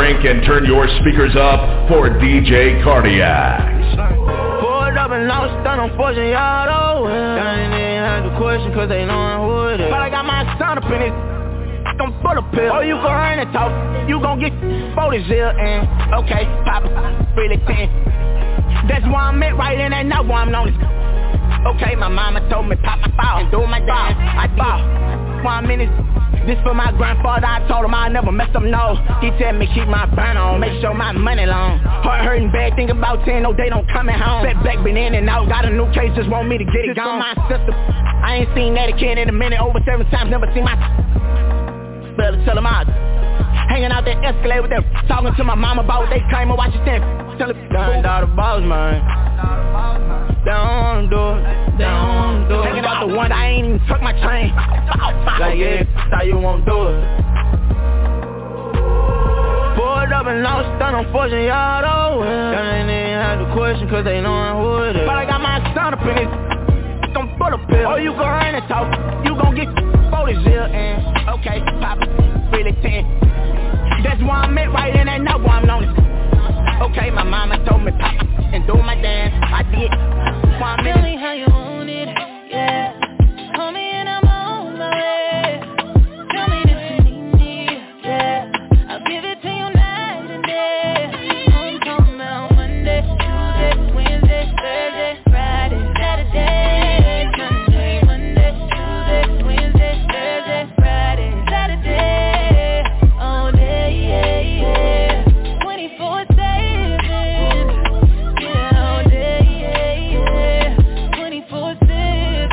crank and turn your speakers up for DJ Cardiac. Pulled up and lost on fortune, y'all know it. I ain't even had the question cause they know I'm with it. But I got my son up in it, I'm full of pills. Oh, you gon' earn and talk, you gon' get 40 zil and okay, pop, really 10. That's why I'm at right in, and now why I'm known as. Okay, my mama told me pop my ball and do my dance. I did. 1 minute. This for my grandfather, I told him I never mess up, no. He tell me keep my burn on, make sure my money long. Heart hurting bad, think about 10, no they don't coming home. Set back, been in and out, got a new case, just want me to get it gone. My sister, I ain't seen that kid in a minute, over 7 times, never seen my. Better tell him out. Hanging out that Escalade with them, talking to my mama about what they claim and watch it then. Tell him, done all the balls, man. They don't do it. Hanging out the one, I ain't even took my chain. Like, yeah, thought you won't do it. Pulled up and lost on fortune, y'all know it. I ain't even had the question cause they know I'm with it. But I got my son up in it, I'm full of pills. Oh, you gon' earn and talk, you gon' get 40 zil and okay, pop, really 10. That's why I'm at right in and now why I'm known as. Okay, my mama told me pop and do my dance. I did. Tell me how you want it, yeah. Call me and I'm on my way. Tell me that you need me, yeah. I'll give it to you night and day. I'm talking about Monday, Tuesday, Wednesday, Thursday, Friday, Saturday, Sunday, Monday, Tuesday, Wednesday, Thursday, Friday, Saturday, all day, yeah, yeah. 24/7, yeah, all day, yeah, yeah. 24/7.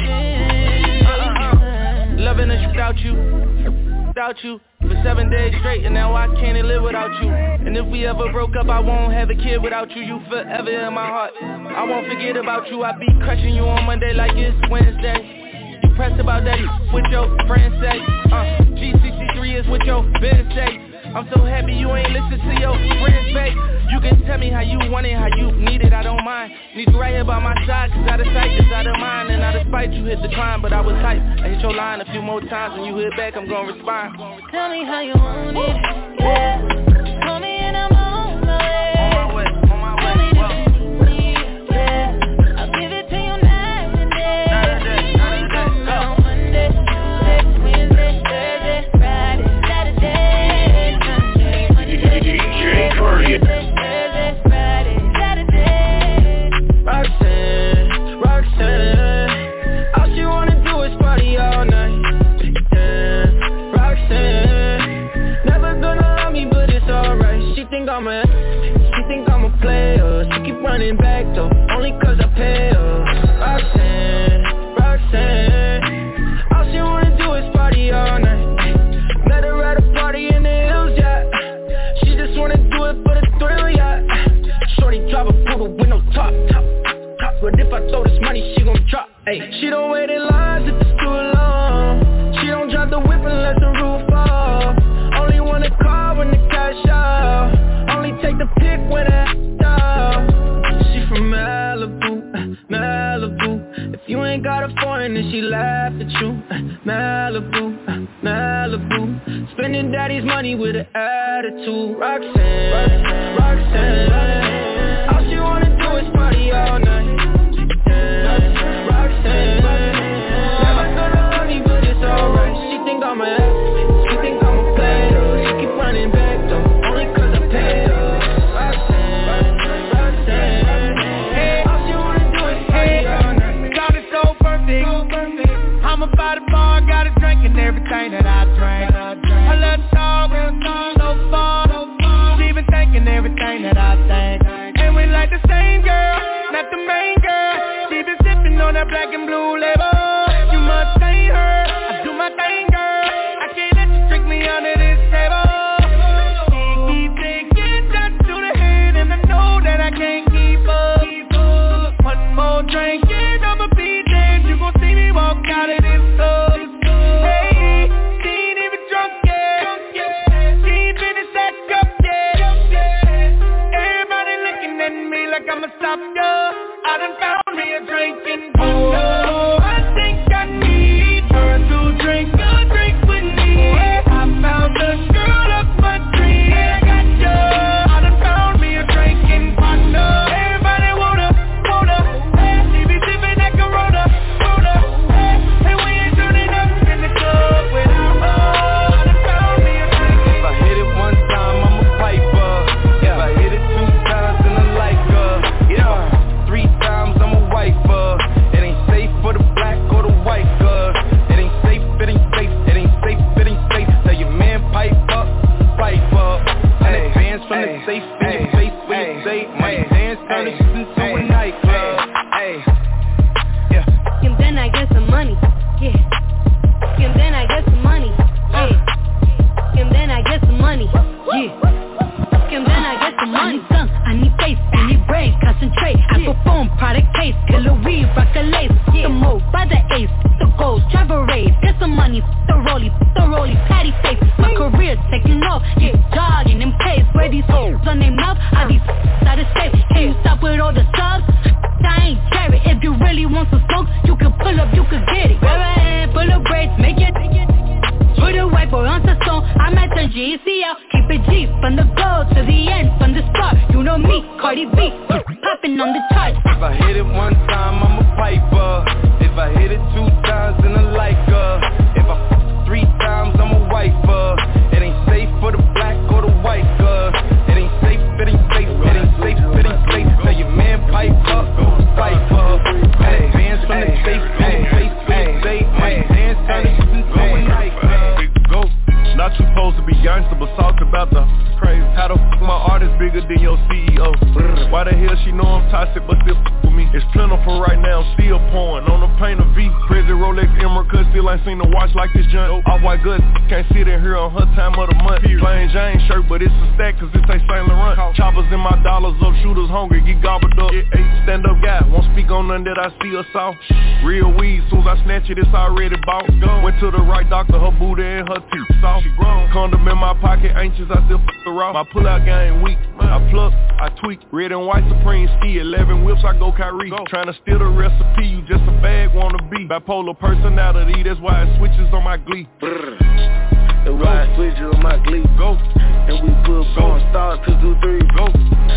Loving the without you for 7 days straight, and now I can't live without you. And if we ever broke up, I won't have a kid without you. You forever in my heart, I won't forget about you. I be crushing you on Monday like it's Wednesday. You pressed about that, what your friends say. G63 is what your business say. I'm so happy you ain't listen to your friends, babe. You can tell me how you want it, how you need it, I don't mind. Need you right here by my side, cause out of sight is out of mind. And out of spite you hit the climb, but I was hype. I hit your line a few more times, when you hit back I'm gonna respond. Tell me how you want it, yeah. Call me and I'm on my way. On my way, Tell me that you need, yeah. I'll give it to you night and day. I'm talking about Monday, Tuesday, Wednesday, Thursday, Friday, Saturday, Sunday, Monday, DJ Cardiac. Thursday, Friday, Saturday. Roxanne, all she wanna do is party all night. Yeah, Roxanne, never gonna love me, but it's alright. She think I'm a player. She keep running back though, only cause I pay her. Roxanne, all she wanna do is party all night. Met her at a party in the hills, yeah. She just wanna do it for the thrill, yeah. Shorty drive a poodle with no top. But if I throw this money, she gon' drop. Ay, she don't wait in lines if it's too long. She don't drop the whip unless the roof fall. Only wanna call when the cash out. Only take the pic when the out. She from Malibu. If you ain't got a foreign, then she laugh at you. Malibu. Spending daddy's money with an attitude. Roxanne. All she wanna do is party all night. Roxanne, never gonna love me, but it's alright. She think I'm a player. She keep running back though, only cause I pay her. Roxanne, hey, all she wanna do is party all night. God is so perfect. I'm about a bar, got a drink and everything that I drank. I love the dog, so far. She been thinking everything that I think. And we like the same girl, not the main girl. She been sipping on that black and blue label. You must ain't her, I do my thing, girl. I can't let you trick me under this table. She keep taking shots to the head, and I know that I can't keep up. One more drink and I'ma be dead. You gon' see me walk out of this club. Hey, she ain't even drunk yet. She ain't finished that cup yet. Everybody looking at me like I'm a stop, yo. I done found me a drinking partner. I think I need her to drink a drink with me. I found the girl of my dreams. I got you. money, yeah. And then I get some money, yeah. And then I get some money, yeah. And then I get some money. I need face, I need brains, concentrate. I perform product case, killer weed, rock a lace. The move by the ace, the goals, travel race. Get some money, the rollie, patty face. My career's taking off, yeah, jogging in place. Where these hoes on their mouth, I be out of shape. Can you stop with all the subs? I ain't cherry. If you really want some smoke, you can pull up, you can get it. Grab a hand, pull up braids, make it. Put a white boy on the song, I might turn GCL. Keep it G, from the go to the end, from the start. You know me, Cardi B, popping on the charts. If I hit it one time, I'm a piper. If I hit it 2 times, then I like her. If I f 3 times, I'm a wiper. It ain't safe for the black or the white girl. It ain't safe, it ain't safe, it ain't safe, it ain't safe. Tell your man pipe up, pipe up. Hey, bands from the safe, from the face, from the safe. My dance turn it into a night. Go. Not you supposed to be youngster, but talk about the crazy. How the f*** my artist bigger than your CEO? Why the hell she know I'm toxic but still f*** with me? It's plentiful right now, still pouring on the paint of V. Crazy Rolex Emerald, cause still ain't seen a watch like this junk. Off-white good, can't sit in here on her time of the month. Plain Jane shirt, but it's a stack cause it say Saint Laurent. Choppers in my dollars up, shooters hungry, get gobbled up. Stand up guy, won't speak on nothing that I see or saw. Real weed, soon as I snatch it, it's already bought. Went to the right doctor, her booty and her teeth soft. Condom in my pocket, anxious, I still f*** the raw. My pull-out game weak, I pluck, I tweak. Red and white Supreme ski, 11 whips, I go Kyrie. Tryna steal the recipe, you just a bag wanna be. Bipolar personality, that's why it switches on my glee. That's why it switches on my glee. Go. And we put porn stars 2, 2, 3. Go.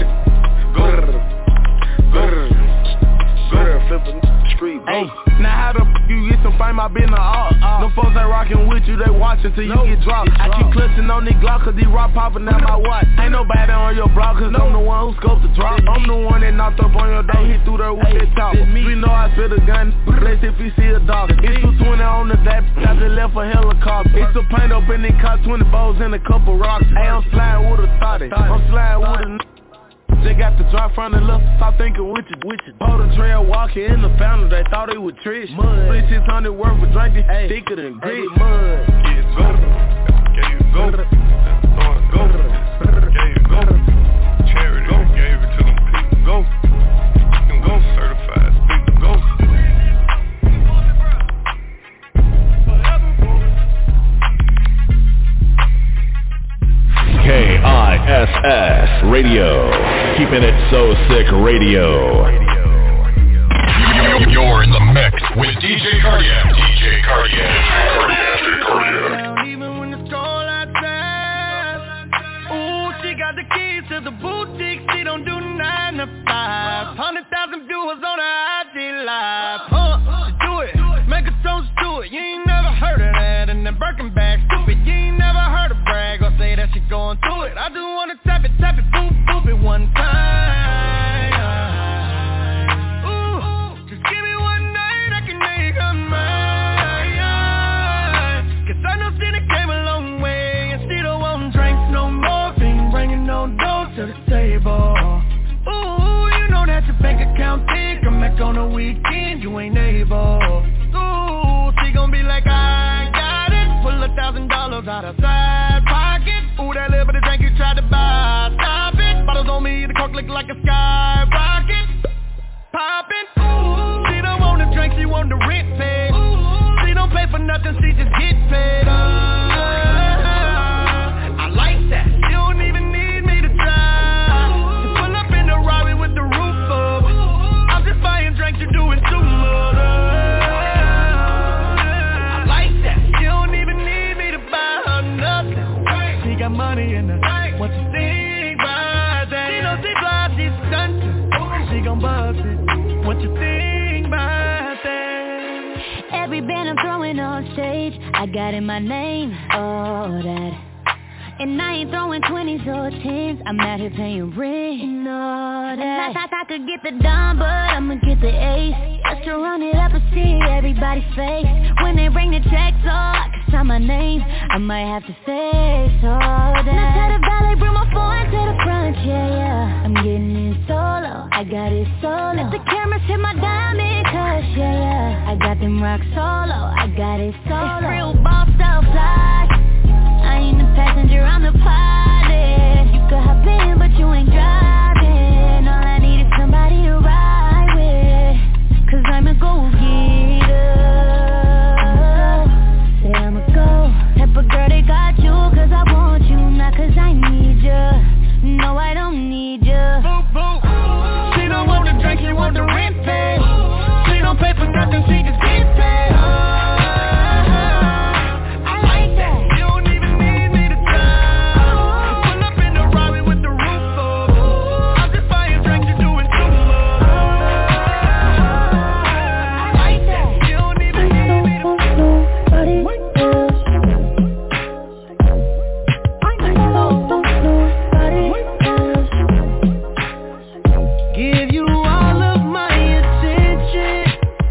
Flipping street. Hey, now how the f*** you get some fame? I been the art. Them folks ain't rockin' with you, they watchin' till you get dropped. I keep clutching on these Glock cause these rock poppin' out my watch. Ain't nobody on your block cause I'm the one who scoped the drop. I'm the one that knocked up on your door, hit through there with that top. We know I spit a gun, place if you see a dog. It's 220 on the dap, got the left a helicopter. It's a paint up in the car, 20 balls and a couple rocks. Hey, I'm sliding with a thotty, I'm sliding with a they got the drop from the left, stop thinking with you. Hold the trail walking in the fountain, they thought they would trish. Mud, 600 worth for drinking, thicker than grit. Mud, go. Charity, gave it to them people. Go. Go. Certified speaker. Go. KISS Radio, keeping it so sick radio. You're in the mix with DJ Cardiac. DJ Cardiac. Even when it's cold outside. Ooh, she got the keys to the boutique. She don't do 9 to 5. 100,000 viewers on her IG live. Do it, make a toast to it. You ain't never heard of that. And then Birkin bag, stupid. You ain't never heard of brag or say that she going through it. I just wanna tap it, boop, boop it one time. Ooh, just give me one night, I can make her mine. Cause I know she done came a long way, and she don't want drinks no more. She ain't bringing no dough to the table. Ooh, you know that your bank account big. Come back on the weekend, you ain't able. Ooh, she gon' be like, I got it. Pull $1,000 out of side pocket. Ooh, that little bit of drink you tried to buy, stop it. Bottles on me, the cork look like a skyrocket. Poppin', ooh, she don't want the drink, she want the rent paid. Ooh, she don't pay for nothing, she just get paid. I like that, you don't even need me to try. You pull up in the Rari with the roof up. I'm just buying drinks, you doing too much. I like that, you don't even need me to buy her nothing. She got money in her, what you think about that? She knows she fly, she's stuntin'. She gon' bust it, what you think about that? Every band I'm throwing on stage, I got in my name, all that. And I ain't throwing 20s or 10s, I'm out here paying rent and all that. I could get the dime, but I'ma get the ace. Just to run it up and see everybody's face. When they bring the checks, oh, I can sign my name. I might have to face all that. Now tell the ballet, bring my phone to the front, yeah. I'm getting in solo, I got it solo. Let the cameras hit my diamond, cause, yeah. I got them rocks solo, I got it solo. It's real boss style fly. I ain't the passenger, I'm the pilot. You could hop in, but you ain't driving. All I need is somebody to ride with, 'cause I'm a go-getter. Say I'm a go type of girl, they got you 'cause I want you, not 'cause I need you. No, I don't need you. She don't want the drink, she want the rent pay. She don't pay for nothing, she just get paid. I like that. You don't even need me to come. Pull up in the Rari with the roof up. I'm just buying drinks, you doing too much. I like that. You don't even need me to come. Give you all of my attention.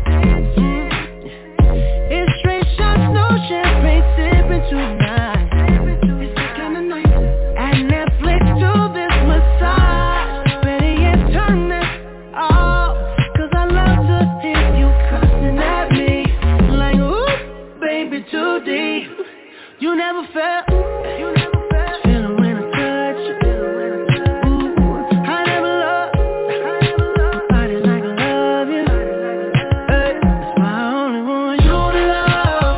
It's straight shots, no champagne sipping tonight. It's the kind of night. At Netflix, do this massage. Better yet, turn that off, 'cause I love to hear you cussing at me. Like, ooh, baby, too deep. You never felt. Feeling when I touch you. Ooh, I never loved. Body like I love you. Hey, that's why I only want you to love.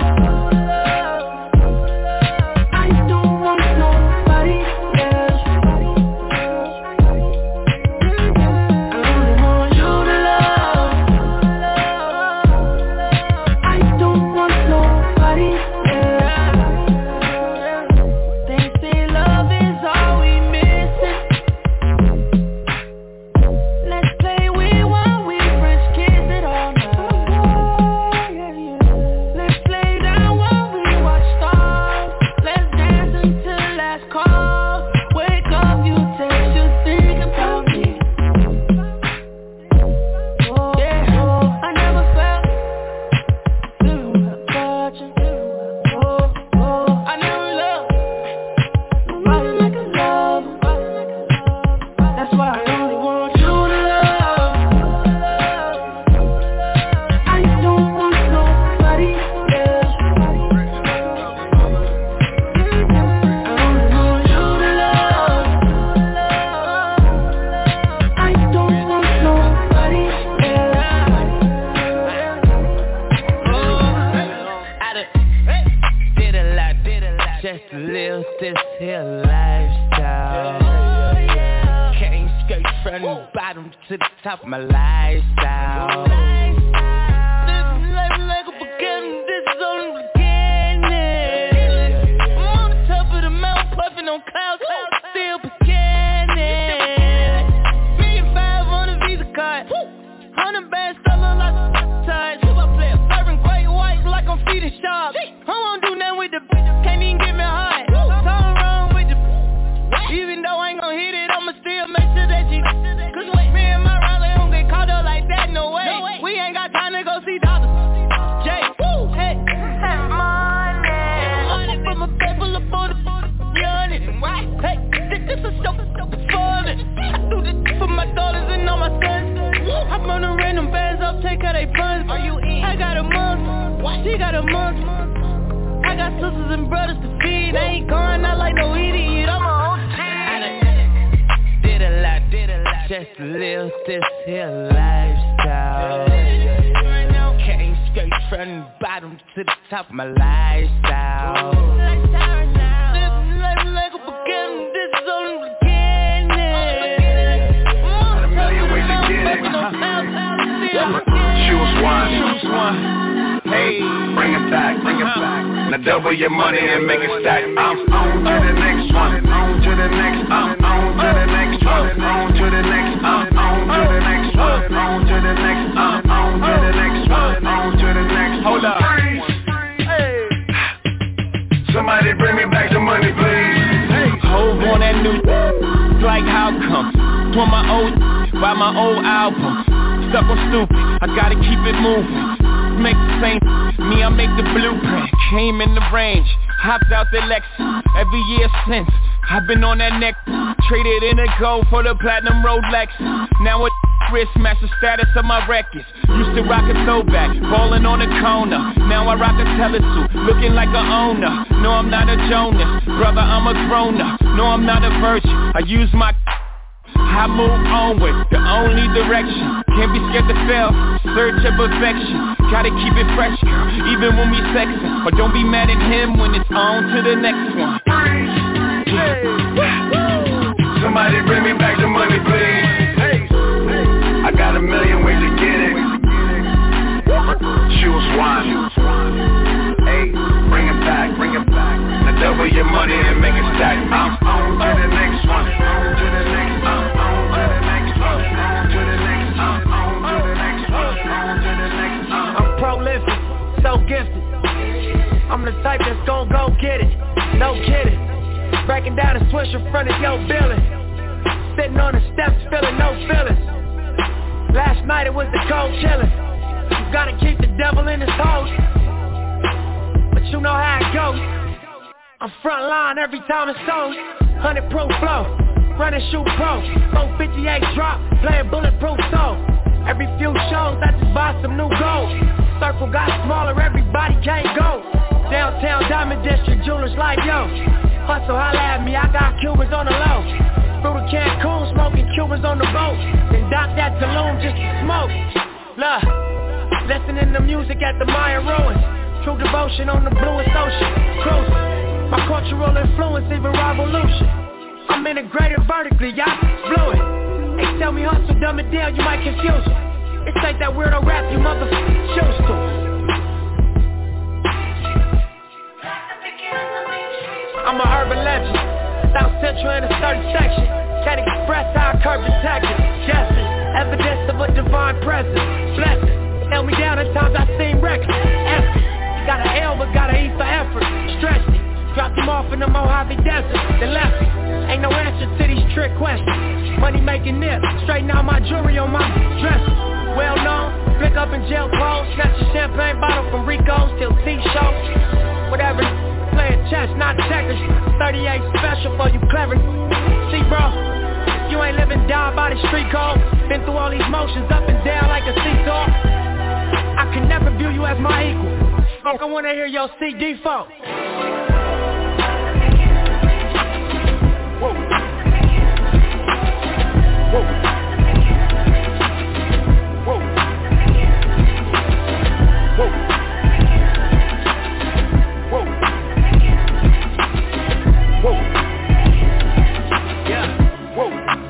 I don't want nobody else. I only want you to love. I don't want nobody else. They say love is all we missing. Let's play we want, we French kiss it all night. Let's lay down while we watch stars. Let's dance until last call. Wake up, you text, you think about me. Yeah, I never felt about you. I never loved nobody like I love. That's why I only want you to love. I don't want nobody else. I only want you to love. I don't want nobody else. Did a lot, just to live this here lifestyle. Came straight from the bottom to the top of my lifestyle. Living life like a beginning, this is only the beginning. I'm on the top of the mountain, puffing on clouds, still beginning. $1,500,000 on a Visa card, 100 bands, still look like touch. Serving great white like I'm feeding sharks. I won't do nothing with the can't even get me hard. Something wrong with the even though I ain't gon' hit it, I'ma still make sure that she. 'Cause me and my Raleigh don't get caught up like that, no way. We ain't got time to go see doctors. Jay, hey, money from my bed full of booty, young it. Hey, this is so performance. I do this for my daughters and all my sons. I'm on the random bands up, take out they funds. Are you in? I got a month, she got a month. I got sisters and brothers to feed. I ain't going out like no idiot, I'm a OG. Did a lot, just to live this here lifestyle. Came straight from the bottom to the top of my lifestyle. Living life like a beginning, this is only the beginning. A million ways to get it. Choose one. Hey, bring it back. Now double your money and make it stack. I'm on to the next one. On to the next. On to the next one. On to the next. On to the next one. On to the next. On to the next one. On to the next. Hold up. Hey. Somebody bring me back the money, please. Hove on that new like how come? Doing my old by my old album. Stuck on stupid, I gotta keep it moving. Make the same, me I make the blueprint. Came in the range, hopped out the Lexus. Every year since, I've been on that neck. Traded in a gold for the platinum Rolex. Now it wrist match the status of my records. Used to rock a throwback, ballin' on the corner. Now I rock a telesuit, looking like a owner. No, I'm not a Jonas, brother, I'm a grown-up. No, I'm not a virgin, I use my I move onward, the only direction. Can't be scared to fail, search of perfection. Gotta keep it fresh, girl, even when we sexin'. Or don't be mad at him when it's on to the next one. Somebody bring me back the money, please. I got a million ways to get it. Choose one. Hey, bring it back, bring it back. Now double your money and make it stack. I'm on to the next one. On to the next. On to the next one. On to the next. On to the next one. On to the next. I'm prolific, so gifted. I'm the type that's gon' go get it. No kidding. Breaking down a switch in front of your building. Sitting on the steps, feeling no feelings. Last night it was the cold chillin'. You gotta keep the devil in his house. But you know how it goes. I'm front line every time it sows. 100 proof flow, run and shoot pro. 458 drop, playing bulletproof soul. Every few shows I just buy some new gold. Circle got smaller, everybody can't go. Downtown Diamond District, jewelers like yo. Hustle, holla at me, I got Cubans on the low. Through the Cancun, smoking Cubans on the boat. Then dock that Tulum just to smoke. Look, listening to music at the Mayan ruins. True devotion on the bluest ocean. Cruising, my cultural influence, even revolution. I'm integrated vertically, y'all blew it. They tell me hustle, dumb it down, you might confuse them. It's like that weirdo rap you motherfuckers choose to. I'm a urban legend, South Central in a certain section. Can't express how I curb detected. Guessing, evidence of a divine presence. Blessing, held me down at times I seem reckless. Effort, got an L but got an E for effort. Stretched me, dropped him off in the Mojave Desert. Then left me, ain't no answer to these trick questions. Money making nip, straighten out my jewelry on my dresser. Well known, flick up in jail clothes. Snatch a champagne bottle from Rico's till T-shows. Whatever. Playing chess, not checkers. 38 special for you clever. See bro, you ain't living down by the street code. Been through all these motions up and down like a seesaw. I can never view you as my equal. Fuck, I wanna hear your CD folk. Whoa. Whoa. Whoa. Whoa. Whoa. Yeah. Whoa.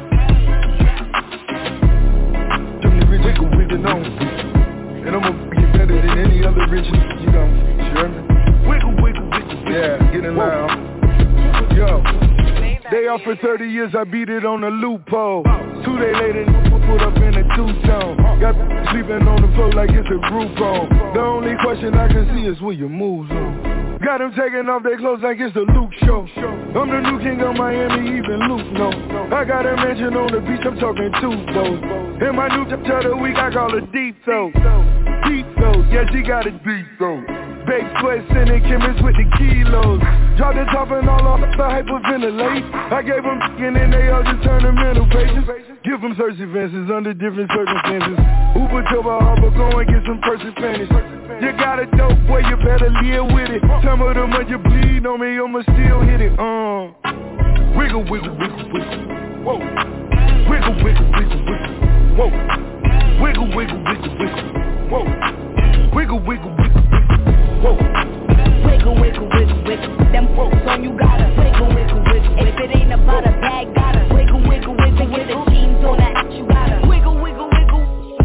Give me the wiggle, wiggle on. And I'm gonna get better than any other original. You know, sure me? Wiggle, wiggle, wiggle. Yeah, get in line. Yo. Day off for 30 years, I beat it on the loophole. 2 days later, put up in a two-tone. Got sleeping on the floor like it's a group home. The only question I can see is will your moves on. Got them taking off their clothes like it's a Luke show. I'm the new king of Miami, even Luke knows. I got a mansion on the beach, I'm talking two those. And my new touch of the week, I call it deep throat. Deep throat, yeah, she got it deep throat. Baked sweat, sending chemists with the kilos. Dropped the top and all off the hyperventilate. I gave them and then they all just turned to mental patients. Give them search advances under different circumstances. Uber to a harbor, go and get some first advantage. You got a dope boy, you better live with it. Some of them when you bleed on me, I'ma still hit it. Wiggle, wiggle, wiggle, wiggle. Whoa. Wiggle, wiggle, wiggle, wiggle. Whoa. Wiggle, wiggle, wiggle, wiggle. Whoa. Wiggle, wiggle, wiggle, wiggle. Whoa. Wiggle, wiggle, wiggle, wiggle. Them folks on you gotta wiggle, wiggle, wiggle. If it ain't about a bag, gotta wiggle, wiggle, wiggle. With the jeans on that, you gotta wiggle, wiggle, wiggle.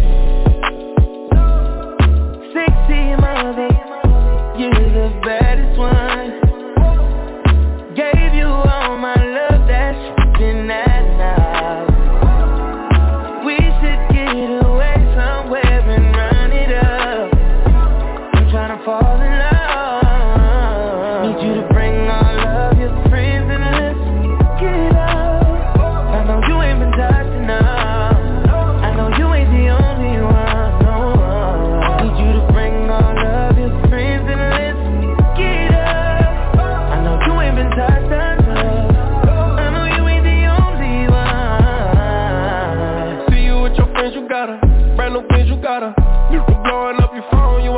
60 mother, you're the baddest one. Gave you all my love, that's been that now. We should get away somewhere and run it up. I'm tryna fall in love. Need you to bring all of your friends and let's get up. I know you ain't been touched enough. I know you ain't the only one, no. Need you to bring all of your friends and let's get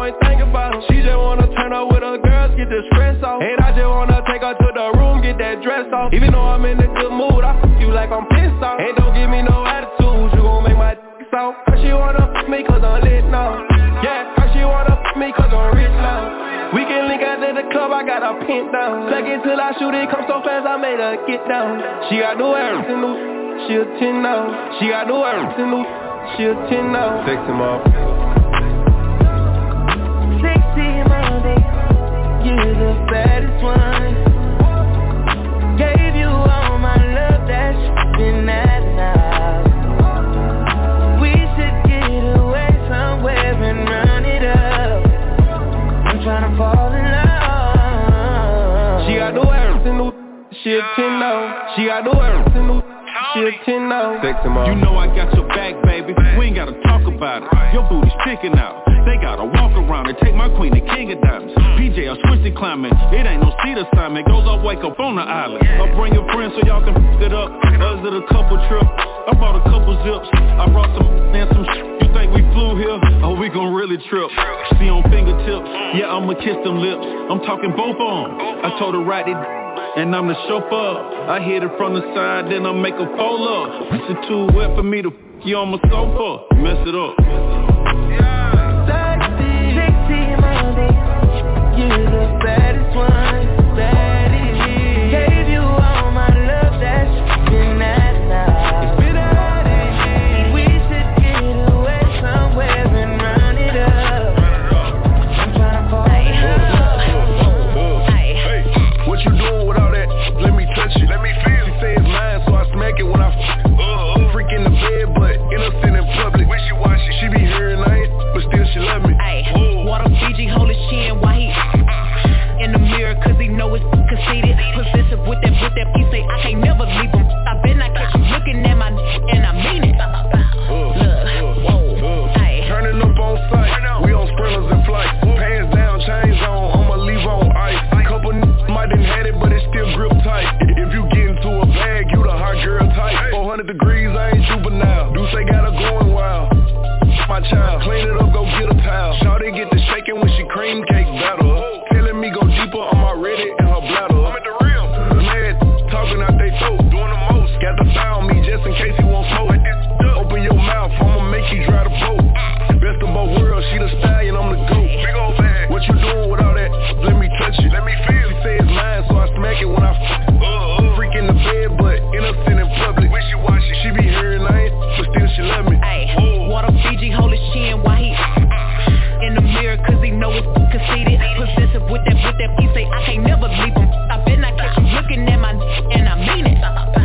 ain't thinking about him. She just wanna turn up with her girls, get the stress off. And I just wanna take her to the room, get that dress off. Even though I'm in a good mood, I fuck you like I'm pissed off. And don't give me no attitude, you gon' make my dick soft. Cause she wanna fuck me cause I'm lit now. Yeah, cause she wanna fuck me cause I'm rich now. We can link out at the club, I got her pinned down. Suck it till I shoot it, come so fast, I made her get down. She got new everything new, she a 10 now. She got new everything new, she a 10 now. Sexy mom. Sexy mommy, you're the baddest one. Gave you all my love, that shit been that now. We should get away somewhere and run it up. I'm tryna fall in love. She got new everything new, she a 10 now. She got new everything new, she a 10 now. Sexy mom. You know I got your back, baby. We ain't gotta talk about it. Your booty sticking out. They gotta walk around and take my queen the king of diamonds. PJ a switchy climbing. It ain't no seat assignment. Goes up, wake up on the island. I'll bring your friends so y'all can f*** it up. Us at a couple trip. I bought a couple zips. I brought some and some shit. You think we flew here? Oh, we gon' really trip. See on fingertips. Yeah, I'ma kiss them lips. I'm talking both on. I told her right it. And I'm the chauffeur. I hit it from the side, then I make a fold up. It's too wet for me to f*** you on my sofa. Mess it up. Sexy mommy, you're the baddest one. Baddest. Gave you all my love, that shit been that now. We should get away somewhere and run it up. I'm tryna fall in love. Hey, what you doing with all that? Let me touch it. Let me feel. She say it's mine, so I smack it when I freak in the bed, but innocent in public. Wishy-washy. She be hearing I ain't, but still she love me. Water Fiji hold his chin while he in the mirror cause he know it's conceited. Possessive with that he say I can't never leave him. I bet not catch him looking at my and I mean it. Turning up on sight, we on sprinters and flight. Pants down, chains on, I'ma leave on ice. Couple might done had it, but it still grip tight. If you get into a bag, you the hot girl type. 400 degrees, I ain't juvenile. Do say got her going wild. My child, clean it up, go get a towel. Shawty get the shaking when she cream cake batter. Telling me go deeper, I'm already in her bladder. I'm at the rim. The man talking out they throat, doing the most. Got the file on me just in case he won't smoke. Open your mouth, I'ma make you dry the boat. Best of both worlds, she the stallion, I'm the goat. Big old bag. What you doing with all that? Let me touch it. Let me feel. She say it's mine, so I smack it when I freak in the bed, but innocent in public. Wishy-washy. She be hearing I ain't, but still she love me. Water Fiji hold his chin while he in the mirror cause he know it's conceited. Possessive with that he say I can't never leave him. I bet not catch him looking at my and I mean it.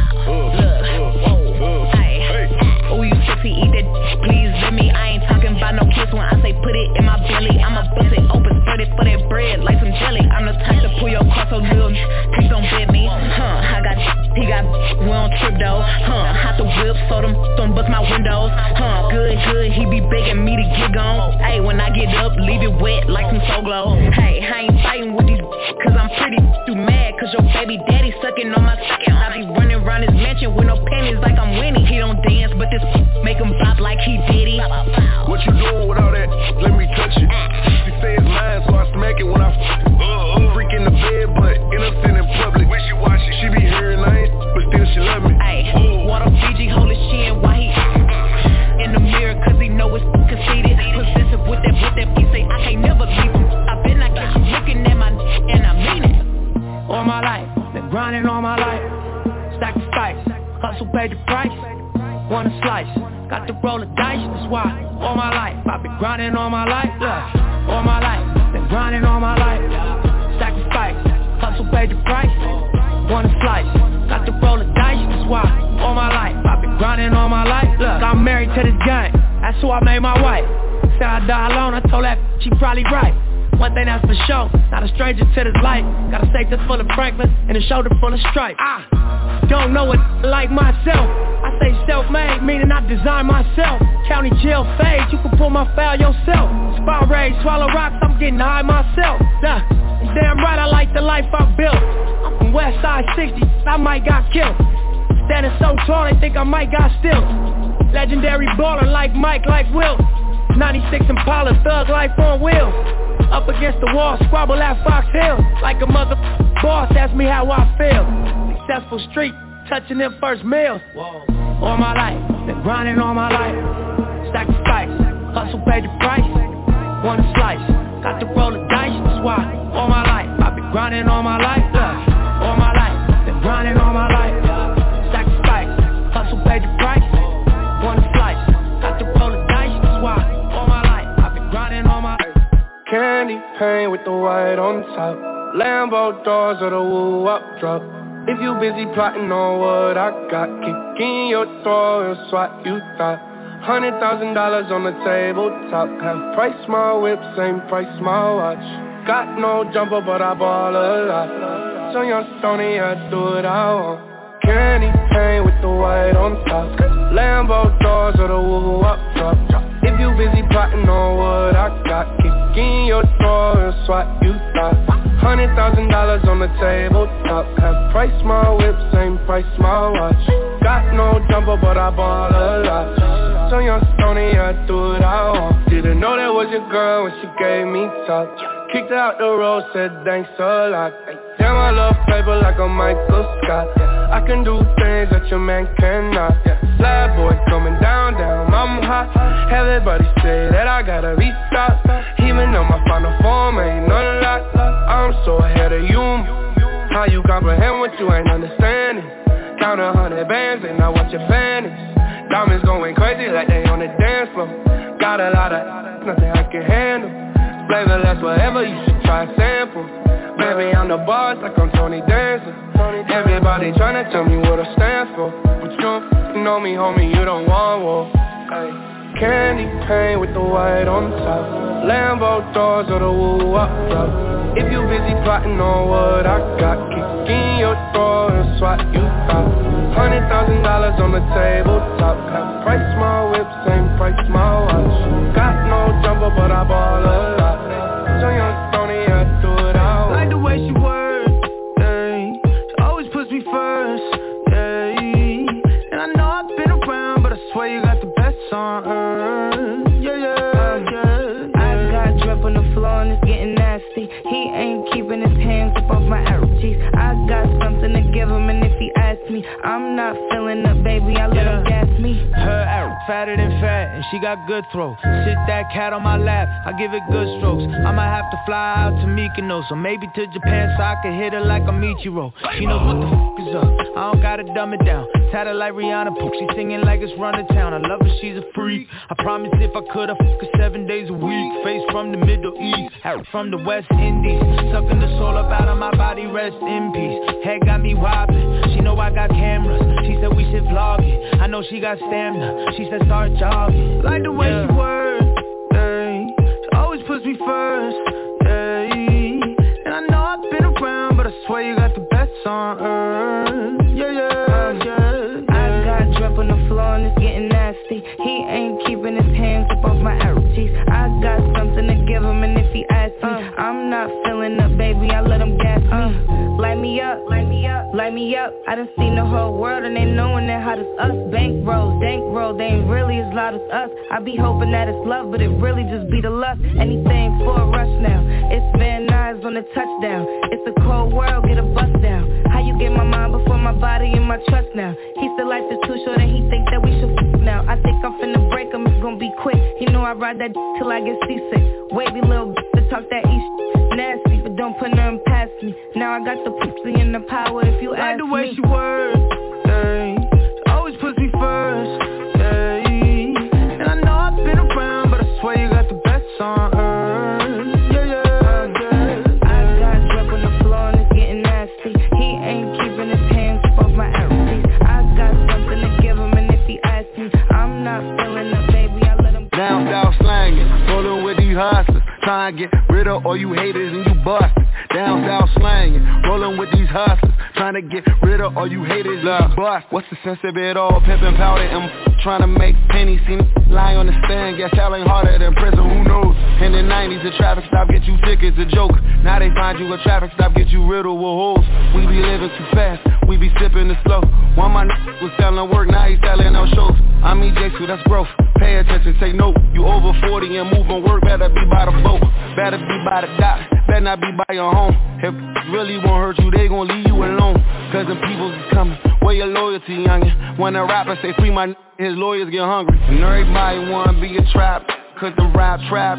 Oh, you sexy, eat that please let me. I ain't talking about no kiss when I say put it in my belly. I'ma bust it open, spread it for that bread like some jelly. I'm the type to pull your car so little, please don't bet me. I got he got we don't trip though. Hot the whip so them don't bust my windows. Good, he be begging me to get gone. Hey, when I get up, leave it wet like some Soul Glow. Hey, I ain't fighting with these cause I'm pretty too mad cause your baby daddy sucking on my second. I be running around his mansion with no panties like I'm Winnie. He don't dance but this make him bop like he did it. What you doing with all that? Let me touch it. She say it's mine so I smack it when I freak in the bed but innocent in public. Wishy-washy. She be hearing I ain't, but still she love me. Water Fiji hold his chin while he in the mirror cause he know it's conceited. Possessive with that he say I can't never leave him. I bet not catch him looking at my and I mean it. All my life, been grinding all my life. Sacrifice, hustle paid the price. Want a slice, got to roll the dice. That's why all my life I've been grinding all my life. All my life, been grinding all my life. Sacrifice, hustle paid the price. Want a slice, got to roll the dice. That's why all my life I've been grinding all my life. Look, I'm married to this game. That's who I made my wife. Said I die alone, I told that she probably right. One thing that's for sure, not a stranger to this life. Got a safe that's full of Franklin and a shoulder full of stripes. I don't know it like myself. I say self-made, meaning I design myself. County jail fade, you can pull my foul yourself. Spot raid, swallow rocks, I'm getting high myself. Damn right I like the life I built. I'm from West Side 60, I might got killed. Standing so tall, they think I might got still. Legendary baller like Mike, like Will. 96 Impala, thug life on wheels. Up against the wall, squabble at Fox Hill. Like a mother boss, ask me how I feel. Successful street, touching them first meals. All my life, been grinding all my life. Sacrifice, hustle paid the price. Want a slice, got to roll the dice. That's why all my life, I've been grinding all my life. All my life, been grinding all my life. Sacrifice, hustle paid the price. Want a slice, got to roll the dice. That's why all my life, I've been grinding all my life. Candy paint with the white on top. Lambo doors or the woo up drop. If you busy plotting on what I got, kick in your door and swat you thought. $100,000 on the tabletop. Half price my whip, same price my watch. Got no jumper but I ball a lot. So young Stoney, I do what I want. Candy paint with the white on top. Lambo doors or the woo up drop. If you busy plotting on what I got, kick in your door and swat you thought. $100,000 on the tabletop. Half price my whip, same price my watch. Got no jumper but I ball a lot. So young Stoney, I do what I want. Didn't know that was your girl when she gave me top. Kicked her out the road, said thanks a lot. Damn, I love paper like a Michael Scott. I can do things that your man cannot. Slab boy coming down, I'm hot. Everybody say that I gotta be stopped. Even though my final form ain't none lot. I'm so ahead of you. How you comprehend what you ain't understanding? Count 100 bands and I watch your vanish. Diamonds going crazy like they on the dance floor. Got a lot of nothing I can handle. Flavorless whatever, you should try a sample. Baby, I'm the boss like I'm Tony Dancer. Everybody tryna tell me what I stand for. But you know me, homie, you don't want war. Candy paint with the white on top. Lambo doors or the woo up drop. If you busy plotting on what I got, kick in your door and swat you thought. $100,000 on the tabletop. Half price my whip, same price my watch. Got no jumper but I ball a lot. So young Stoney, I do it all. Like the way she works, ayy. She always puts me first, ayy. And I know I've been around, but I swear you got the best on earth. I got drip on the floor and it's getting nasty. He ain't keeping his hands up off my arrow cheeks. I got something to give him, and if he asks me, I'm not feeling up, baby, I let him gas me. Her arrow fatter than fat, and she got good throw. Sit that cat on my lap, I give it good strokes. I might have to fly out to Mykonos, or maybe to Japan so I can hit her like a Michiro. She knows what the fuck is up, I don't gotta dumb it down. Tatted like Rihanna Pook, she singing like it's run to town. I love her, she's a freak. I promise if I could, I'd fuck her 7 days a week. Face from the Middle East, arrow from the West Indies. Sucking the soul up out of my body, rest in peace. Head got me wobbling, she know I got cameras. She said we should vlog it, I know she got stamina. She said start jogging. Like the way she works, ayy. She always puts me first, ayy. And I know I've been around, but I swear you got the best on earth. I got drip on the floor and it's getting nasty. He ain't keeping his hands up off my arrow cheeks. I got something to give him, and if he asks me, I'm not feeling up, baby, I let him gas me. Light me up, light me up, light me up. I done seen the whole world and they knowing that hot as us. Bankroll, they ain't really as loud as us. I be hoping that it's love, but it really just be the lust. Anything for a rush now. It's Van Nuys on the touchdown. It's a cold world, get a bust down. How you get my mind before my body and my trust now? He said life is too short and he think that we should f*** now. I think I'm finna break him, it's gonna be quick. He know I ride that till I get seasick. Wavy little to talk that east nasty, but don't put nothing past me. Now I got the pussy and the power if you ask me. Like the way she works, ayy. She always puts me first, ayy. And I know I've been around, but I swear you got the best on earth. I got drip on the floor and it's getting nasty. He ain't keeping his hands up off my arrow cheeks. I got something to give him, and if he asks me, I'm not feeling up, baby, I let him. Down south slanging, rolling with these hustlers. Try and get rid of all you haters and you busters. Down south slanging, rolling with these hustlers. Trying to get rid of all you haters and you busters. What's the sense of it all? Pimpin' powder and trying to make pennies. See me lie on the stand, guess y'all ain't harder than prison, who knows? And then I 90s, a traffic stop get you sick as a joke. Now they find you a traffic stop, get you riddled with holes. We be living too fast, we be sipping the slow. One my was selling work, now he selling out shows. I'm EJ, that's growth. Pay attention, take note. You over 40 and moving work, better be by the boat. Better be by the dock, better not be by your home. If really won't hurt you, they gon' leave you alone. Cause the people's is coming, where your loyalty, youngin'? When a rapper say free my his lawyers get hungry. And everybody wanna be a trap, cause the rap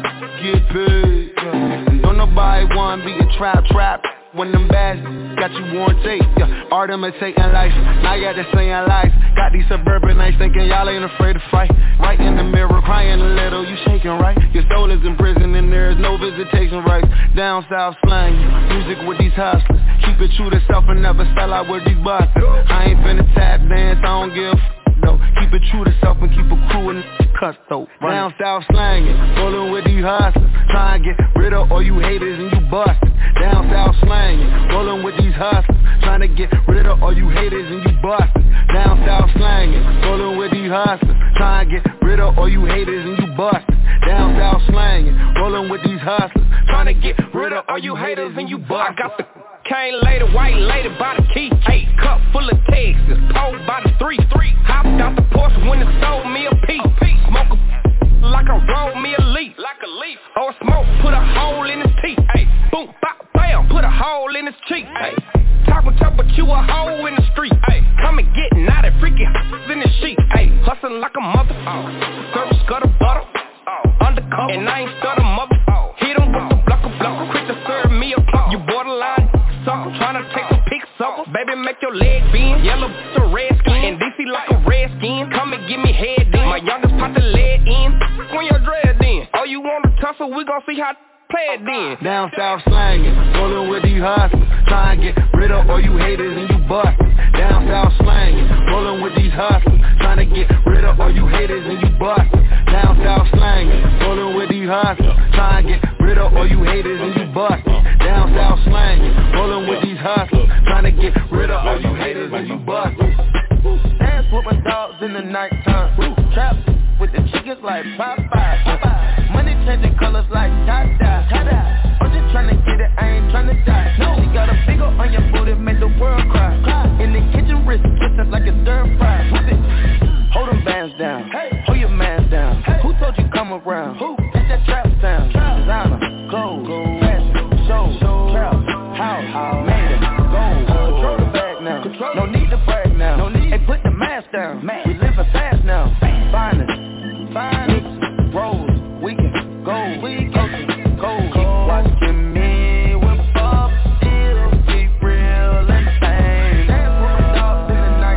get paid. And don't nobody wanna be a trap. When them bags got you on tape, art imitating life. Now you got this saying lies. Got these suburban nights thinking y'all ain't afraid to fight. Right in the mirror, crying a little, you shaking right. Your soul is in prison and there is no visitation rights. Down south slang, music with these hustlers. Keep it true to self and never sell out with these busters. I ain't finna tap dance, I don't give a though. Keep it true to self and keep a crew in cuss though. Down south slanging, rolling with these hustlers. Trying to get rid of all you haters and you bustin'. Down south slanging, rolling with these hustlers. Trying to get rid of all you haters and you bustin'. Down south slanging, rolling with these hustlers. Trying to get rid of all you haters and you bustin'. Down south slanging, rolling with these hustlers. Trying to get rid of all you haters and you bustin'. I got the cane lady, white lady by the key. 8 cup full of Texas, pole by the 3. Hopped out the Porsche when it sold me a piece. Smoke a like I rolled me a leaf. Or smoke, put a hole in his teeth. Ay, boom, bop, bam, put a hole in his cheek. Ay, talking tough, but you a hoe in the street. Ay, come and get naughty, freaky in the sheet. Ay, hustling like a mother. Service gutter butter. Undercover, and I ain't stutter mother. Hit him with the blocker. Quick to serve me a cup. You borderline sucker, tryna take some pics of. Baby, make your leg bend. Yellow to red skin, and DC like a red skin. Come and give me head then. My youngest pop the lead in. When your dread then. Oh, you want to tussle? We gon' see how play it then. Down south slanging, rolling with these hustlers. Trying to get rid of all you haters and you bustin'. Down south slanging, rolling with these hustlers. Trying to get rid of all you haters and you bustin'. Down south slanging, rolling with these hustlers. Trying to get rid of all you haters and you bustin'. Down south slanging, rolling with these hustlers. Trying to get rid of all you haters and you bustin'. Dance with my dogs in the nighttime. Trap with the chickens like Popeye. Money changing colors like tie-dye. I'm just tryna get it, I ain't tryna die. No, she got a big ol' on your booty, make the world cry. In the kitchen, wrist twisting like a stir fry. Whip it, hold them bands down, hold your mans down. Who told you come around? It's that trap sound. Designer, clothes, fashion, show, trap, house, made it, gold. Control the bag now, no need to brag now. Hey, put the mask down, we living fast now. Finest, rolls, we can go, cold. Keep watching me whip up, still keep real and sane. Dance with my dogs in the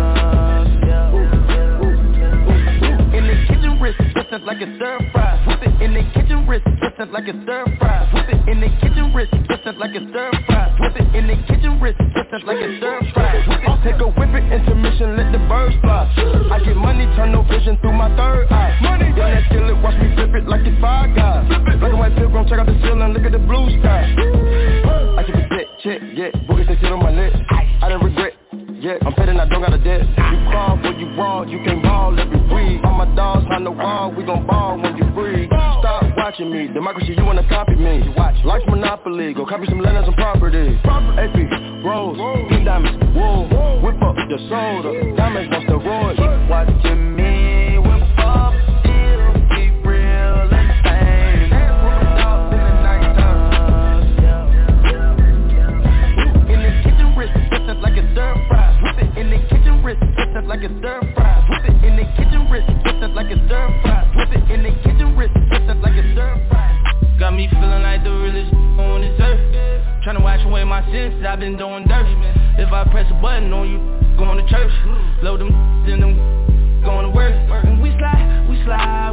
nighttime. In the kitchen, wrist twisting like a stir fry. Whip it in the kitchen, wrist twisting like a stir fry. Whip it in the kitchen, wrist twisting like a stir fry. Whip it in the kitchen, wrist twisting like a stir fry. I'll take a whip it, intermission, let the birds fly. I get money, turn no vision through my third eye. Money, yeah, that kill it, watch me flip it like it's Five Guys. Black and white pilgrim, check out the ceiling, look at the blue sky. I keep a check, yeah, boogies they sit on my lip. I didn't regret, yeah, I'm petting, I don't got a debt. You crawl when you raw, you can ball every week. All my dogs on the wall, we gon' ball when you breathe. Stop watching me, democracy, you wanna copy me. Life's Monopoly, go copy some land and some property. AP, Rose, pink diamonds, wool, whip up the soda, diamonds on steroids. Keep watching me, whip up, still keep real and sane. Dance with my dogs in the nighttime. In the kitchen, wrist twisting like a stir fry. Whip it in the kitchen, wrist twisting like a stir fry. Whip it in the kitchen, wrist twisting like a stir fry. Whip it in the kitchen, wrist twisting like a stir fry. Got me feeling like the realest on this earth. Tryna wash away my sins, I've been doing dirt. If I press a button on you, going to church. Load them, then them, going to work. And we slide. And we slide.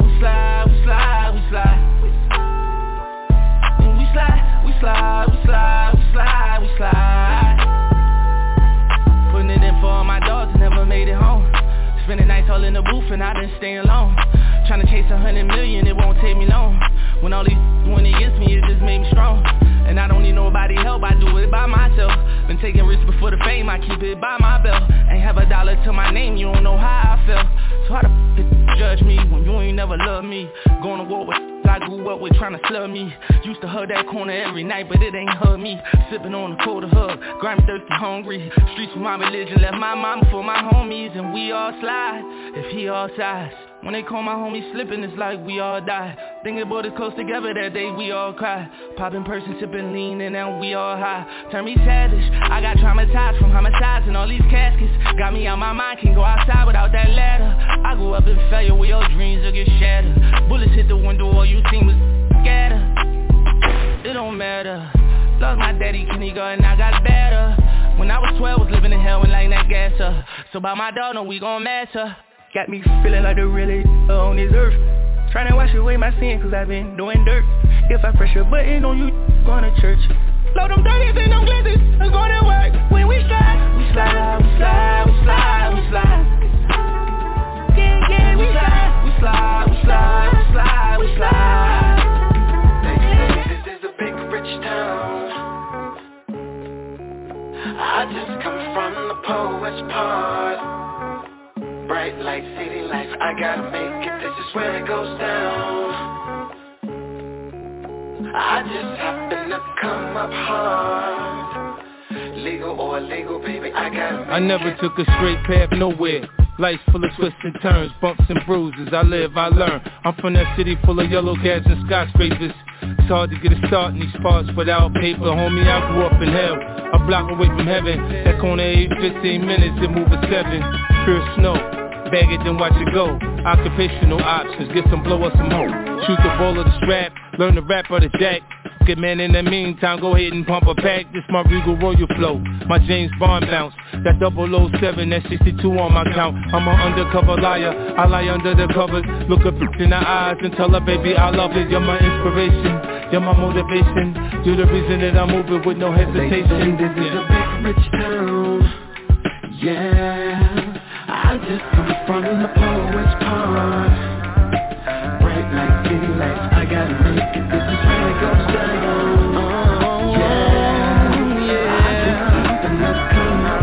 Putting it in for all my dogs, never made it home. Spending nights all in the booth and I been staying long. Tryna chase 100 million, it won't take me long. When all these when it gets me, it just made me strong. And I don't need nobody help, I do it by myself. Been taking risks before the fame, I keep it by my belt. Ain't have a dollar to my name, you don't know how I felt. So how the f*** judge me when you ain't never loved me? Going to war with I grew up with trying to slug me. Used to hug that corner every night, but it ain't hug me. Sipping on a quarter hug, grimy, thirsty, hungry. Streets for my religion, left my mama for my homies. And we all slide, if he all sides. When they call my homies slipping, it's like we all die. Thinking about us close together that day, we all cry. Popping person, sipping lean, and now we all high. Turn me savage, I got traumatized from homicides and all these caskets. Got me on my mind, can't go outside without that ladder. I grew up in failure where your dreams will get shattered. Bullets hit the window, all you seen was scatter. It don't matter. Lost my daddy, kindergarten, I got better. When I was 12, was living in hell and like that gasser. So by my dog, no, we gon' matter. Got me feeling like the really on this earth. Tryna wash away my sin cause I've been doing dirt. If I press a button on you, going to church. Load them dirties and them glizzies, I'm going to work. When we slide, we slide, we slide, we slide, we slide. Yeah, yeah, we slide, we slide, we slide, we slide, we slide. They say this is a big rich town. I just come from the poet's part. Bright light, city life, I gotta make it, this is where it goes down. I just happen to come up hard. Legal or illegal, baby, I gotta make it. I never took a straight path nowhere. Life's full of twists and turns, bumps and bruises. I live, I learn. I'm from that city full of yellow cabs and skyscrapers. It's hard to get a start in these parts without paper. Homie, I grew up in hell, a block away from heaven. That corner 8-15 minutes, it move at 7. Pure snow. Bag it, then watch it go. Occupational options, get some blow or some hoe. Shoot the ball or the strap, learn the rap or the jack. Good man, in the meantime, go ahead and pump a pack. This my Regal Royal flow, my James Bond bounce. That 007, that 62 on my count. I'm an undercover liar, I lie under the covers. Look up in the eyes and tell her, baby, I love it. You're my inspiration, you're my motivation. You're the reason that I'm moving with no hesitation. This is a big rich town, yeah. I just come from the poet's part. Bright light, city lights, I gotta make it, this is where it goes down. Yeah, I just happen to come up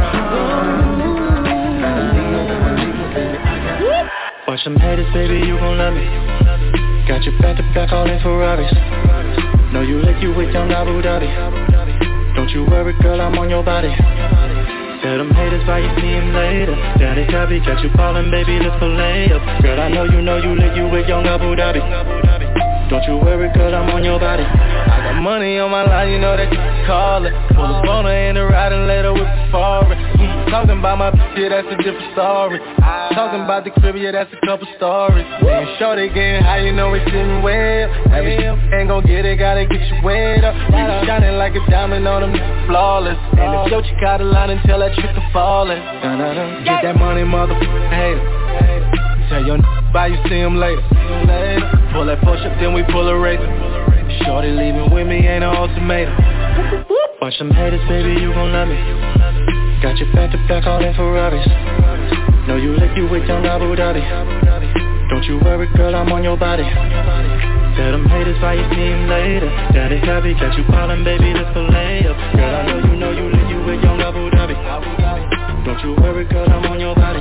hard. Watch them haters, baby, you gon' love me. Got your back to back, all in Ferraris. Know you like you with young Abu Dhabi. Don't you worry, girl, I'm on your body. Tell them haters why you see him later. Daddy copy, catch you ballin', baby, let's go lay up. Girl, I know you lit you with young Abu Dhabi. Don't you worry, girl, I'm on your body. I got money on my line, you know that you can call it. Pull a boner in the ride and let her whip the foreign. Talking about my bitch, yeah, that's a different story. Talking about the crib, yeah, that's a couple stories. Man, shorty getting high, you know it's sitting well. Every ain't gon' get it, gotta get you wet up. You shining like a diamond on them, flawless. And if your chick out of line and tell that trick to fallin'. Get that money, motherfucker, hater. Tell your bye, you see him later. Pull that push up, then we pull a razor. Shorty leaving with me, ain't an ultimatum. Watch them haters, baby, you gon' love me. Got your back to back, all in Ferraris. Know you like you with young Abu Dhabi. Don't you worry, girl, I'm on your body. Tell them haters why you see him later. Daddy copy, catch you ballin', baby, let's go lay up. Girl, I know you like you with young Abu Dhabi. Don't you worry, girl, I'm on your body.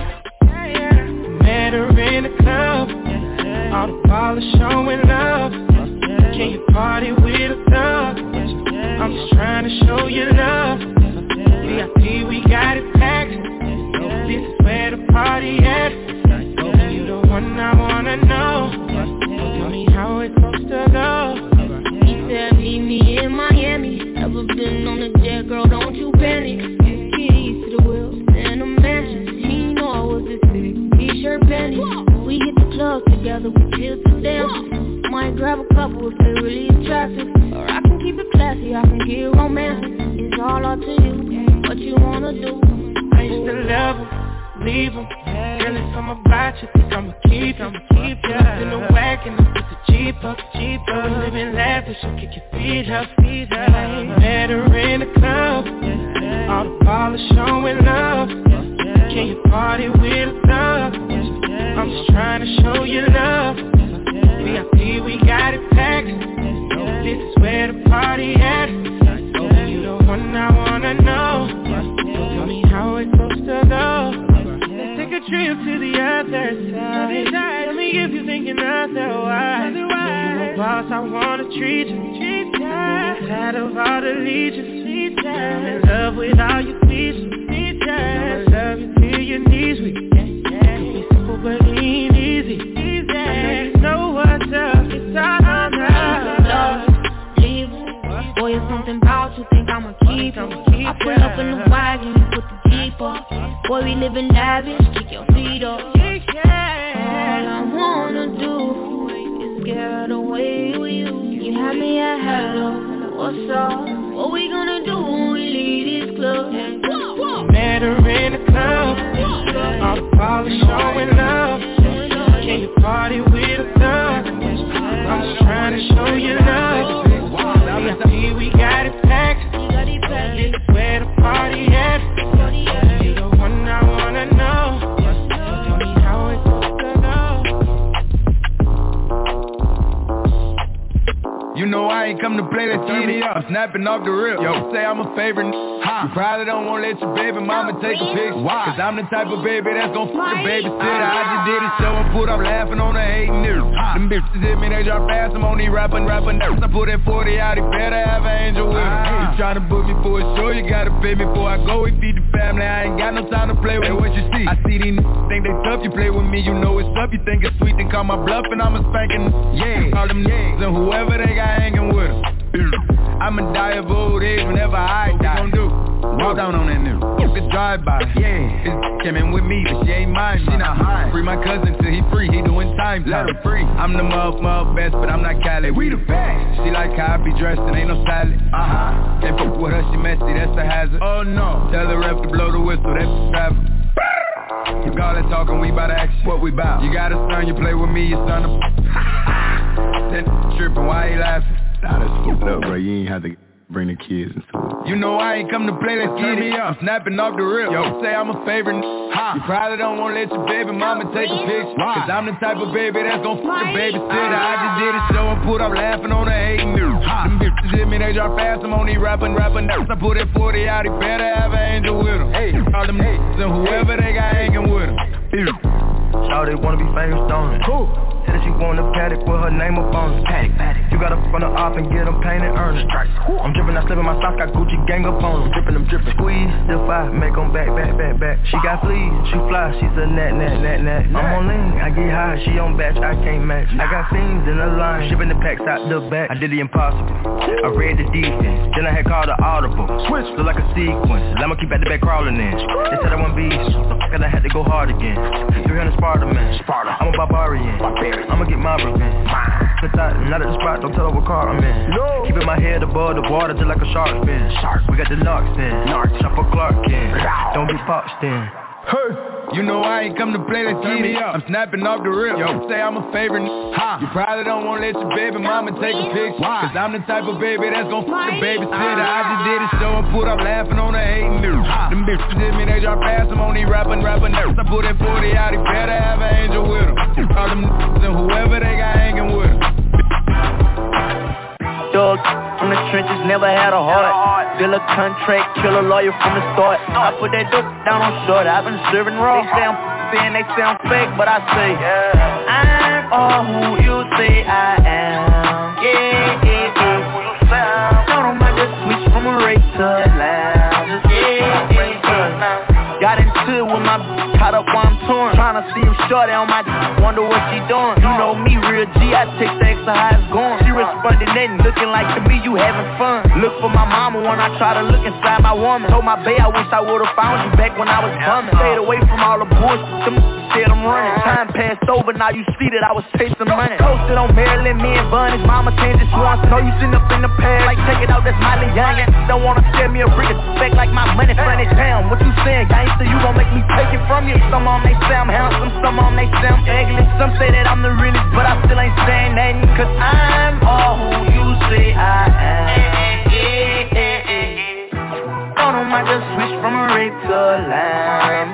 Met her in the club, all the ballers showing love. Can you party with a thug? I'm just trying to show you love. VIP, we got it packed. This is where the party at. You the one I wanna know. Tell me how it's supposed to go. He said meet me in Miami. Never been on a jet, girl, don't you panic. Keys to the wheels and the mansions. He know I was this big. T-shirt panties. We hit the club together, we chill to dance. Might grab a couple if they really attractive. Or I can keep it classy, I can get romantic. It's all up to you, what you wanna do. I used to love him, leave him. Girl, it's something about you, think I'ma keep him. Up in the wagon, I put the Jeep up. We live and laugh, so kick your feet up. Met her in the club, all the ballers showing love. Can you party with a thug? I'm just trying to show you love. VIP, we got it packed. This is where the party at. You the one I wanna know. Tell me how it's supposed to go. Let's take a trip to the other side. Tell me if you're thinking otherwise. You a lost, I wanna treat you. Tired of all the legions. I'm in love with all your features. I'ma love you till your knees weak. It can be simple but it ain't easy. I know you know what's up. It's all love. Boy, it's something about you, think I'ma keep it. I pull up in the wagon, you put the Jeep up. Boy, we living lavish, kick your feet up. All I wanna do is get away with you. You had me at hello, what's up? What we gonna do when we leave this club? Met her in the club, all the polish showing love. Can you party with a thug? I'm just trying to show you love. See, we got it packed. It's where the party at. You're the one I wanna know. Tell me how it's supposed to go. You know I ain't come to play that shit. I'm snapping off the rip. Yo, say I'm a favorite. You probably don't wanna let your baby mama take a picture. Why? Cause I'm the type of baby that's gon' fuck a babysitter. I just did a show and put up laughing on the hating niggas. Them bitches hit me, they drop fast. I'm on these rapping nerves. I put that 40 out, he better have an angel with him. You tryna book me for a show, you gotta pay me before I go. We feed the family, I ain't got no time to play with. Hey, what you see? I see these think they tough, you play with me, you know it's up. You think it's sweet, then call my bluff and I'm a spanking. Yeah, all them niggas and whoever they got hanging with them. I'ma die of old age whenever I die. What you gon' do? Walk down on that nigga. It's drive-by. Yeah, this came in with me, but she ain't mine. She not mine. Free my cousin till he free. He doing time. Let him free. I'm the mother best, but I'm not Cali. We the best. She like how I be dressed and ain't no salad. Can't fuck with her, she messy. That's a hazard. Oh no. Tell the ref to blow the whistle. That's the travel. Fuck all that talking, we bout action. What we bout? You got a son, you play with me, your son. That trippin', why he laughing? Nah, that's fucked up, bro. You ain't have to bring the kids into it. You know I ain't come to play that shit. I'm snapping off the rip. Yo, say I'm a favorite. You probably don't wanna let your baby mama take a picture. Cause I'm the type of baby that's gon' fuck a babysitter. I just did a show and put up laughing on the hating niggas. Them bitches hit me, they drop fast. I'm on these rapping nerves. I put that 40 out, he better have an angel with him. Hey, all them niggas and whoever they got hanging with him. Shawty wanna be famous, don't it? Cool. Said that she want a paddock with her name up on it. Paddock. You gotta fuck her up and get them paid and earn it. I'm drippin', I slip in my socks, got Gucci gang up on them. Drippin', squeeze, still fire, make them back. She got fleas, she fly, she's a net. I'm on lean, I get high, she on batch, I can't match. I got fiends in the line, shipping the packs out the back. I did the impossible, I read the defense, then I had called the audible. Switch, look like a sequence, I'ma keep at the back crawling in. They said I want beast, cause I had to go hard again. 300 Sparta, man. I'm a barbarian. I'ma get my revenge. Not at the spot, don't tell her what car I'm in. No. Keeping my head above the water just like a shark fin. We got the knocks in. Chopper Clark in. Don't be popped in. Hey, you know I ain't come to play that shit. I'm snapping off the rip. Yo, say I'm a favorite. You probably don't wanna let your baby mama take a picture. Cause I'm the type of baby that's gon' fuck a babysitter. I just did a show and put up laughing on the hating niggas. Them bitches hit me, they drop fast. I'm on these rapping nerves. I put that 40 out, he better have an angel with him. All them niggas and whoever they got hanging with him. Dog from the trenches, never had a heart. Bill a contract, kill a lawyer from the start. I put that dope down on short, I've been serving raw. They say I'm thin, they say I'm fake, but I say I'm all who you say I am. Yeah. Don't mind just switch from a race to a lounge. Got into it with my caught up while I'm torn. Tryna see him shorty on my wonder what she doing. You know me, real G, I take the extra how it's going. She responding nothing, looking like to me you having fun. Look for my mama when I try to look inside my woman. Told my bae I wish I would've found you back when I was bumming. Stayed away from all the bullshit, them said I'm running. Time passed over, now you see that I was chasing money. Posted on Maryland, me and Bunny's mama changed it once. Know you sitting up in the past, like take it out, that's Miley Young. Don't wanna sell me a brick of back like my money funny. Damn, what you saying, gangster, you gon' make me take it from you. Some on they say I'm handsome, some on they say I'm ugly. Some say that I'm the realest, but I still ain't saying nothing. Cause I'm all who you say I am. Don't mind just switch from a rape to a line.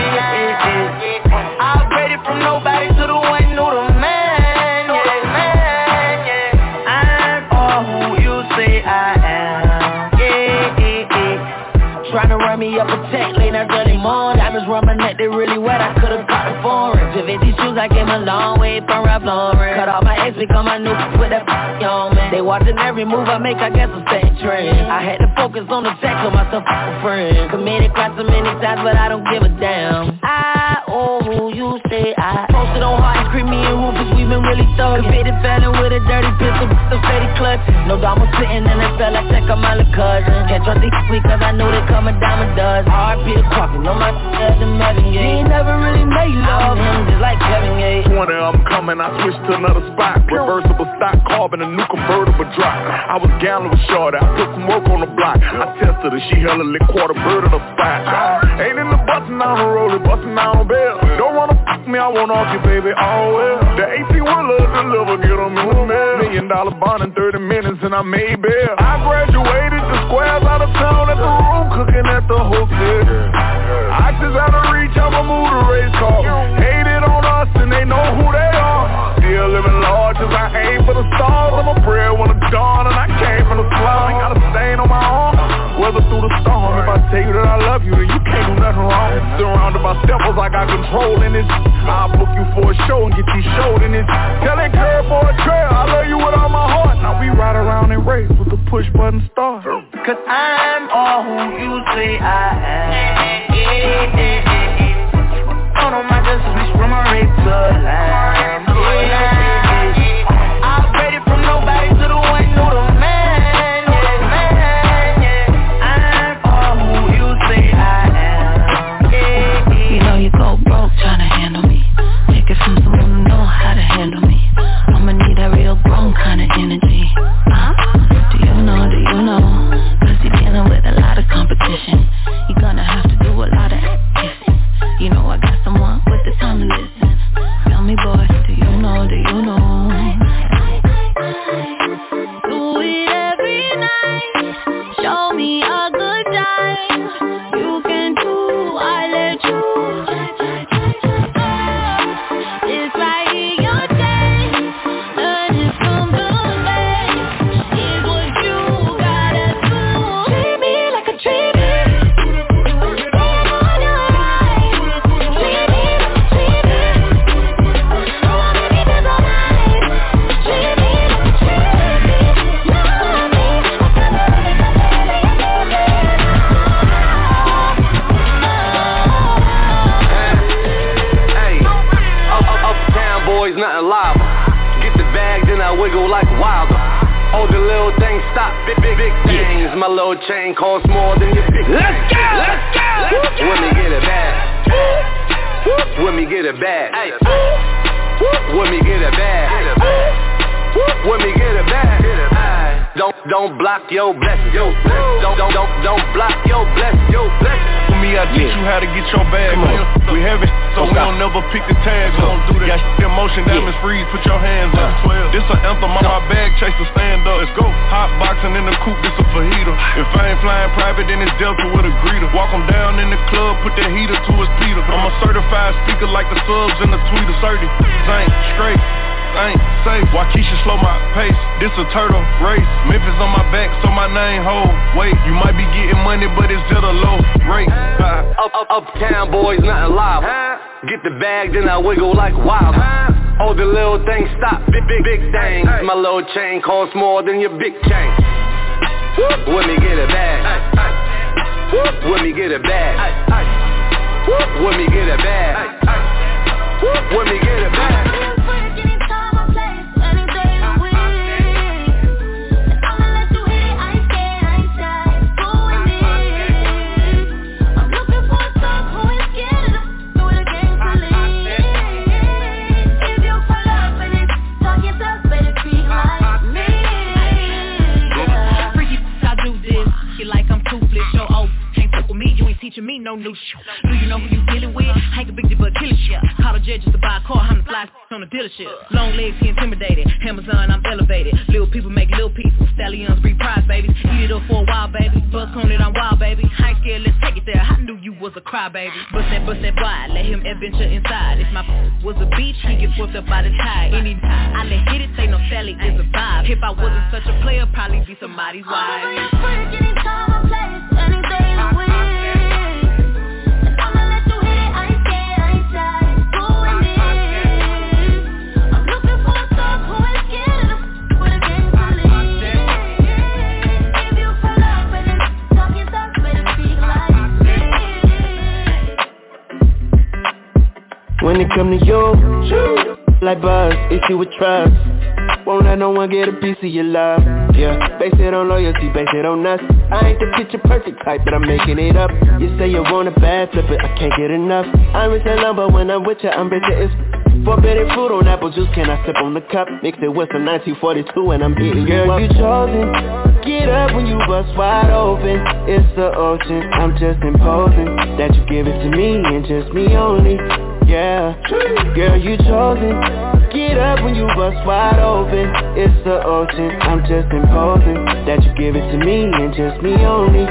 I'll grade it from nobody to the one who the man. I'm all who you say I am. Tryna run me up a tech late, not early morning. Diamonds run my neck, they really wet, I could've caught the foreign. To 50 shoes, I gave my a long way from Ralph Lauren. Cut off my ex, become my new with that on me. They watching every move I make, I guess I'm staying trend. I had to focus on the sex of myself friend. Committed crimes so many times, but I don't give a damn. I owe who you say I posted on hard and creamy and Rufus, we been really thuggin'. Convicted felon with a dirty pistol, the faded clutch. No dog was sitting and it felt like check on my little cousin. Can't trust these sweet cause I know they come a dime a dozen. RP the Crockett, no my head and Melvin Gates. He ain't never really made love, him just like Kevin Gates. 20, I'm coming, I switched to another spot. Reversible stock, carbon, a new convertible drop. I was gambling with Shorty, I put some work on the block. I tested her, she hella lit, quarter bird of the spot. Ain't in the bustin' down the road, bustin' down the bell. Don't wanna fuck me, I want off you, baby, all well. The 18-wheeler deliver, get them in the mail. $1 million bond in 30 minutes and I made bail. I graduated the squares out of town at the room, cooking at the hotel. I just out of reach, I'ma move the race car. Hated on us and they know who they are. Still living large as I aim for the stars. I'm a prayer when it's dawn and I came from the slum. Ain't got a stain on my arm, weather through the storm. If I tell you that I love you, then you can't do nothing wrong. Surrounded by steppers, I got control in this. I'll book you for a show and get you showed in this. Telling girl for a trail, I love you with all my heart. Now we ride around and race with the push button start. Cause I'm all who you say I am. Oh no, my just switch from a rape to a lamb. I upgraded from nobody to the one who the man. I'm all who you say I am. You know you go broke tryna handle me. Take it from someone who know how to handle me. I'ma need that real grown kinda energy. Do you know? Cause you're dealing with a lot of competition. You're gonna have to do a lot of kissing. You know I got someone with the time to listen. Tell me boy, do you know? Do it every night. Show me a good time. You can do, I let you. It's right here, your day. Learn it from the best. Here's what you gotta do. Treat me like a treat me. Nothing live. Get the bag, then I wiggle like a wilder. Oh, the little things stop, big things. My little chain costs more than your big. Let's go! When me get it bad. When me get it bad. When me get it bad. When me get it bad. Don't block your blessings. Don't block your blessings. For me, I teach you how to get your bag. We have it, so we don't never pick the tags up. Got shit in motion, diamonds freeze, put your hands up. This an anthem on my bag, chase the stand up. Let's go. Hot boxing in the coupe, this a fajita. If I ain't flying private, then it's Delta with a greeter. Walk him down in the club, put that heater to his Peter. I'm a certified speaker like the subs in the tweeter. 30, Zank, straight. Ain't safe, Waukesha slow my pace. This a turtle race. Memphis on my back, so my name hold. Wait, you might be getting money, but it's at a low rate. Uptown boys, nothing live. Get the bag, then I wiggle like wild. Oh, the little things stop, big things. My little chain costs more than your big chain. When me get it bad. When me get it bad. When me get it bad. When me get it bad. Teaching me no new shit. Do you know who you dealing with? Hank a big deal, but killing shit. Call a judge just to buy a car, I'm the fly on the dealership. Long legs, he intimidated. Amazon, I'm elevated. Little people make little people. Stallions breed prize babies. Eat it up for a while, baby. Bust on it, I'm wild, baby. I ain't scared, let's take it there. I knew you was a cry, baby. Bust that wide, let him adventure inside. If my was a beach, he get swept up by the tide. Anytime I let hit it, say no Sally is a vibe. If I wasn't such a player, probably be somebody's wife. Anytime I place, anything I win. it come to you, like buzz, issue with trust. Won't let no one get a piece of your love, yeah. Base it on loyalty, base it on us. I ain't the picture perfect type, but I'm making it up. You say you want a bad flip it, I can't get enough. I'm rich and love, but when I'm with you, I'm richer. It's forbidden fruit on apple juice, can I sip on the cup? Mix it with some 1942 and I'm hitting you up. Girl, you chosen, get up when you bust wide open. It's the ocean, I'm just imposing that you give it to me and just me only, yeah. Girl, you chosen, get up when you bust wide open. It's the ocean, I'm just imposing that you give it to me and just me only.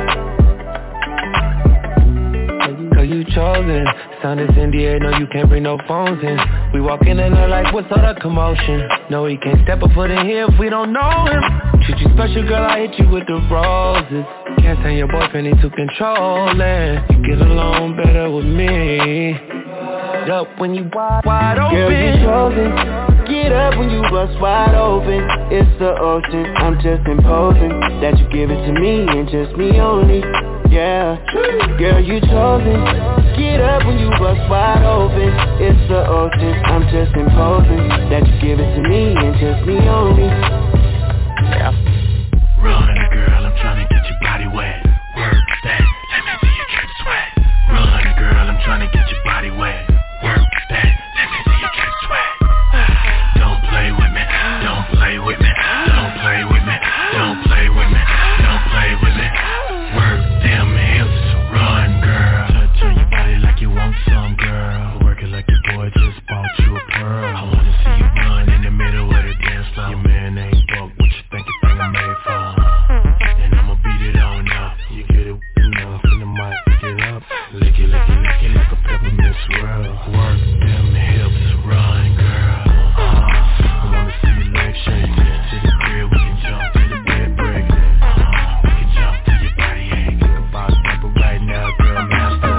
Girl, you chosen, sound is in the air, no you can't bring no phones in. We walk in and they're like, what's all the commotion? No, he can't step a foot in here if we don't know him. Treat you special, girl, I hit you with the roses. Can't stand your boyfriend, he too controlling. You get along better with me. Up when you wide open. Girl, you chosen, get up when you bust wide open. It's the ocean, I'm just imposing that you give it to me and just me only, yeah. Girl, you chosen, get up when you bust wide open. It's the ocean, I'm just imposing that you give it to me and just me only, yeah. Run, girl, I'm trying to get your body wet. Work that, let me see you drip sweat. Run, girl, I'm trying to get your body wet. Work that, let me see you drip sweat. Don't play with me, don't play with me, don't play with me, don't play with me, don't play with me. Work them hips, run, girl. Touch on your body like you want some, girl. Work it like your boy just bought you a pearl. I wanna see you run in the middle of the dance floor. Your man ain't broke, what you think I'm made for? And I'ma beat it on up. You get it enough, and the mic pick it up. Lick it like a peppermint swirl. Work them hips, run, girl. I wanna see your legs shake. To the crib, we can jump to the bed break. We can jump to your body ache. Think about it right now, girl, master.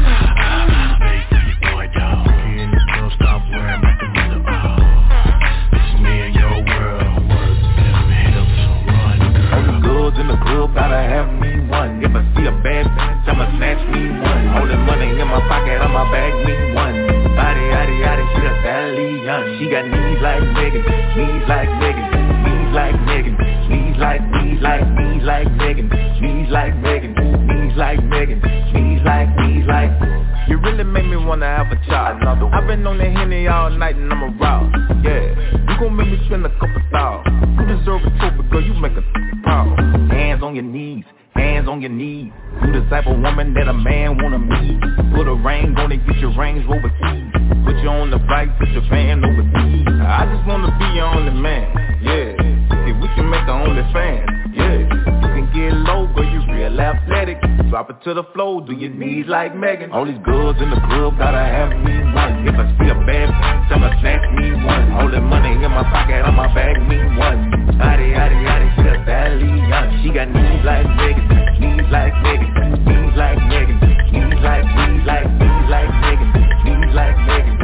Make for your boy, dog. Here in the club, stop wearing like the mother. It's me and your world. Work them hips, run, girl. All the girls in the club gotta have me one. If I see a bad bitch, I'ma snatch me one. All the money in my pocket, I'ma bag me one. Body, yaddy, yaddy, she a stallion. She got knees like Megan, knees like Megan, knees like Megan, knees like Megan, knees like Megan, knees like. You really make me wanna have a child. I've been on that Henny all night and I'm around. Yeah, you gon' make me spend a couple thousand. You deserve it too, but girl, you make a proud. Hands on your knees, hands on your knees. You the type of woman that a man wanna meet. Put a ring on it, get your Range Rover keys. Put you on the flight, put your van overseas. I just wanna be your only man, yeah. If we can make the only fan, yeah. You can get low, girl, you real athletic. Drop it to the floor, do your knees like Megan. All these girls in the club gotta have me one. If I see a bad bitch, I'ma snatch me one. All the money in my pocket, I'ma bag me one. Yaddy, yaddy, yaddy, she a stallion. She got knees like Megan, knees like Megan, knees like Megan, knees like Megan, knees like Megan, knees like Megan.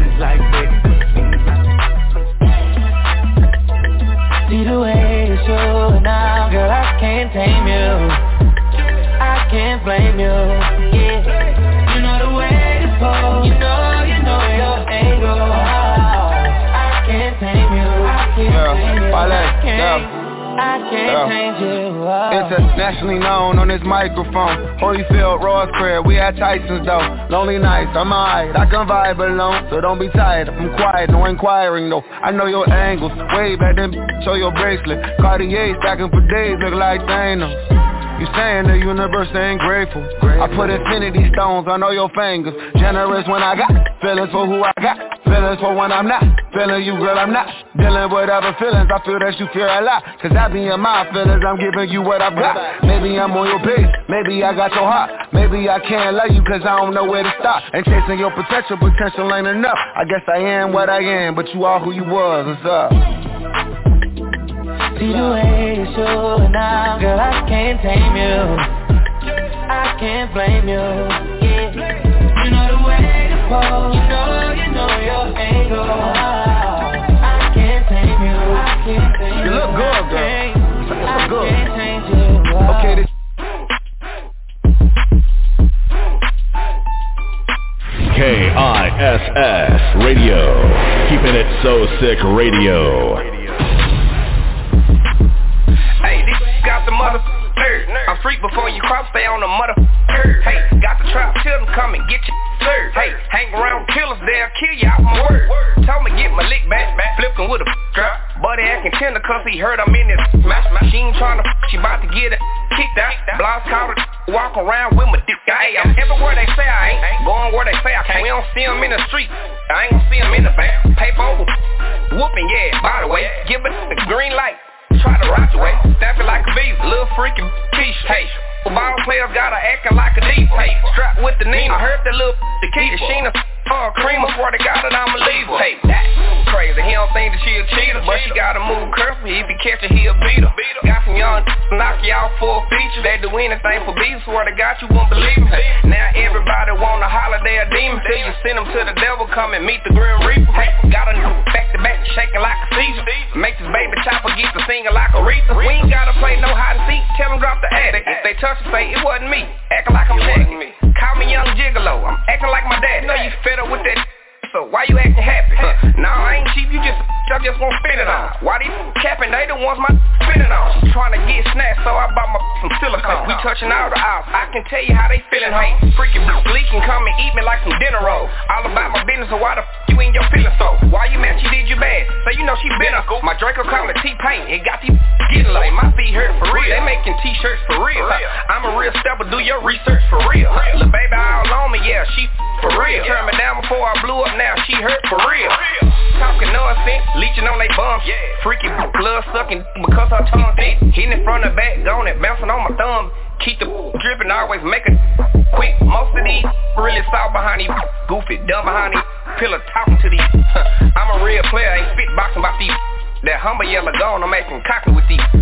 See the way you show now, girl, I can't tame you. I can't blame you, yeah. You know the way to pose, you know your angle. I can't tame you, I can't tame you, I can't change you. Internationally known on this microphone. Holyfield, Ross Craig, we had Tyson's though. Lonely nights, I'm alright, I can vibe alone. So don't be tired, I'm quiet, no inquiring though. I know your angles, way back then, show your bracelet. Cartier stacking for days, look like Thanos. You saying the universe ain't grateful. I put infinity stones on all your fingers. Generous when I got feelings for who I got. Feelings for when I'm not feeling you, girl, I'm not dealing with other feelings. I feel that you fear a lot. Cause I be in my feelings, I'm giving you what I've got. Maybe I'm on your page, maybe I got your heart. Maybe I can't love you cause I don't know where to stop. Ain't chasing your potential ain't enough. I guess I am what I am, but you are who you was, what's up? See the way you show now, girl, I can't tame you. I can't blame you, yeah. You know the way to pose, you know your angle. I can't tame you, I can't tame you. You look good, girl. You look good. I can't change you. Okay, this KISS So Sick Radio. Hey, this got the mother nerd. I'm freak before you cross, stay on the mother curve. Hey, got the trap, tell them come and get you served. Hey, hang around killers, they'll kill you out my word. Told me get my lick back, flippin' with a drop. Buddy acting tender cause he heard I'm in this match. She ain't tryna, she bout to get it kicked out. Blogs call her, walk around with my dick. Hey, I'm everywhere they say I ain't, going where they say I can't. We don't see them in the street, I ain't gon' see them in the back. Paper over, whooping, yeah, by the way. Give it the green light, try to rock the way. Stamp it like a visa, little freaking quiche. Hey, ball players got her acting like a diva. Hey, strapped with the Nina, I heard that little the key. Sheena cream, I swear to God that I'm a leaver. Hey, that's crazy, he don't think that she a cheater, but she gotta move carefully, if he catch her, he'll beat her. Got some young knock you out for a feature, they do anything for beef, swear to God you won't believe me. Hey, now everybody want a holiday, a demon, till you send them to the devil, come and meet the Grim Reaper. Hey, got a back to back, shaking like a Caesar, make this baby chopper get to singing like Aretha. We ain't gotta play no hide and seek, tell them drop the attic. If they touch it, say it wasn't me, acting like I'm checking me. Call me young gigolo, I'm acting like my dad. You know you fed up with that, so why you acting happy? Nah, I ain't cheap, you just I just won't spend it on. Why these capping, they the ones my spinning on. She tryna get snatched, so I bought my some silicone. We touching all the aisles, I can tell you how they feeling, hey. Freaking leaking, come and eat me like some dinner roll. All about my business, so why the you in your feelings so? Why you mad, she did you bad, so you know she been a my Draco call it T-Paint, it got these getting late. My feet hurt for real, they making t-shirts for real. I'm a real stepper, do your research for real. Lil' baby all on me, yeah, she for real. Turned me down before I blew up, now she hurt for real. Talking nonsense, leeching on they bums. Freaky blood sucking because her tongue thick. Hitting it from the back, going it, bouncing on my thumb. Keep the dripping, always make it quick. Most of these really soft behind these, goofy, dumb behind these, pillar talking to these. I'm a real player, ain't spit boxing about these. That humble yellow gone, I'm acting cocky with these.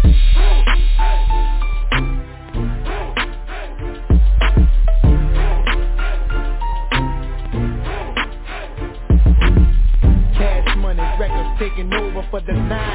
Records taking over for the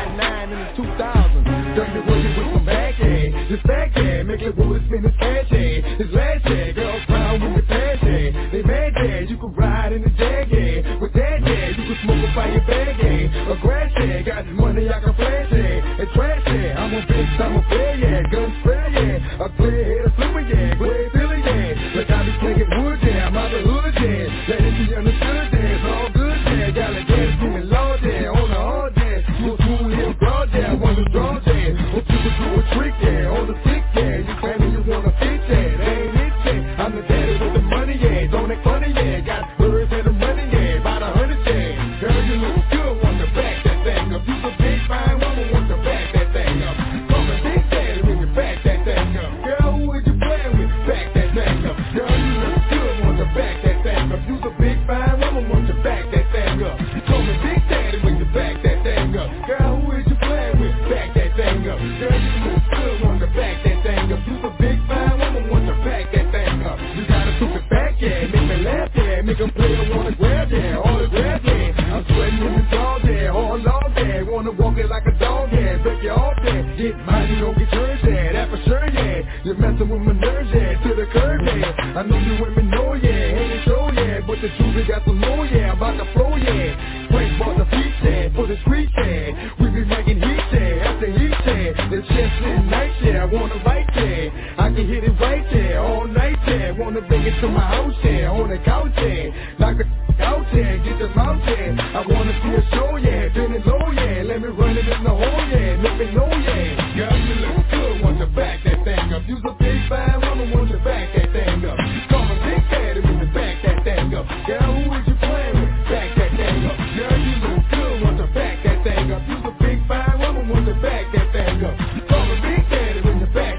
99 in the 2000s. Done the working with some backhand. This backhand make it roll, spin this cash hand. This last hand, girls proud with the passion. They mad hand, you can ride in the jag hand. With that hand, you can smoke a fire bag hand. A grass hand, got this money I can flash hand. And trash hand, I'm a bitch, I'm a player, yeah. Gun spray, yeah. A clear head, a silver, yeah. Blade Billy, yeah. Like I be slinging wood, yeah. I'm out the hood, yeah. Let it be understood, yeah. It's all good, yeah. Got a gas, give me low, yeah. On the hard, yeah. You fool, yeah. Broad, yeah. Want to draw, yeah. What you can do a trick, yeah. On the stick, yeah. You claiming you wanna fit, yeah. That ain't it, yeah. I'm the daddy with the money, yeah. Don't act funny, yeah. Got birds and the money, yeah. About 100, yeah. Girl, you look good, want to back that thing up. You a big fine woman, want to back that thing up. Come and big daddy when you back that thing up. Girl, who is you playing with? Back that thing up. Girl, you look good, want to back that thing up. You a big fine woman, want to back that thing up. Come and big daddy when you back that thing up. Girl, who is you playing with? Back that thing up. Girl, you look good, want to back that thing up. You a big fine woman, want to back that thing up. You gotta took it back, yeah. Make me laugh, yeah. Make a player wanna grab, yeah. All the grab, yeah. I'm sweating in the dog, yeah. All dog, yeah. Wanna walk it like a dog, yeah. Break you off, yeah. Get mine, you don't get yours, yeah. That for sure, yeah. You're messing with my nerves, yeah. To the curb, yeah. I know you women know, yeah. Ain't it show, yeah. But the truth, got some low, yeah. I'm about to flow, yeah. Frank bought the feet, yeah. For the street, yeah. We be making heat, yeah. After heat, yeah. The chest sitting nice, yeah. I wanna bite, yeah. I can hit it right, yeah. All night, yeah. Wanna bring it to my house, yeah. On the couch, yeah. Knock the out, yeah. Get the mouth, yeah. I wanna see a show, yeah. Bend it low, yeah. Let me run it in the hole, yeah. Make me know, yeah. Girl, you look good, want to back that thing up. You's a big fine woman, want to back that thing up. Call me big daddy when you back that thing up. Girl, who is you playing with? Back that thing up. Girl, you look good, want to back that thing up. You's a big fine woman, want to back that thing up. Call me big daddy when you back.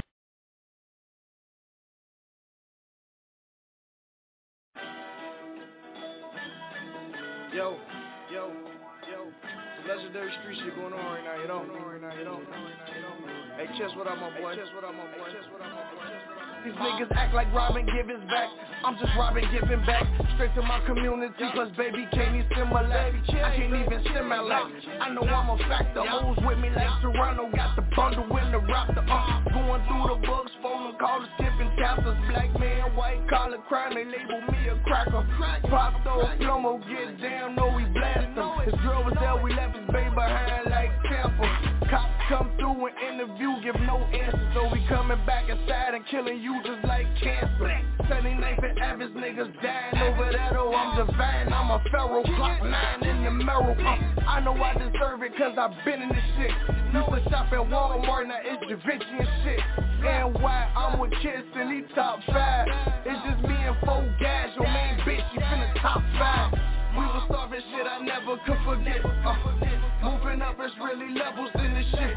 Yo, the legendary street shit going on right now, you know? Hey, Chess, what up, my boy? These niggas act like robbing, giving back. I'm just robbing, giving back. Straight to my community, plus baby can't even send my life. I can't even send my life. I know I'm a factor. Hoes with me like Toronto, got the bundle in the raptor. Going through the books, phone call the skipping chapters. Black man, white collar crime, they label me a cracker. Pop those, Flomo, get down, know we blast them. His girl was cell, we left his baby behind like Tampa. Cops come through and interview, give no answer. So we coming back inside and killing you just like cancer. 79th and average niggas dying over that, oh I'm divine. I'm a pharaoh, clock 9 in the mirror. I know I deserve it cause I've been in this shit. Used to shop at Walmart, now it's Da Vinci and shit. And why I'm with kids and he top 5. It's just me and 4 guys, your main bitch, she finna top 5. We was starving shit I never could forget. Moving up, it's really levels in this shit.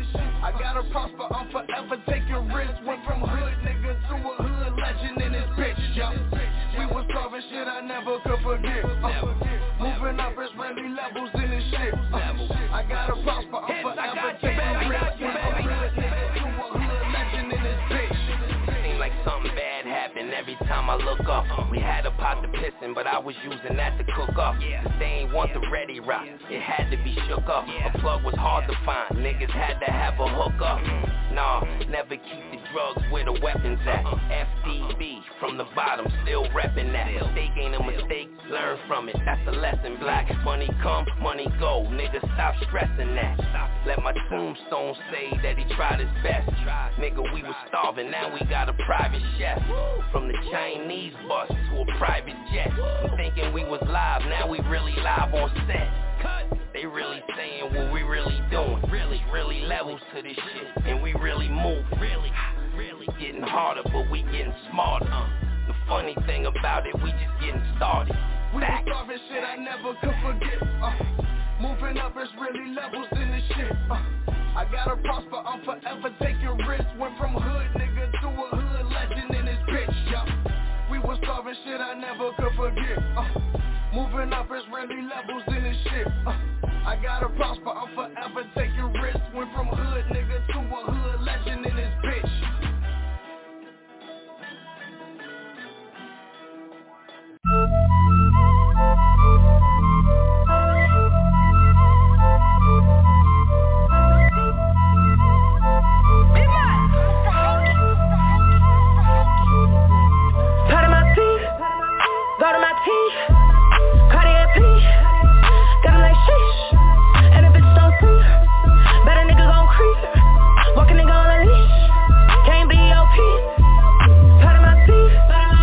I gotta prosper, I'm forever taking risks. Went from hood nigga to a hood legend in this bitch, yo. We was starving shit I never could forget. Moving up, it's really levels in this shit. I gotta prosper, I'm forever taking risks. Went from hood nigga to a hood legend in this bitch. Seem like something bad happened every time I look up. We had a pot to pissin', but I was using that to cook up. Cause they ain't want the ready rock, it had to be shook up. A plug was hard to find, niggas had to have a hook up. Nah, never keep the drugs where the weapons at. FDB, from the bottom, still reppin' that. Mistake ain't a mistake, learn from it, that's a lesson. Black money come, money go, nigga stop stressing that. Let my tombstone say that he tried his best. Nigga, we was starving, now we got a private chef. From the Chinese bus to a private jet. I'm thinking we was live, now we really live on set. They really saying what we really doing. Really levels to this shit, and we really move. Really getting harder, but we getting smarter. The funny thing about it, we just getting started. We was starving shit I never could forget. Moving up, it's really levels in this shit. I gotta prosper, I'm forever taking risks. Went from hood nigga to a hood legend in this bitch, yo. We was starving shit I never could forget. Moving up, it's really levels in this shit. I gotta prosper, I'm forever taking risks. Went from hood nigga to a hood legend in this bitch. Part of my teeth, go to my teeth, Cartier P, got 'em like sheesh, and if it's don't see, better nigga gon' creep, walking nigga on a leash, can't be OP. Part of my teeth,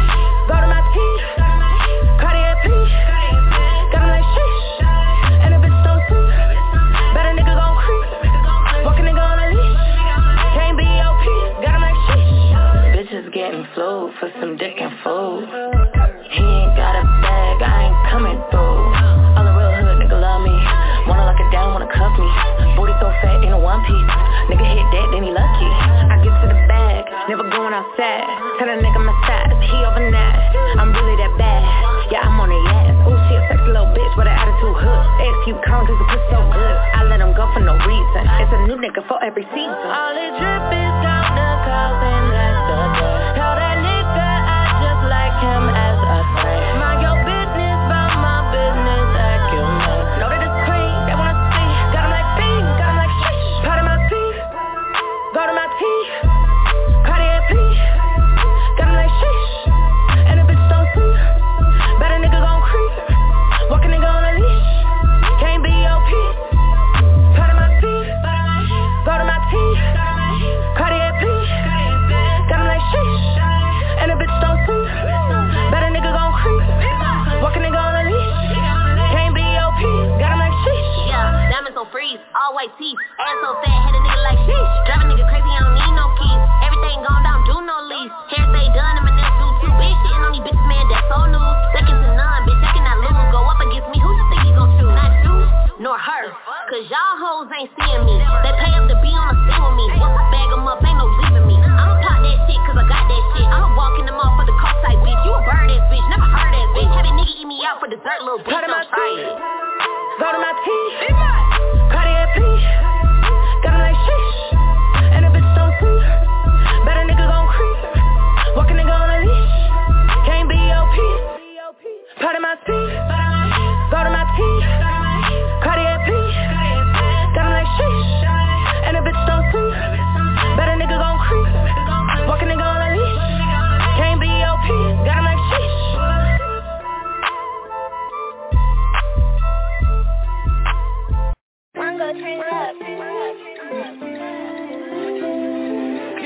go to my teeth, Cartier P, got 'em like sheesh, and if it's don't see, better nigga gon' creep, walking nigga on a leash, can't be OP, got 'em like sheesh. Bitches getting flu for some dick and food. He ain't got a bag, I ain't coming through. All the real hood nigga love me. Wanna lock it down, wanna cuff me. Booty so fat in a one piece. Nigga hit that, then he lucky. I get to the bag, never going outside. Tell a nigga my size, he overnight. I'm really that bad, yeah I'm on the ass. Ooh she a sexy little bitch with an attitude hood. Ask you count cause the pussy so good. I let him go for no reason. It's a new nigga for every season. All this drip is gonna cause him last the day. Tell that nigga I just like him as a friend. Mind your business, about my business, acumen. Know that it's clean, they wanna see. Got 'em like fiend, got 'em like sheesh. Part of my teeth, go to my teeth, Cartier P, got 'em like sheesh. And if it's don't see, better nigga gon' creep, walking nigga on a leash, can't be OP. Part of my teeth, go to my teeth, Cartier P, got 'em like sheesh. And if it's don't see, better nigga gon' creep, walking nigga on a leash, can't be OP, got 'em like sheesh. Yeah, diamonds on freeze, all white teeth, ass so fat, hit a nigga like sheesh. Drive a nigga crazy, I don't need no keys. Everything gone down, do no lease. Hair stay done, and my nails do too. Bitch, shitting on these bitches, man, that's so new. Second to none, bitch, I cannot lose. Go up against me, who you think you gon' choose? Not you, nor her, cause y'all hoes ain't seeing me. They pay up to be on the scene with me. Once I bag them up, ain't no leaving me. I'ma pop that shit, cause I got that shit. I'ma walk in the mall for the coast type bitch. You a bird ass bitch, never heard ass bitch. Have a nigga eat me out for dessert, little bitch, don't try it. Go to my teeth, Cartier P, got 'em like sheesh. And if it's don't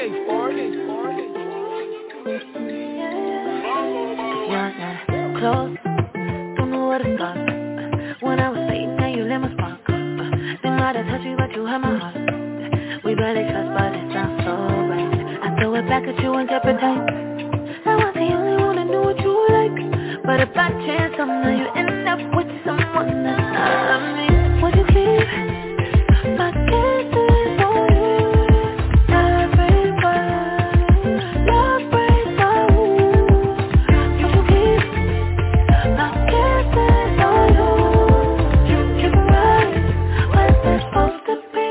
Close, don't know where to start. When I was waiting, now you lit my spark. Didn't know how to touch you, but you had my heart. We barely trust, but it sounds so right. I throw it back at you and jeopardize. I was the only one that knew what you were like. But if by chance somehow you end up with someone that loves me, would you keep my kisses on you? Every word, love breaks my wounds. You should keep my kisses on you. You keep it right where they're supposed to be.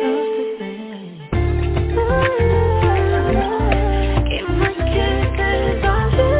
Keep my kisses on you.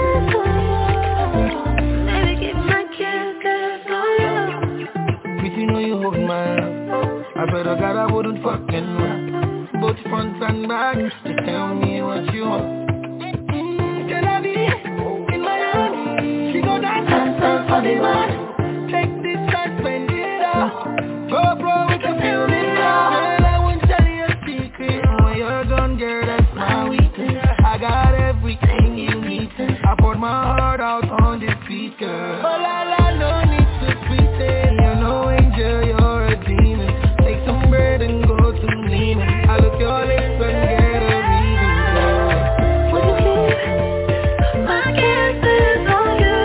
Baby, keep my kisses on you. Pretty know you hold my hand. I swear to God I wouldn't fucking run. Both front and back, just tell me what you want. Can I be in Miami? She go dance and funny man. Take this and spend it out. Go pro, we can film it now. Girl, I won't tell you a secret. When you're done, girl, that's my weakness. I got everything you need. I poured my heart out on this beat, girl. Oh la la, no need to pretend. You're no angel, you're a demon. Take some bread and go to Neiman. I look your lips and get a reading, girl. Would you keep my kisses on you?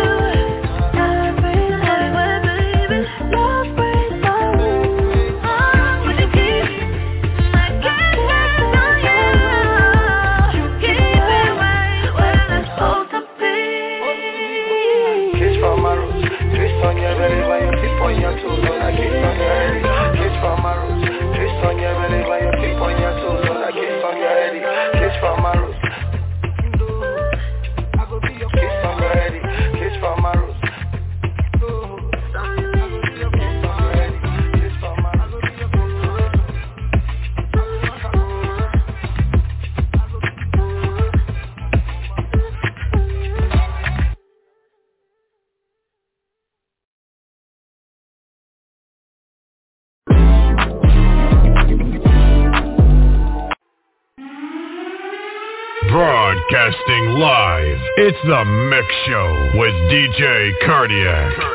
Every word, baby, love breaks my wounds. Would you keep my kisses on you? You keep it right where they're supposed to be. Kiss from my roots, twist on your belly while you tip on your toes. When I kiss on your head, kiss from my roots, twist on your belly while you tip on your toes. When I kiss on your head, kiss from my roots. I go be your kiss on your head, kiss from my roots. Broadcasting live, it's The Mix Show with DJ Cardiac.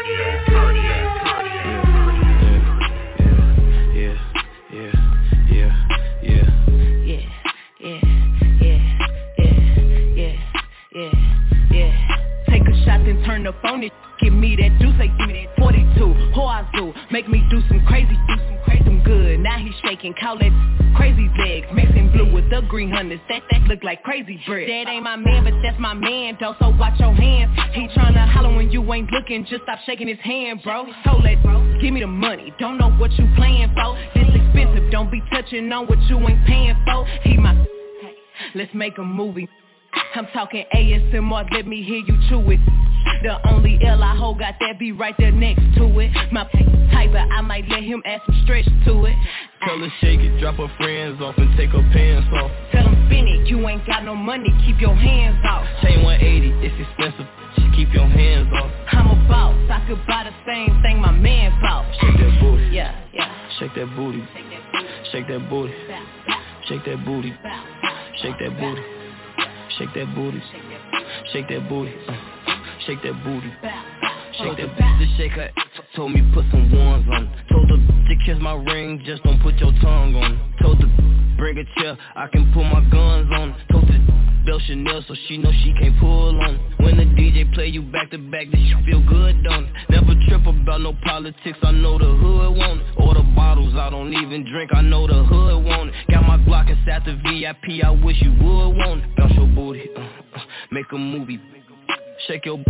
Take a shot, then turn up on it. Give me that juice, they give me that 42. Hoazoo, make me do some crazy, some good. Now he's shaking, call that crazy legs. Mixing blue with the green hunters, that look like crazy bread. That ain't my man, but that's my man, though, so watch your hands. He tryna holler when you ain't looking, just stop shaking his hand, bro. So let's give me the money, don't know what you playing for. This expensive, don't be touching on what you ain't paying for. He my, let's make a movie. I'm talking ASMR, let me hear you chew it. The only L I hold got that be right there next to it. My type, but I might let him add some stretch to it. Tell her shake it, drop her friends off and take her pants off. Tell him spin it, you ain't got no money, keep your hands off. Chain 180, it's expensive, just keep your hands off. I'm a boss, I could buy the same thing my man bought. Shake that booty, yeah. Shake that booty, shake that booty, shake that booty, shake that booty, shake that booty, shake that booty, shake that booty, shake that bitch to shake her. Told me put some ones on. Told her to kiss my ring, just don't put your tongue on. Told her bring a chair, I can put my guns on. Told her Bell Chanel so she know she can't pull on. When the DJ play you back to back, this you feel good, don't it? Never trip about no politics, I know the hood want it. Order bottles, I don't even drink, I know the hood want it. Got my Glock inside the VIP, I wish you would want it. Bounce your booty, make a movie. Shake your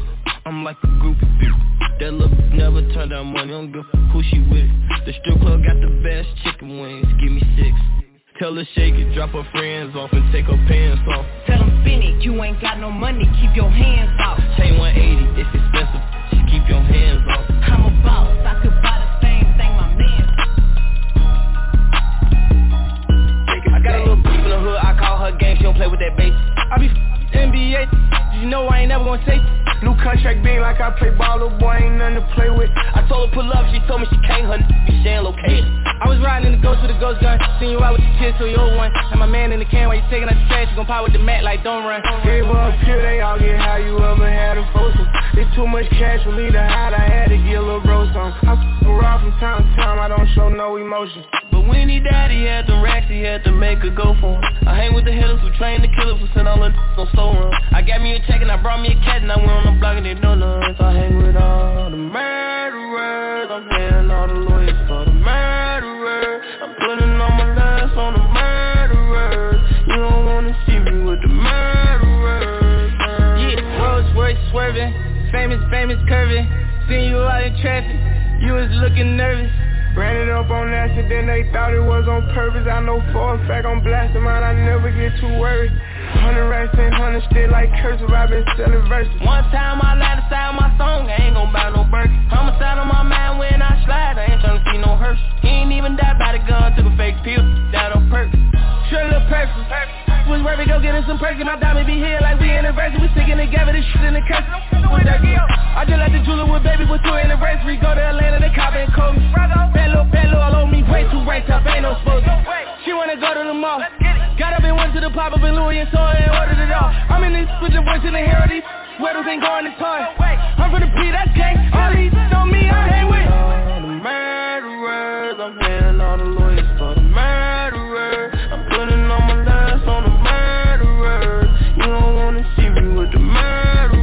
I'm like a groupie. That look never turn down money, don't give a who she with. The strip club got the best chicken wings, give me 6. Tell her shake it, drop her friends off and take her pants off. Tell him spin it, you ain't got no money, keep your hands off. Chain 180, it's expensive, just keep your hands off. I'm a boss, I could buy the same thing my man. I got a little beef in the hood, I call her gang, she don't play with that bass. I be NBA, you know I ain't never gonna say. New contract being like I play ball, little boy ain't nothing to play with. I told her pull up, she told me she can't, her be sharing location. I was riding in the ghost with a ghost gun, seen you out with the kids, so you old one. And my man in the can while you taking out the trash, you gon' pop with the mat like don't run. Gave up here, they all get how you ever had a frozen. It's too much cash for me to hide, I had to get a little bro some. I around from time to time, I don't show no emotion. But when he died, he had the racks, he had to make a go for him. I hang with the hitters who train the killers, who send all the on slow run. I got me a check and I brought me a cat and I went on the block and they know none. So I hang with all the murderers, I'm paying all the lawyers for the murderers. I'm putting all my last on the murderers. You don't wanna see me with the murderers. Yeah, Rolls Royce swerving, famous curving. Seen you out in traffic, you was looking nervous. Ran it up on accident, they thought it was on purpose. I know for a fact I'm blasting mine, I never get too worried. 100 racks and 100 still like cursive, I been selling verses. One time I lied aside my song, I ain't gon' buy no Birkin. Homicide on my mind when I slide, I ain't tryna see no hearse. He ain't even died by the gun, took a fake pill, died on purpose. Sure look perfect. Was worth it, go get in some perks, my diamond be here like we anniversary. We sticking together, this shit in the curse. I just like the jeweler with baby with 2 anniversary. Go to Atlanta, they cop and Kobe. Bello, all on me, way too ranked up, ain't no supposed to. She wanna go to the mall. Got up and went to the pop up in Louis and saw it and ordered it all. I'm in this with the voice in the heritage. Weddles ain't going this hard. I'm from the P, that's gang. All these on me, I hang with all the murderers. I'm paying all the lawyers for the murderers. I'm putting all my last on the murderers. You don't wanna see me with the murderers.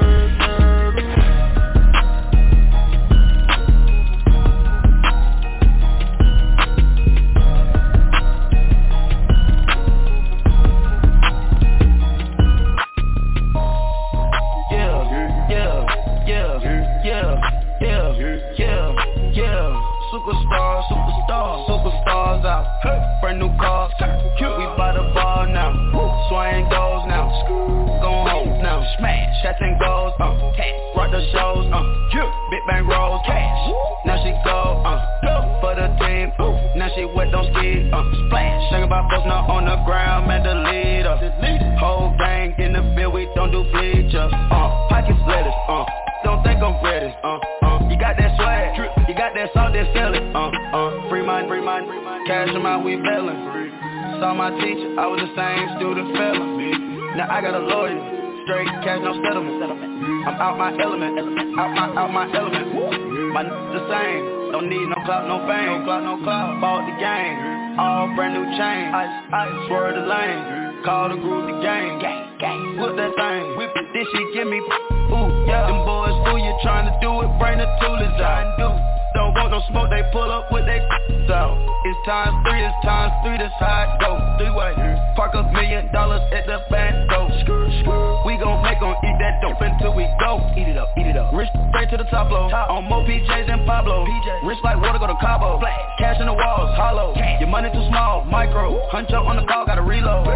Superstars out, brand new cars, we by the bar now, swing goes now, gon' hold now, smash, shots and goes, rock the shows, big bang rolls, cash, now she go, for the team, now she wet, don't ski, splash, think about folks now on the ground, man, the leader, whole gang in the field, we don't do bleachers, pockets lettuce, don't think I'm ready, you got that swag, you got that salt that sell it, free mind, cash them out, we bailin'. Saw my teacher, I was the same student fella. Now I got a lawyer, straight cash, no settlement. I'm out my element, out my element. My the same, don't need no clout, no fame, no clout. Bought the game, all brand new chain. I swerve the lane, call the group the gang. What's that thing? Whip it, this shit give me. Ooh, yeah. Them boys fool you trying to do it, bring the toolers out. Don't want no smoke, they pull up with they out. It's times 3, that's how it go. 3-way, park $1 million at the bank, go. We gon' make them eat that dope until we go. Eat it up. Rich straight to the top low. On more PJs than Pablo. Rich like water, go to Cabo. Cash in the walls, hollow. Your money too small, micro. Hunch up on the call, gotta reload.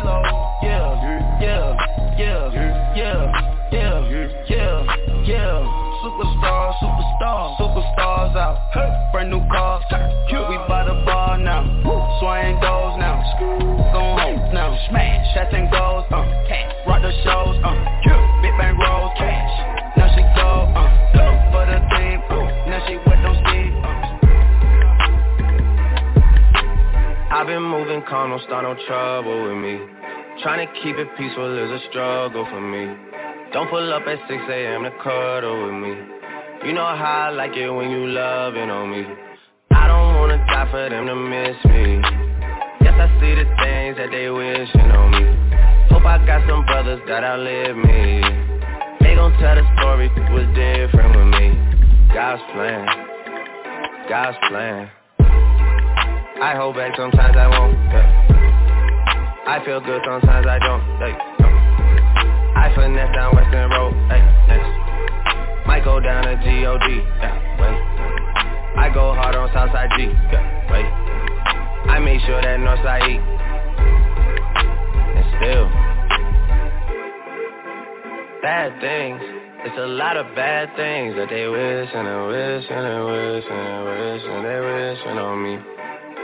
Yeah. Superstars out, brand new cars, we by the bar now, swing goes now, gon' hold now, smash, shots and goes, rock the shows, big bang rolls, cash, now she go, for the team, now she wet, don't ski. I've been moving calm, don't start no trouble with me. Trying to keep it peaceful is a struggle for me. Don't pull up at 6 a.m. to cuddle with me. You know how I like it when you loving on me. I don't wanna die for them to miss me. Yes, I see the things that they wishing on me. Hope I got some brothers that outlive me. They gon' tell the story was different with me. God's plan. I hold back, sometimes I won't. I feel good, sometimes I don't. I finesse down Western Road. Might go down to G.O.D. I go hard on Southside G. I make sure that Northside E. And still, bad things. It's a lot of bad things that they wish and they wish and they wish and they wish and they wishing on me.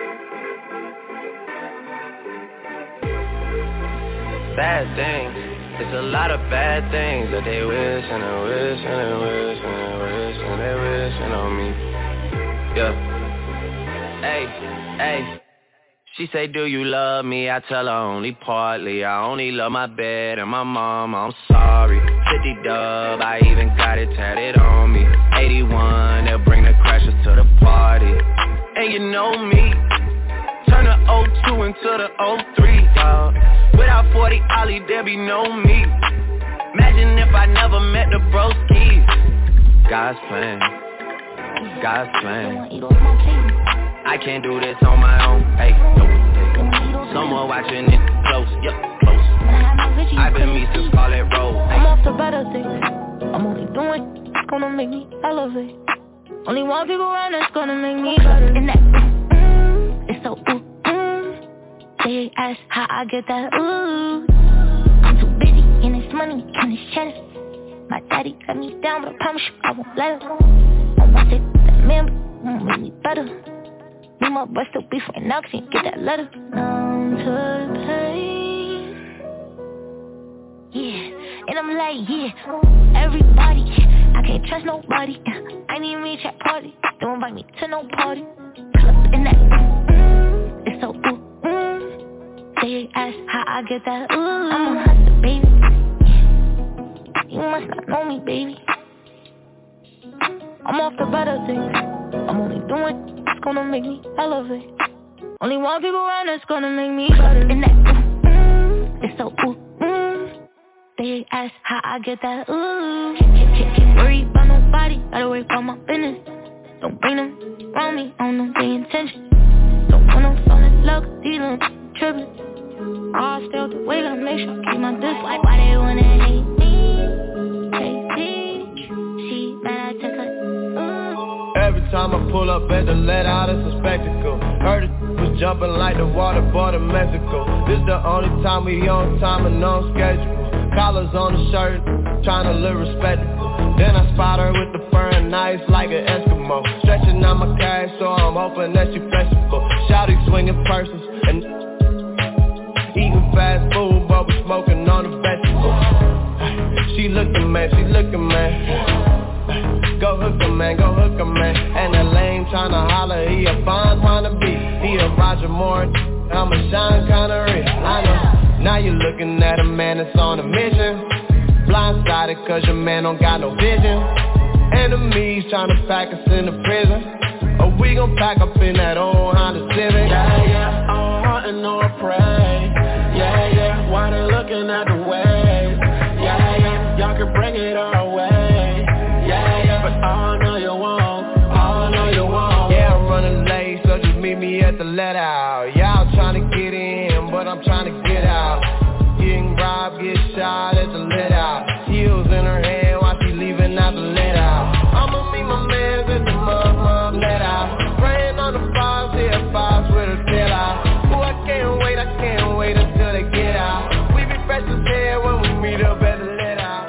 Bad things. It's a lot of bad things that they wish and they wish and they wish and they wish and they wishing on me. Yeah. Hey. She say, do you love me? I tell her only partly. I only love my bed and my mama, I'm sorry. 50 dub, I even got it tatted on me. 81, they'll bring the crashers to the party. And you know me, turn the 02 into the 03, dog. Without 40 Ollie, there be no me. Imagine if I never met the broskies. God's plan. I can't do this on my own, hey, no. Someone watching it close, close. I've been me since Scarlet Road. I'm off the better things. I'm only doing it's gonna make me elevate. Only one people around that's gonna make me better. And that it's so They ask how I get that I'm too busy in this money, in this cheddar. My daddy cut me down, but I promise you I won't let her. I want to that man, won't make me better. Me my breast still beef right now, can't get that letter. Numb to the pain. Yeah, and I'm like, everybody, I can't trust nobody. I need me at party, don't invite me to no party. Club in that, it's so They ask how I get that I'm a hustler, baby. You must not know me, baby. I'm off the better things. I'm only doing it's gonna make me elevate. Only one people around that's gonna make me better. And that it's so They ask how I get that Can't worry about nobody, gotta worry about my business. Don't bring them around me, I don't know their intention. Don't want them fall in love, these little trippin'. I'll stay out the way, gotta make sure I keep my distance. Why they wanna hate me? She mad I took her. Every time I pull up at the let out, it's a spectacle. Heard it was jumping like the water border Mexico. This the only time we on time and on schedule. Collars on the shirt, trying to live respectable. Then I spot her with the fur and ice like an Eskimo. Stretching out my cash, so I'm hoping that she flexible. Shouty swinging purses and eating fast food, but we smoking on the vegetables. She looking man. Go hook 'em, man. And that lame tryna holler, he a Bond wannabe. He a Roger Moore, I'm a Sean Connery. I know, now you looking at a man that's on a mission. Blindsided cause your man don't got no vision. Enemies tryna pack us in the prison. Or we gon' pack up in that old Honda Civic. Yeah, I'm hunting no prey. Yeah, why they looking at the waves? Yeah, y'all can bring it our way. Yeah, but all I know you won't. Yeah, I'm running late, so just meet me at the let out. Y'all tryna get in, but I'm tryna get out. Getting robbed, get shot at the let out. Heels in her hand while she leaving out the let out. I'ma meet my mans at the mom let out. Praying on the bars, here bars with a tail out. Ooh, I can't wait until they get out. We be fresh as hell when we meet up at the let out.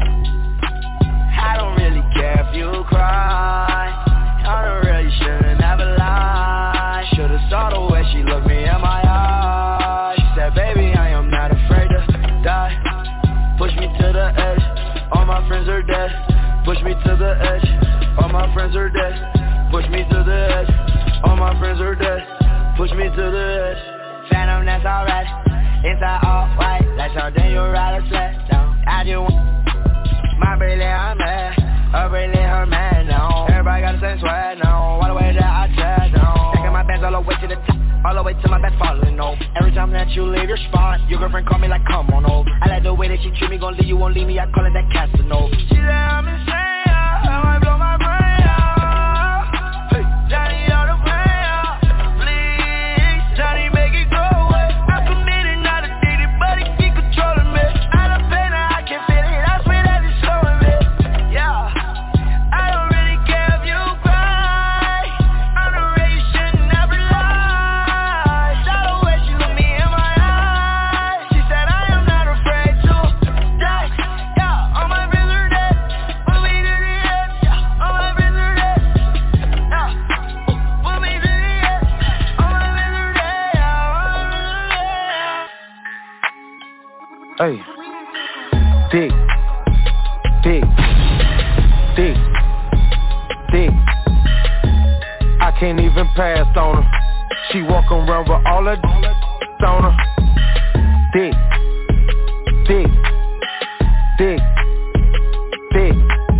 I don't really care if you cry. I don't really shouldn't ever lie. Should've saw the way she looked me in my eyes. She said, baby, I am not afraid to die. Push me to the edge, all my friends are dead. Push me to the edge, all my friends are dead. Push me to the edge, all my friends are dead. Push me to the edge. Phantom, that's alright. Inside all white, like something you ride a sled down. I just want my bracelet, I'm mad. Her bracelet, her man now. Everybody got the same swag now. All the way that I tread down. Taking my bands all the way to the top, all the way to my bed falling off. Every time that you leave your spot, your girlfriend call me like, come on over. I like the way that she treat me, gon' leave you, won't leave me. I call it that Casanova. She said I'm insane, I might blow my brain out. Hey, Johnny on the brain out. Please, Johnny make it go away. I'm committed, not addicted, but it keep controlling me. I don't pain, I can feel it, I swear that it's showing me. Yeah, I don't really care if you cry. I'm the way you shouldn't ever lie. Saw the way she looked me in my eyes. She said I am not afraid to die. Yeah, all my friends are dead. Put me to the edge. Yeah, all my friends are dead. Yeah, put me to the edge. All my friends are dead. Yeah, all my friends are dead. Hey, Dick, dick, dick, dick. I can't even pass on her. She walk around with all her on her. Dick, dick, dick, dick.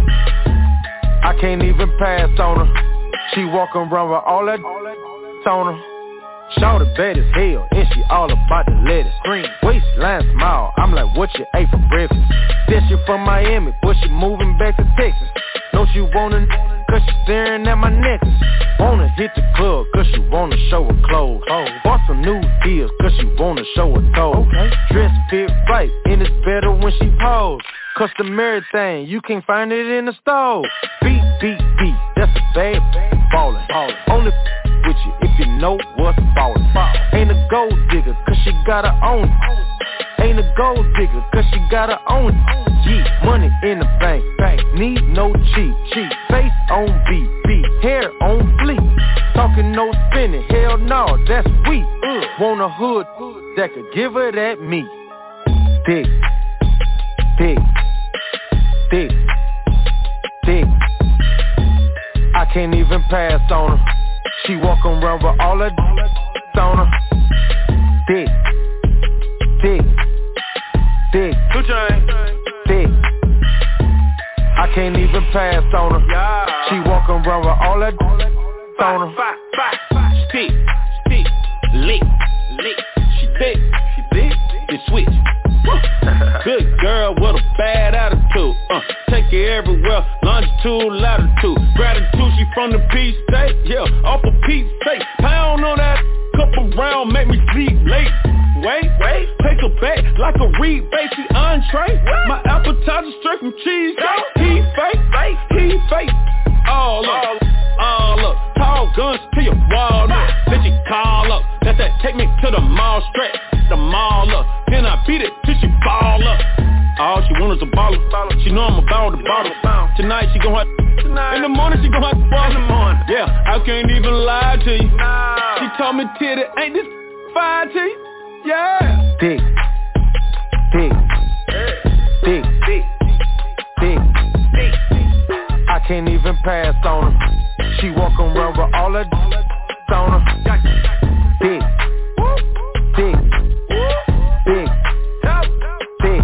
I can't even pass on her. She walk around with all her on her. Shawty bad as hell, and she all about to let it scream. Waistline smile, I'm like, what you ate for breakfast? Said she from Miami, but she moving back to Texas. Know she wanna, cause she staring at my necklace. Wanna hit the club, cause she wanna show her clothes. Bought some new deals, cause she wanna show her toes. Dress fit right, and it's better when she pose. Customary thing, you can't find it in the store. Beat, beat, beat, that's a bad ballin'. Only with you if you know what's ballin'. Ain't a gold digger, cause she got her own. Ain't a gold digger, cause she got her own. Yeah, money in the bank, need no cheat. Face on beat, hair on fleek. Talking no spinning, hell no, that's weak. Want a hood that could give her that meat. Dick, dick, dick, dick. I can't even pass on her. She walk around with all her on her. Dick, dick, dick, dick. I can't even pass on her. She walk around with all her on her. Stick, lick. She thick, then switch. Good girl with a bad attitude. Take it everywhere, longitude, latitude. Gratitude, she from the Peach State. Yeah, off a Peach State. Pound on that, couple round, make me sleep late. Wait, take her back like a rebate. She entree. My appetizer straight from cheese. He fake. All up. Tall guns to your wall up. Then she call up. Let that take me to the mall strap. The mall up. Then I beat it till she ball up. All she want is a baller. She know I'm about the bottle. Tonight she gon' have. In the morning she gon' have to fall. Yeah, I can't even lie to you. She told me titty, ain't this fine to you? Yeah. Dick, dick, dick, dick. I can't even pass on her. She walk around with all her on her. Dick, dick, dick, dick.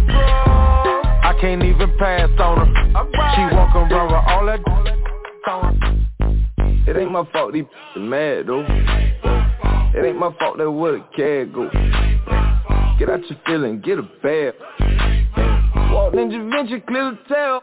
I can't even pass on her. She walk around with all her on her. It ain't my fault these mad though. It ain't my fault that where the cat go. Get out your feeling, get a bag. Walk Ninja Venture, clear the tail.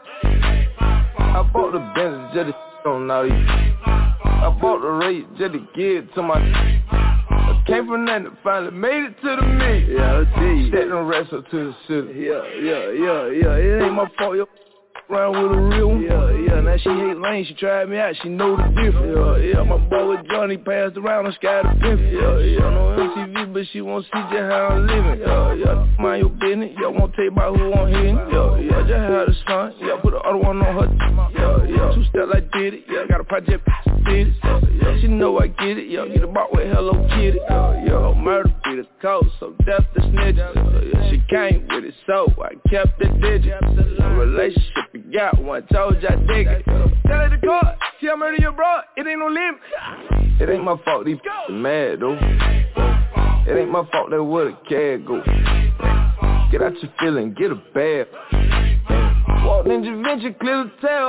I bought the Benz just to on all these. I bought the rate just to give it to my. I came from nothing, finally made it to the me. Yeah, I'll tell you. Set them rest up to the city. Yeah. It ain't my fault, yo. Round with a real one. Yeah, now she hate lane, she tried me out, she know the difference. Yeah, my boy with Johnny passed around on Sky the Pimp. Yeah, no MTV, but she won't see just how I'm living. Yeah, mind your business, yeah, won't tell you about who I'm hitting. Yeah, just had a son, yeah, put the other one on her. Yeah, two step like did it, yeah, got a project, did it. Yeah, she know I get it, yeah, get a box with Hello Kitty. Yeah, murder be the code, so death the snitch. Yeah, she came with it, so I kept the digit. Relationship we got one, told ya dig it. Tell her to court, see I murder your bro, it ain't no limit. It ain't my fault these mad though. It ain't my fault that where the cat go. Get out your feeling, get a bag. Walk Ninja Venture, clear the tail.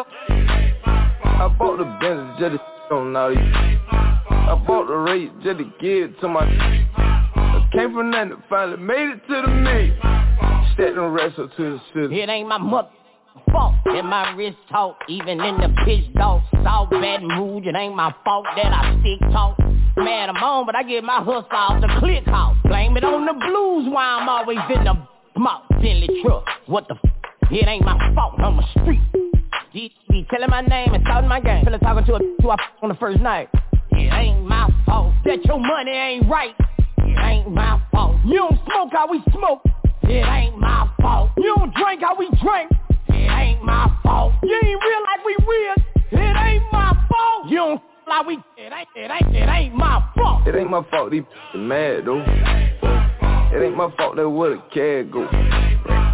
I bought the Benz just to on all these. I bought the rate just to give it to my. I came from nothing, finally made it to the me. Set them rest up to the city. It ain't my mother fault that my wrist talk, even in the pitch dark. South Baton Rouge, it ain't my fault that I stick talk. Man, I'm on, but I get my hustle off the click off. Blame it on the blues, why I'm always in the mouth. Bentley truck, what the it ain't my fault, I'm a street. Be telling my name and starting my game. Fella talking to a on the first night. It ain't my fault that your money ain't right. It ain't my fault. You don't smoke how we smoke. It ain't my fault. You don't drink how we drink. It ain't my fault. You ain't real like we real. It ain't my fault. You don't like we. It ain't my fault. It ain't my fault these mad though. It ain't my fault that where the cat go.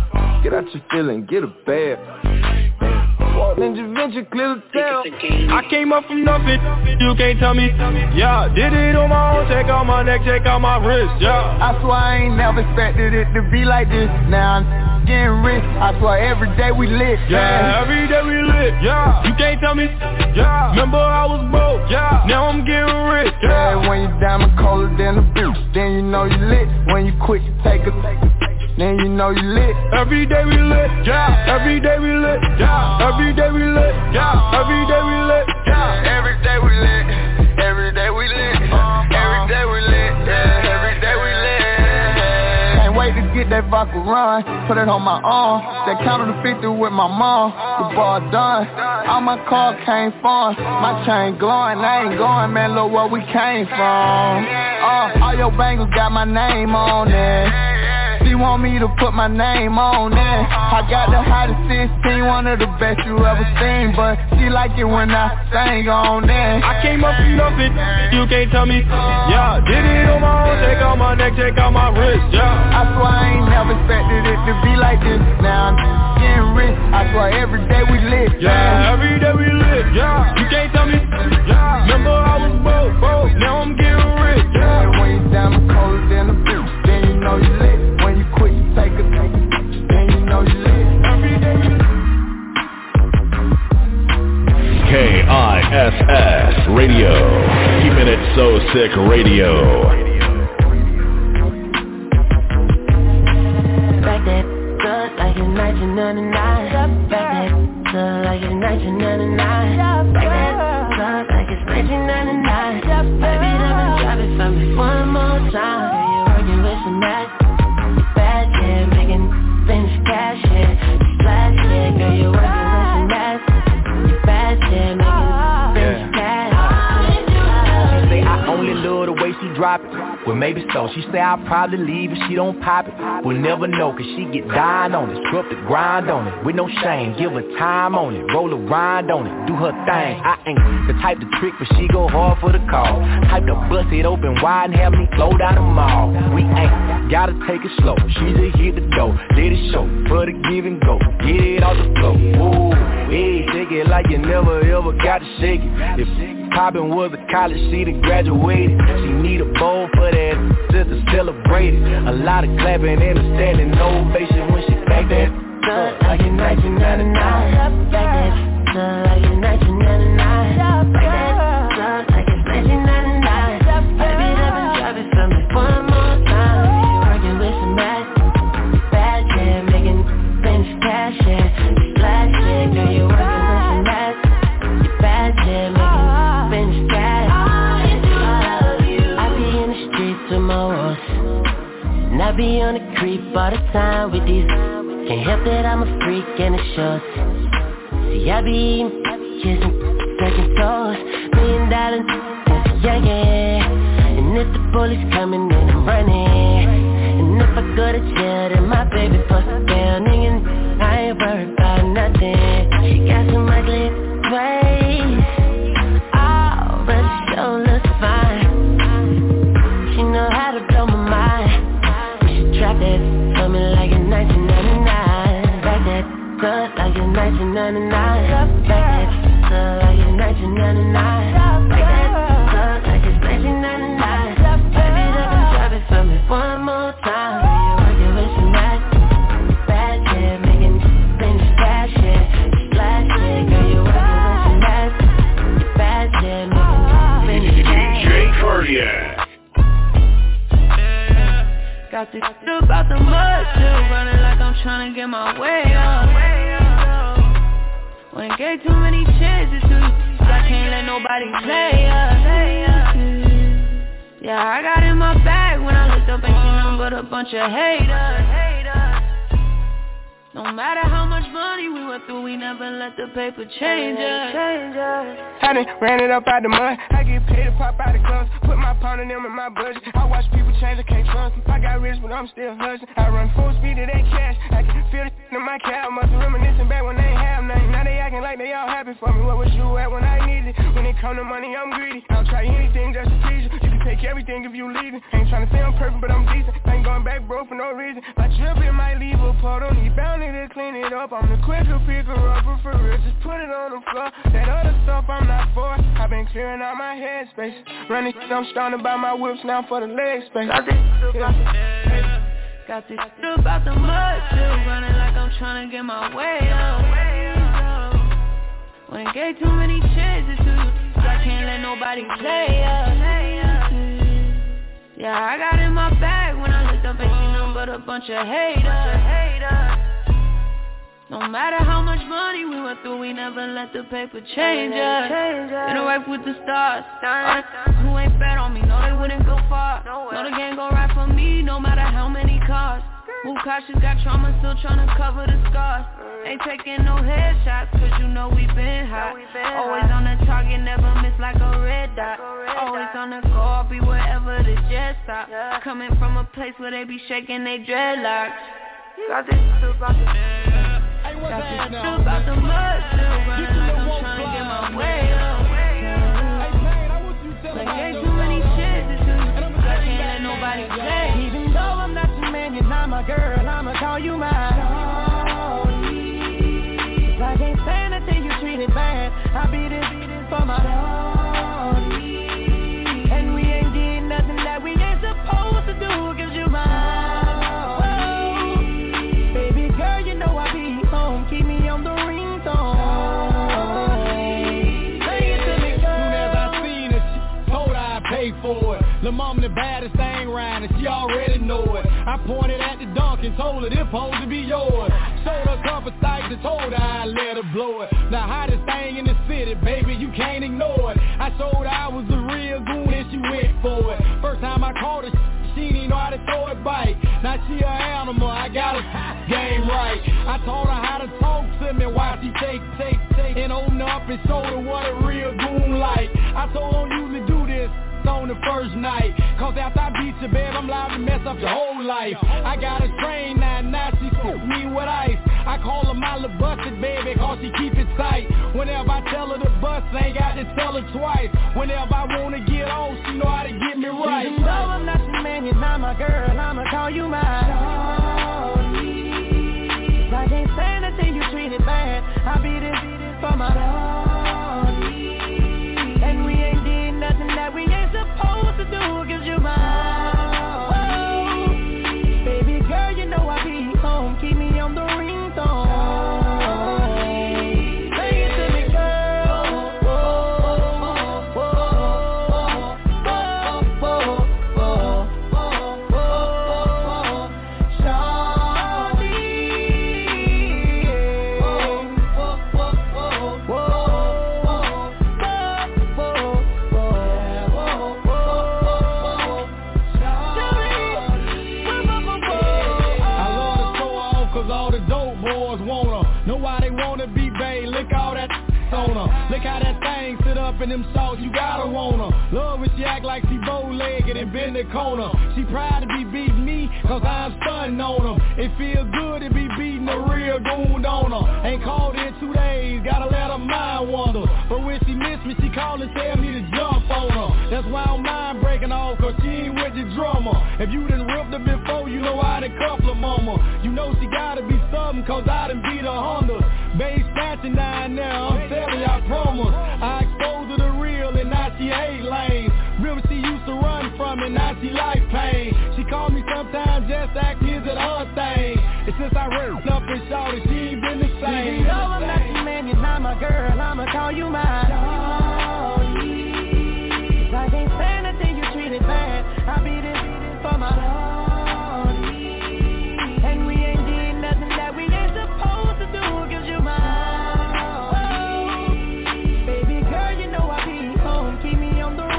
Get out your feeling, get a bag. Walk Ninja Venture, clear the tail. I came up from nothing, you can't tell me. Yeah, did it on my own, check out my neck, check out my wrist, yeah. I swear I ain't never expected it to be like this. Now I'm getting rich, I swear every day we lit. Yeah, every day we lit, yeah. You can't tell me, yeah. Remember I was broke, yeah. Now I'm getting rich, yeah. Yeah, when you diamond colder than a bitch, then you know you lit. When you quit, you take a then you know you lit. Every day we lit, yeah. Every day we lit, yeah. Every day we lit, yeah. Every day we lit, yeah. Every day we lit. Every day we lit. Every day we lit, yeah. Every day we lit. Can't wait to get that vodka run, put it on my arm. That counter to 50 with my mom. The ball done. All my car came from. My chain glowing, I ain't going, man. Look where we came from. All your bangles got my name on it. She want me to put my name on it. I got the hottest 16, one of the best you ever seen. But she like it when I sing on it. I came up from nothing, you can't tell me. Yeah, did it on my own, check out my neck, check out my wrist, yeah. I swear I ain't never expected it to be like this. Now I'm getting rich, I swear every day we lit. Yeah, every day we lit, yeah. You can't tell me, yeah. Remember I was broke, now I'm getting rich, yeah. When you diamond colder than a bitch, then you know you lit. When you quit, you take a then you know you lit. Every day you lit. KISS Radio, keeping it so sick radio. Back that good like in 1999. Back that good like in 1999. Back that good like it's 1999. Baby, let me drop it for me one more time. You're working with some magic. Finish cash, yeah. Splash, yeah. Girl, you're working with some mess. Bad, yeah. Making finish cash. She say I only love the way she drop it. Well, maybe so. She say I'll probably leave if she don't pop it. We'll never know, cause she get dying on it. Scrub the grind on it, with no shame. Give her time on it, roll a rind on it. Do her thing. I ain't the type to trick, but she go hard for the call. Type to bust it open wide and have me flow down the mall. We ain't gotta take it slow. She just hit the door, let it show. For the give and go, get it off the floor. Ooh, hey, shake it like you never ever got to shake it. If poppin' was a college, she done graduated. She need a bowl for that just to celebrate it. A lot of clapping and a standing ovation when she back that like in 1999. Back that like in 1999. Back that like it's 1999. Baby, let me drop it for me one more time. You working with some magic. Bad, yeah, making things cash, yeah. Splash, yeah, girl, you working with some magic. You bad, yeah, making things cash. I be in the streets with my horse, and I be on the creep all the time with these. Can't help that I'm a freak and it shows. See, I be eating, kissing, taking toes. $1 million, yeah. And if the police coming, then I'm running. And if I go to jail, then my baby bust down. Nigga, I ain't worried about nothing. She got some ugly ways. Oh, but the show looks fine. She know how to blow my mind. We should trap that for me like in 1999. Back that good like in 1999. Back that good like in 1999. Back that good like it's 1999. Baby, let me drop it for me one more time. You're working with some magic. Bad, yeah, making things cash, yeah. Splash, yeah, girl, you're working with some magic. Bad, yeah, making things cash. DJ Cardiac. Got to do about the mud, still running like I'm trying to get my way up. When gave too many chances to you, I can't let nobody play us. Yeah, I got in my bag when I looked up, ain't seen nothing but a bunch of haters. No matter how much money we went through, we never let the paper change us. I done ran it up out the mud. I get paid to pop out the clubs. Put my pound in them in my budget. I watch people change, I can't trust them. I got rich, but I'm still hustling. I run full speed to that cash. I can feel the in my cab. Must have reminiscing back when they ain't have nothing. Now they acting like they all happy for me. What was you at when I needed it? When it come to money, I'm greedy. I'll try anything just to please you. You can take everything if you leave it. Ain't trying to say I'm perfect, but I'm decent. I ain't going back broke for no reason. My trip, it might leave a a pot, don't need bounty to clean it up. I'm the quick to pick her up, but for real, just put it on the floor. That other stuff I'm not for. I've been clearing out my headspace. Running, I'm starting to buy my whips now for the leg space. Got this shit about the mud, still running like I'm trying to get my way up. When it gave too many chances to you, I can't let nobody play us. Yeah, I got in my bag when I looked up, ain't seen nothing but a bunch of haters. No matter how much money we went through, we never let the paper change us. In a race with the stars, who ain't bet on me, no they wouldn't go far. No the game go right for me, no matter how many cars. Who cautious, got trauma, still tryna cover the scars. Ain't taking no headshots, cause you know we been hot. Always on the target, never miss like a red dot. Always on the go, I'll be wherever the jet stop. Coming from a place where they be shaking they dreadlocks. Got this shit about the mud, still running like I'm tryna get my way up. Like ain't too many chances to you, I can't let nobody play. Even though I'm not your man, you're not my girl, I'ma call you mine. I can't say nothing, you treated bad. I be this for my shorty. And we ain't did nothing that we ain't supposed to do, cause you mine. Baby girl, you know I be home, keep me on the ringtone. Say it to me, girl. Soon as I seen her, she told her I'd pay for it. Lil' mama the baddest thing round and she already know it. I pointed at the dunk and told her this supposed to be yours. Showed her a couple sights and told her I'd let her blow it. The hottest thing in the city, baby, you can't ignore it. I showed her I was the real goon and she went for it. First time I caught her, she didn't know how to throw it bite. Now she an animal, I got her game right. I taught her how to talk to me while she take and open up and show her what a real goon like. I told her don't usually do this on the first night, cause after I beat your bed, I'm liable to mess up your whole life. I got a train now she scoop me with ice. I call her my little busted baby, cause she keep it tight. Whenever I tell her to bust, I ain't got to tell her twice. Whenever I wanna get on, she know how to get me right. Even though I'm not your man, you're not my girl, I'ma call you mine. I can't say nothing, you treated bad. I be this for my shorty. And we ain't did nothing that we ain't supposed to do, cause you mine. Baby girl, you know I be home, keep me on the ringtone. Say it to me, girl. Look how that thing sit up in them sauce, you gotta want her. Love when she act like she bow-legged and bend the corner. She proud to be beating me, cause I'm stunning on her. It feel good to be beating a real goon on her. Ain't called in 2 days, gotta let her mind wander. But when she miss me, she call and tell me to jump on her. That's why I'm mind breaking off, cause she ain't with the drummer. If you done ripped her before, you know I done couple her mama. You know she gotta be something, cause I done beat her Honda. Bass snatching down there, I'm telling you, I promise. I exposed her to real and now she hate lanes. Remember she used to run from it, now she like pain. She call me sometimes just act is it her thing. And since I ripped up and shouted, she ain't been the same. Even though I'm not your man, you're not my girl, I'ma call you mine. I can't say nothing, you treated bad. I be this for my shorty. And we ain't did nothing that we ain't supposed to do, cause you mine. Baby girl, you know I be home, keep me on the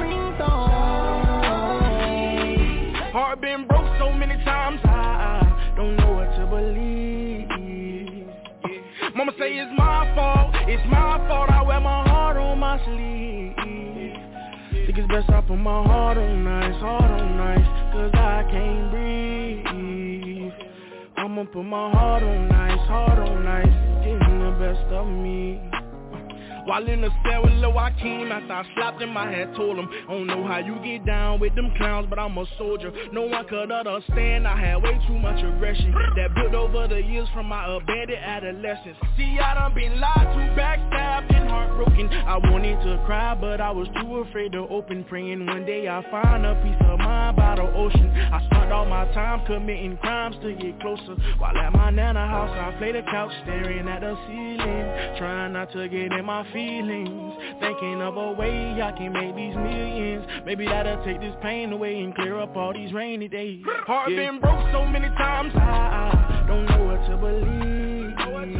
ringtone. Heart been broke so many times, I don't know what to believe. Mama say it's my fault, I wear my heart on my sleeve. Think it's best I put my heart on ice, cause I can't breathe. I'ma put my heart on ice, getting the best of me. While in the cell with Lil Joaquin, after I slapped him, I had told him, I don't know how you get down with them clowns, but I'm a soldier. No one could understand, I had way too much aggression that built over the years from my abandoned adolescence. See, I done been lied to, backstabbed and heartbroken. I wanted to cry, but I was too afraid to open. Praying one day I'll find a peace of mind by the ocean. I spent all my time committing crimes to get closer. While at my nana house, I play the couch, staring at the ceiling, trying not to get in my feelings, thinking of a way I can make these millions. Maybe that'll take this pain away and clear up all these rainy days. Heart been broke so many times, I don't know what to believe.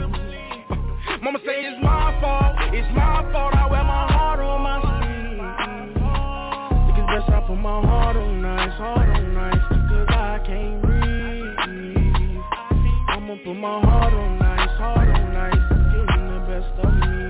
Mama say it's my fault, I wear my heart on my sleeve. Think it's best I put my heart on ice, cause I can't breathe. I'ma put my heart on ice, getting the best of me.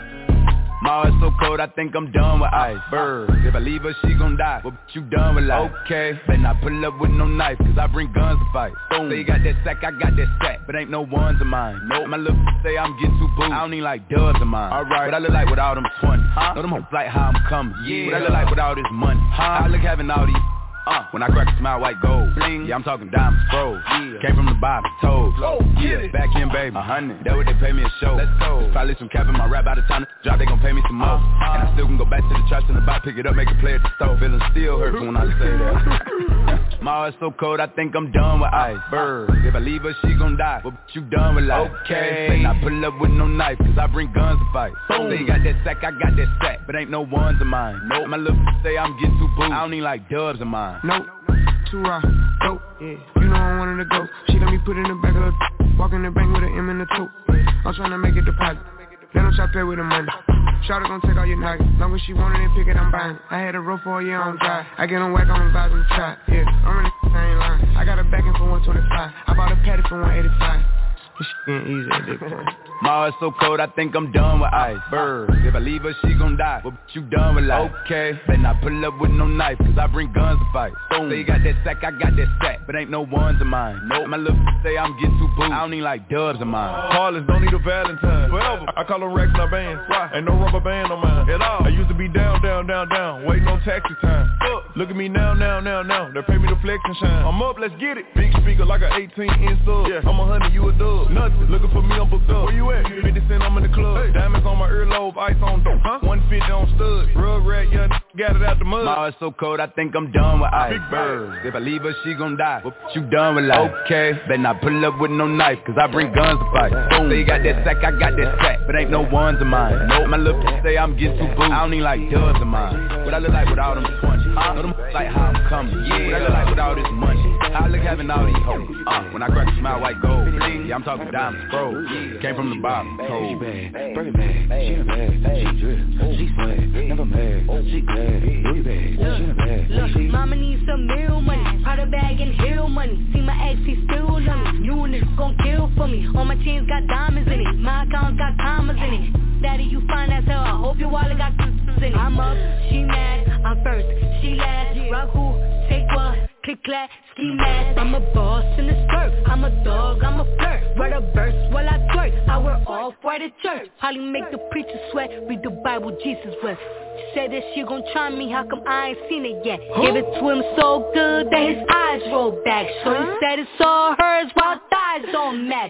My heart's so cold, I think I'm done with icebergs. If I leave her, she gon' die. Well, you done with life. Okay, better not pull up with no knife, cause I bring guns to fight. Boom. So you got that sack, I got that sack, but ain't no ones of mine. Nope. My little say I'm getting too booed. I don't need like dubs of mine. Alright, what I look like with all them 20? Huh? Know them hoes like how I'm coming. Yeah. What I look like with all this money? Huh? I look having all these. When I crack a smile, white gold. Bling. Yeah, I'm talking diamonds, bro. Yeah. Came from the bottom, toes. Oh, yeah, back in, baby. 100. That what they pay me a show. Let's go. Probably some cap in my rap out of time to drop. They gon' pay me some more. And I still can go back to the trash in the box, pick it up, make a play at the stove. Feeling still hurt when I say that. My heart's so cold, I think I'm done with icebergs. If I leave her, she gon' die. Well, you done with life. Okay. Better not pull up with no knife, cause I bring guns to fight. Boom. So you got that sack, I got that sack, but ain't no ones of mine. Nope. My little say I'm getting too booed. I don't need like dubs of mine. Nope. Too raw, dope, yeah. You know I wanted to go. She let me put in the back of her. Walk in the bank with an M in the tote. I'm trying to make a deposit. Let them try to pay with the money. Shawty gon' take all your nuggets. Long as she wanted it, pick it, I'm buying. I had a rope for a year on dry. I get on whack on the vibes on the trap. Yeah, I'm really I ain't lying. I got a back in for 125. I bought a patty for 185. This shit ain't easy at this point. My heart's so cold, I think I'm done with icebergs. If I leave her, she gon' die. Well, you done with life. Okay, better not pull up with no knife, cause I bring guns to fight. Boom. So you got that sack, I got that sack, but ain't no ones of mine. Nope. My little say I'm getting too booed. I don't need like dubs of mine. Carlins don't need a Valentine. Forever. I call them racks, not bands. Why? Ain't no rubber band on mine. At all. I used to be down, waiting on taxi time. Look at me now. They pay me to flex and shine. I'm up, let's get it. Big speaker like an 18-inch sub. Yeah. I'm 100, you a dub. Nothing. Looking for me, I'm booked up. Where you at? 50 cent, I'm in the club. Hey. Diamonds on my earlobe, ice on dope. 150 on stud. Rug rat, young got it out the mud. My heart's so cold, I think I'm done with icebergs. If I leave her, she gon' die. Well, you done with life. Okay, better not pull up with no knife, cause I bring guns to fight. Boom. So you got that sack, I got that sack, but ain't no ones of mine. Nope. My little say I'm getting too booed. I don't need like dubs of mine. What I look like with all them 20? Know them like how I'm coming. Yeah. What I look like with all this money? I look having all these hoes. When I crack a smile, white gold. Yeah, I'm talking diamonds, bro. Came from the bottom, told. She bad, bring it back, she in bad, she drip, she swag, never mad, she glad, Louis bad, she in bad. Look, mama needs some meal money, Prada bag and hill money. See my ex, he still love me. You niggas gon' kill for me. All my chains got diamonds in it, my account got commas in it. Daddy, you fine as hell, I hope your wallet got in it. I'm up, she mad, I'm first, she last. Rock who, take what? Click clack, ski mask. I'm a boss in a skirt. I'm a dog, I'm a flirt. Word a verse while I twerk. I wear off-white at church. Holly make the preacher sweat. Read the Bible, Jesus wept. She said that she gon' try me. How come I ain't seen it yet? Give it to him so good that his eyes roll back. So he said it's all hers while thighs don't match.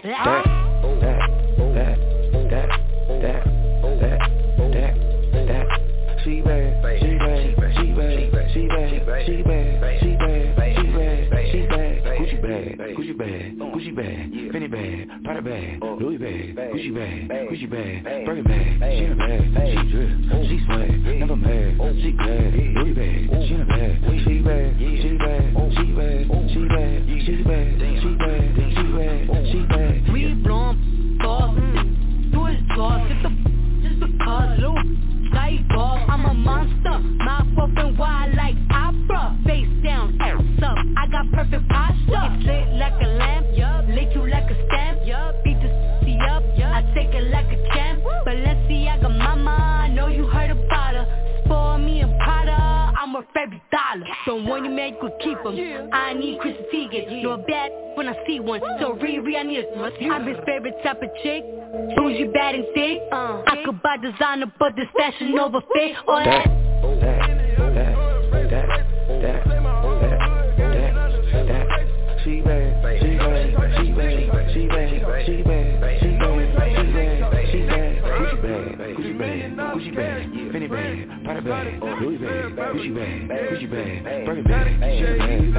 She bad, she bad, she bad, she bad, she bad, she bad, she bad, Gucci bad, Gucci bad, Gucci bad, Fendi bad, Prada bad, Louis bad, Gucci bad, Gucci bad, Birkin bad, she in a bad, she drip, she swag, never mad, she glad, Louis bad, she in a bad, she bad, she bad, she bad, she bad, she bad, she bad, she bad, she bad. We blowin' sauce, do his sauce, get the just because, Lou. I'm a monster, mouth open wide like opera. Face down, ass up, I got perfect posture. It's lit like a lamp, lick you like a stamp. Beat the c up, I take it like a champ. Balenciaga mama, I know you heard about her. Spoil me and Prada, I'm worth every dollar. Don't want you man you could keep them. I need Chris Teigen, no bad when I see one. So Riri, I need a I'm his favorite type of chick. Bougie, bad and thick. I could buy designer, but this fashion over fit. Or She bad, she bad, she bad, she bad, she bad, she bad, she bad, Gucci bag, Gucci bag, Fendi bag, Prada bag, Louis bag, Gucci bag, Gucci bag, Birkin bag, she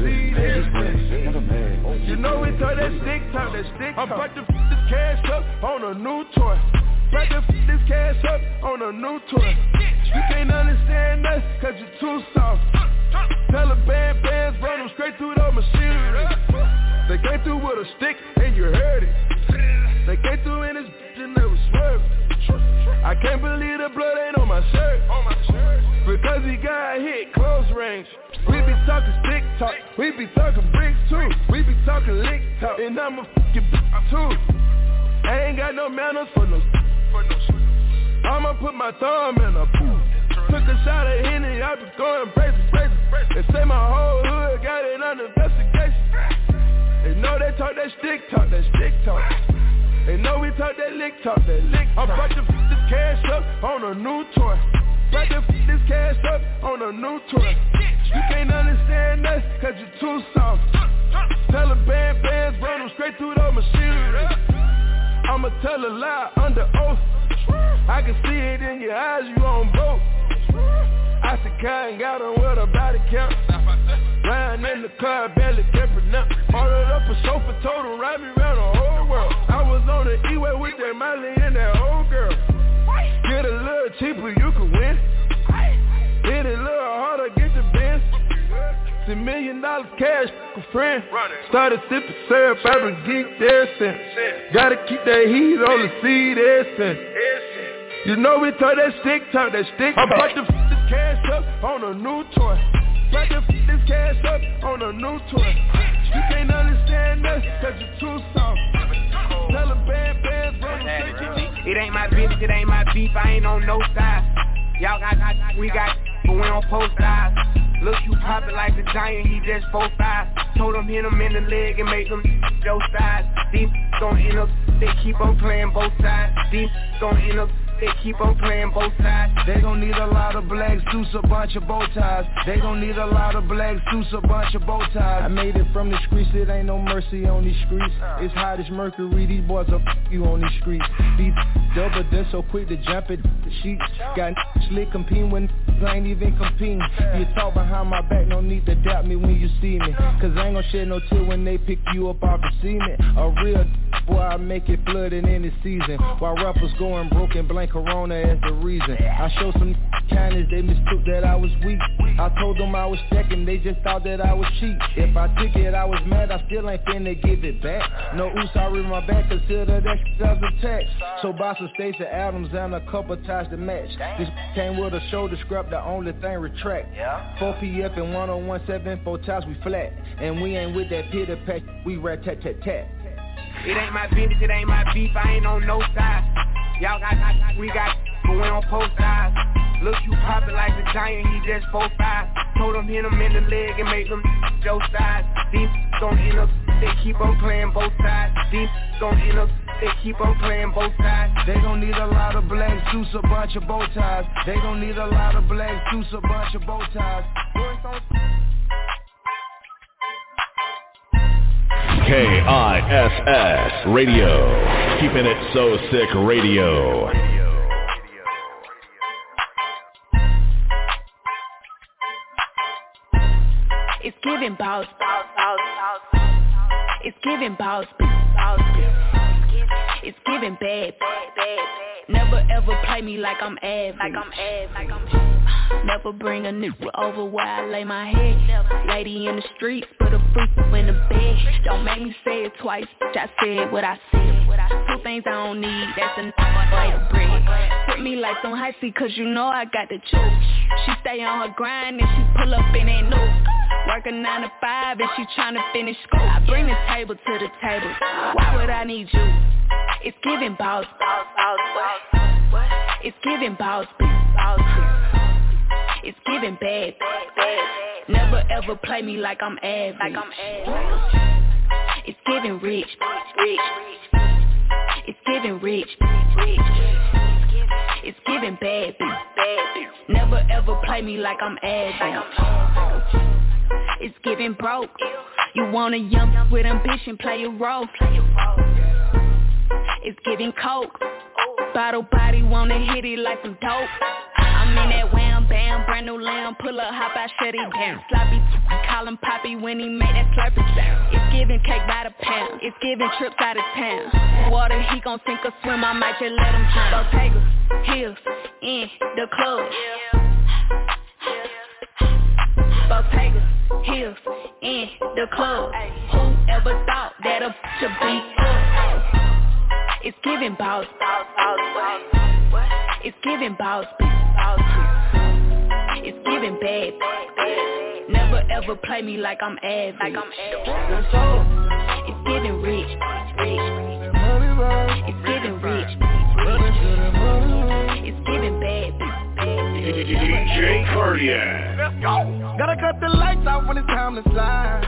bag, never bag. You know we talk that stick talk, that stick talk. I'm about to this cash up on a new toy. About to this cash up on a new toy. You can't understand us, cause you're too soft. Taliban bands run them straight through the machinery. They came through with a stick and you heard it. They came through in his bitch and they was swerving. I can't believe the blood ain't on my shirt. Because he got hit close range. We be talking stick talk, we be talking bricks too. We be talking lick talk, and I'm a fucking bitch too. I ain't got no manners for no I'ma put my thumb in a pool. Took a shot at Henny, I be going crazy. They say my whole hood got it under investigation. They know they talk that stick talk, that stick talk. They know we talk that lick talk, that lick talk. I'm about to f*** this cash up on a new toy. About to f*** this cash up on a new toy. You can't understand us, cause you're too soft. Taliban bands run them straight through the machinery. I'ma tell a lie under oath. I can see it in your eyes, you on boat. I said Kai got on with a body count. Riding in the car, barely kept up. Ordered up a chauffeur, told him ride me around the whole world. I was on the E-way with that Miley and that old girl. Get a little cheaper, you can win. Hit it a little harder, get the Benz. $10 million cash, a friend. Started sipping syrup, I've been geeked there since. Gotta keep that heat on the seat there since. You know we talk that stick talk, that stick talk. I'm about to f*** this cash up on a new toy. About to f*** this cash up on a new toy. You can't understand us, cause you're too soft. Taliban bands, run them straight. It ain't my business, it ain't my beef, I ain't on no side. Y'all got, we got, but we don't post sides. Look, you poppin' like a giant, he just 4'5". Told him hit him in the leg and make him go sides. These gon' end up, they keep on playing both sides. These gon' end up, they keep on playing both sides. They gon' need a lot of black suits, a bunch of bow ties. They gon' need a lot of black suits, a bunch of bow ties. I made it from the streets, it ain't no mercy on these streets. It's hot as mercury, these boys will f*** you on these streets. These double done so quick to jump at the sheets. Got slick competing when I ain't even competing. You talk behind my back, no need to doubt me when you see me. Cause I ain't gon' shed no tear when they pick you up off the cement. A real boy, I make it flood in any season. While rappers going broke and blank Corona as the reason. I showed some kindness, they mistook that I was weak. I told them I was stacking, they just thought that I was cheap. If I took it, I was mad, I still ain't finna give it back. No oops, I read my back, consider that as a tax. So buy some Stacey Adams and a couple ties to match. This came with a shoulder scrap, the only thing retract. 4 PF and 1017, 4 times we flat. And we ain't with that pitter patch, we rat-tat-tat-tat. It ain't my business, it ain't my beef, I ain't on no side. Y'all got, we got, but we don't post sides. Look, you poppin' like a giant, he just 4'5". Told him hit him in the leg and make him go sides. These gon' end up, they keep on playing both sides. These gon' end up, they keep on playing both sides. They gon' need a lot of black suits, a bunch of bow ties. They gon' need a lot of black suits, a bunch of bow ties. KISS Radio, keeping it so sick radio. It's giving boss. It's giving boss. It's giving bad. Never ever play me like I'm average. Never bring a nigga over where I lay my head. Lady in the streets, put a freak in the bed. Don't make me say it twice, bitch, I said what I said. 2 things I don't need, that's enough way to bread. Put me like some high C, cause you know I got the juice. She stay on her grind and she pull up in that new. Working 9 to 5 and she tryna finish school. I bring the table to the table, why would I need you? It's giving boss. It's giving boss. It's giving bad. Never ever play me like I'm average. It's giving rich. It's giving rich. It's giving bad. Never ever play me like I'm average. It's giving broke. You want a young with ambition, play a role. It's giving coke. Bottle body wanna hit it like some dope. I'm in that wham bam, brand new lamb. Pull up, hop out, shut it down. Sloppy, call him Poppy when he made that slurpy sound. It's giving cake by the pound. It's giving trips out of town. Water, he gon' sink or swim, I might just let him drown. Bottega, heels, in the club. Bottega, heels, in the club. Whoever thought that a should be up? It's giving boss. It's giving boss. It's giving bad. Never ever play me like I'm average. It's giving rich. It's giving rich. It's giving bad. DJ Cardiac. Let's go. Gotta cut the lights out when it's time to slide.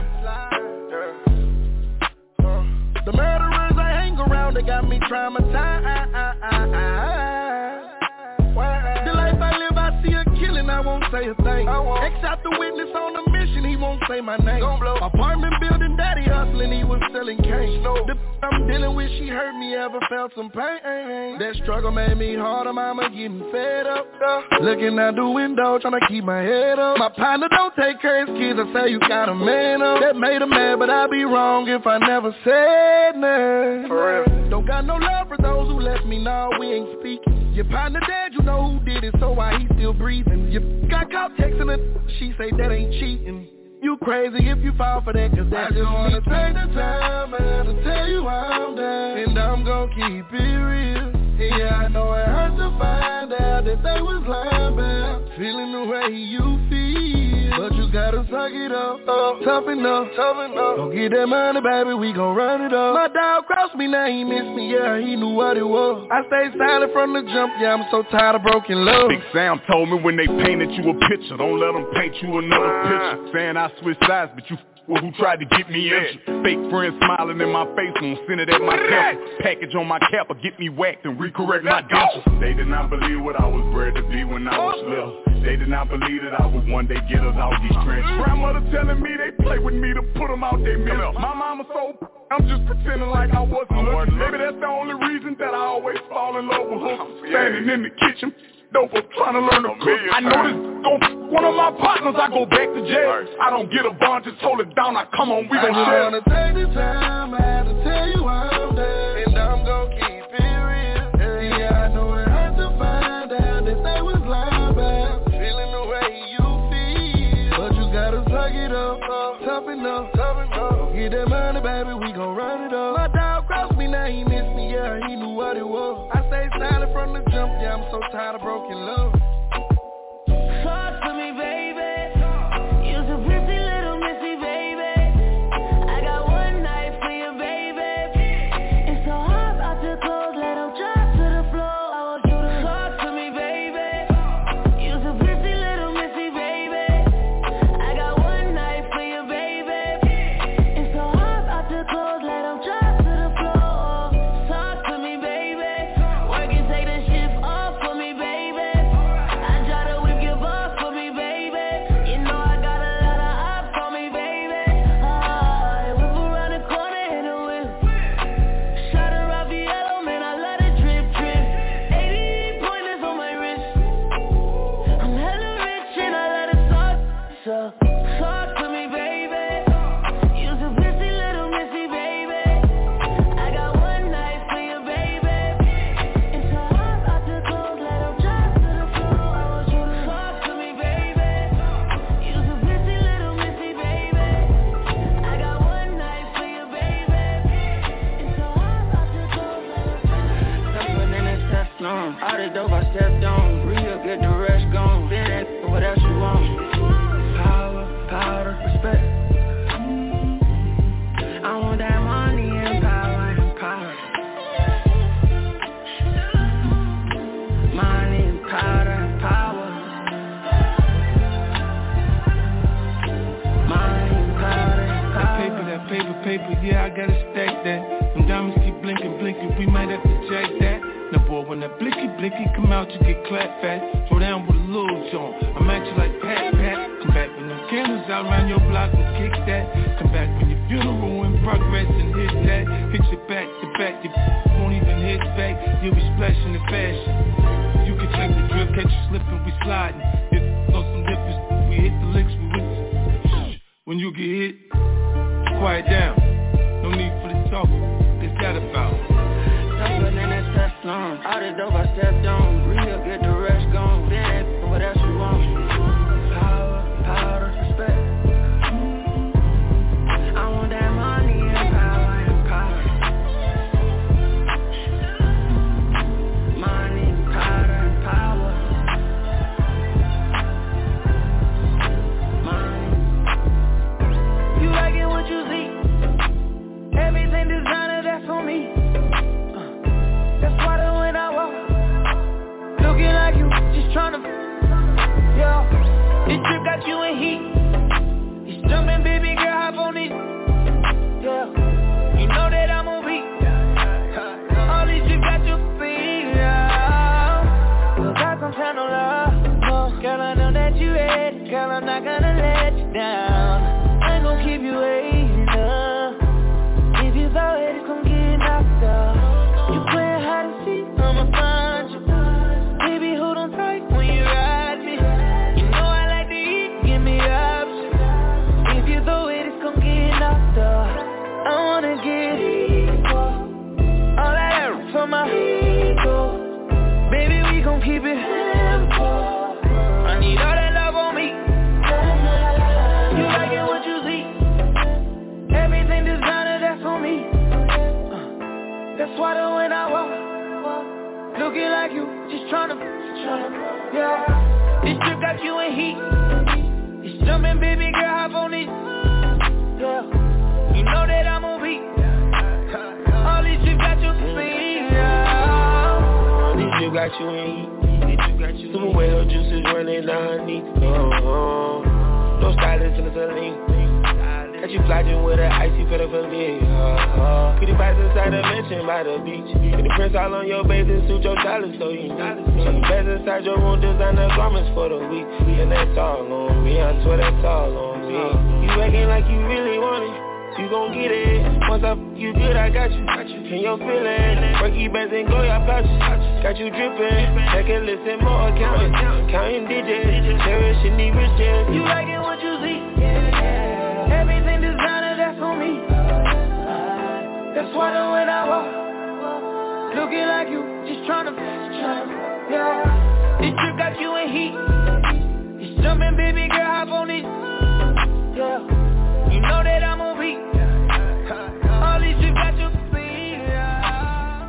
The murderers I hang around, they got me traumatized. The life I live, I see a killing, I won't say a thing. X out the witness on a mission, he won't say my name. Apartment building, daddy hustling, he was selling cane. The I'm dealing with, she hurt me, ever felt some pain. That struggle made me harder, mama getting fed up. Looking out the window, trying to keep my head up. My partner don't take care of his kids, I say you got a man up. That made him mad, but I'd be wrong if I never said nothing. For real. Don't got no love for those who left me, no, we ain't speaking. Your partner dead, you know who did it, so why he still breathing? You got caught texting her, she say that ain't cheating. You crazy if you fall for that, cause that's just wanna take the time, man, to tell you I'm down, and I'm gon' keep it real. Yeah, I know it hurts to find out that they was lying about feeling the way you feel, but you gotta suck it up, tough enough. Don't get that money, baby, we gon' run it up. My dog crossed me, now he missed me, yeah, he knew what it was. I stayed silent from the jump, yeah, I'm so tired of broken love. Big Sam told me when they painted you a picture, don't let them paint you another picture. Saying I switched sides, but you who tried to get me in. Fake friends smiling in my face, won't send it at my temple. Package on my cap or get me whacked and recorrect my dentures. They did not believe what I was bred to be when I was little. They did not believe that I would one day get us out these trenches. Grandmother telling me they play with me to put them out they mill. My mama so I'm just pretending like I wasn't looking. Maybe that's the only reason that I always fall in love with her. Standing in the kitchen, dope, trying to learn to cook. I know this one of my partners, I go back to jail. I don't get a bond, just hold it down. I come on, we gon' share. I just wanna take the time, I had to tell you I'm down, and I'm gon' keep it real. Yeah, I know it hurt to find out that they was lying about feeling the way you feel, but you gotta suck it up, tough enough. Don't get that money, baby, we gon' run it up. My dog crossed me, now he missed me, yeah, he knew what it was. I stayed silent from the jump, yeah, I'm so tired of broken love. Talk to me, baby. You're so pretty little missy, baby. I got one night for you, baby. It's so hard out your clothes, let them drop to the floor. I want you to talk to me, baby. You're so pretty little missy, baby. I got one night for you, baby. It's so hard out your clothes, let them drop to the floor. Talk to me, baby. Work and take the shift off for me, baby. I try to whip your boss for me, baby. You know I got a lot of ops for me, baby. Whip around the corner in a whip. Shot a Raffaello, man, I let it drip. 88 pointers on my wrist. I'm hella rich and I let it talk. So talk to me, baby. You're so busy, little missy, baby. I got one night for you, baby. It's so hard out the clothes, let them drop to the floor. I want you to talk to me, baby. You're so busy, little missy, baby. I got one night for you, baby. It's so hard out the clothes, let them drop to the floor. Putting in that test on. All the dope I stepped on. Real, get the rest gone. Then that what else you want? Power, powder, respect. I want that money and power and power. Money and powder and power. like that. Them diamonds keep blinking, blinking, we might have to jack that. Now boy, when that blicky come out, you get clapped fast. Throw down with a little joint, I'm at you like pat. Come back when them candles out around your block and kick that. Come back when your funeral in progress and hit that. Hit your back to back, you won't even hit back. You'll be splashing in fashion. You can check the drip, catch you slipping, we sliding. If no some nippers, we hit the licks, we with it. When you get hit, quiet down. No need for the talk, it's that about. Something in that test long. All the dope I stepped on. Real, get the rest gone. Then what else you want? Power, respect. I want that money and power. Money, power. Money. You like it what you see. Everything designer, that's on me. That's why when I walk, looking like you, just tryna, yeah. This trip got you in heat. You jumping, baby girl, hop on it, yeah. You know that I'm on beat. All these trips got you beat, yeah. Look, I gon' try no love, girl, I know that you ready. Girl, I'm not gonna let you down. I ain't gon' keep you waiting, if you thought it's gon' get knocked out. I'ma find you. Baby, hold on tight when you ride me. You know I like to eat, give me options. If you throw it, it's gon' get knocked out. I wanna get equal. All that arrow for my ego. Baby, we gon' keep it simple. I need all that love on me. You like it what you see. Everything designer, that's on me. That's why when I walk, looking like you, just tryna, yeah. This trip got you in heat. It's jumping, baby girl, hop on it, yeah. You know that I'm on beat. All these trips got you speed, yeah. These trips got you in heat. Super whale juices running down her knee. No stylist in the saline. Got you flogging with an icy pedophilia. Pretty vibes inside the mansion by the beach. Get the prints all on your bathing suit, your dollars so you know. So you best inside your room, designer garments for the week. And that's all on me, I swear that's all on me. You acting like you really want it, you gon' get it. Once I you good, I got you. And your feeling, Frankie bands and go your pouches. Got you dripping, check it, listen more, counting digits. Cherishing these riches. You like it what you see. Everything designer, that's on me. That's why when I walk, looking like you, just tryna, yeah. This trip got you in heat. It's jumping, baby girl, hop on it, yeah. You know that I'm on beat. All these trips got you speed, yeah.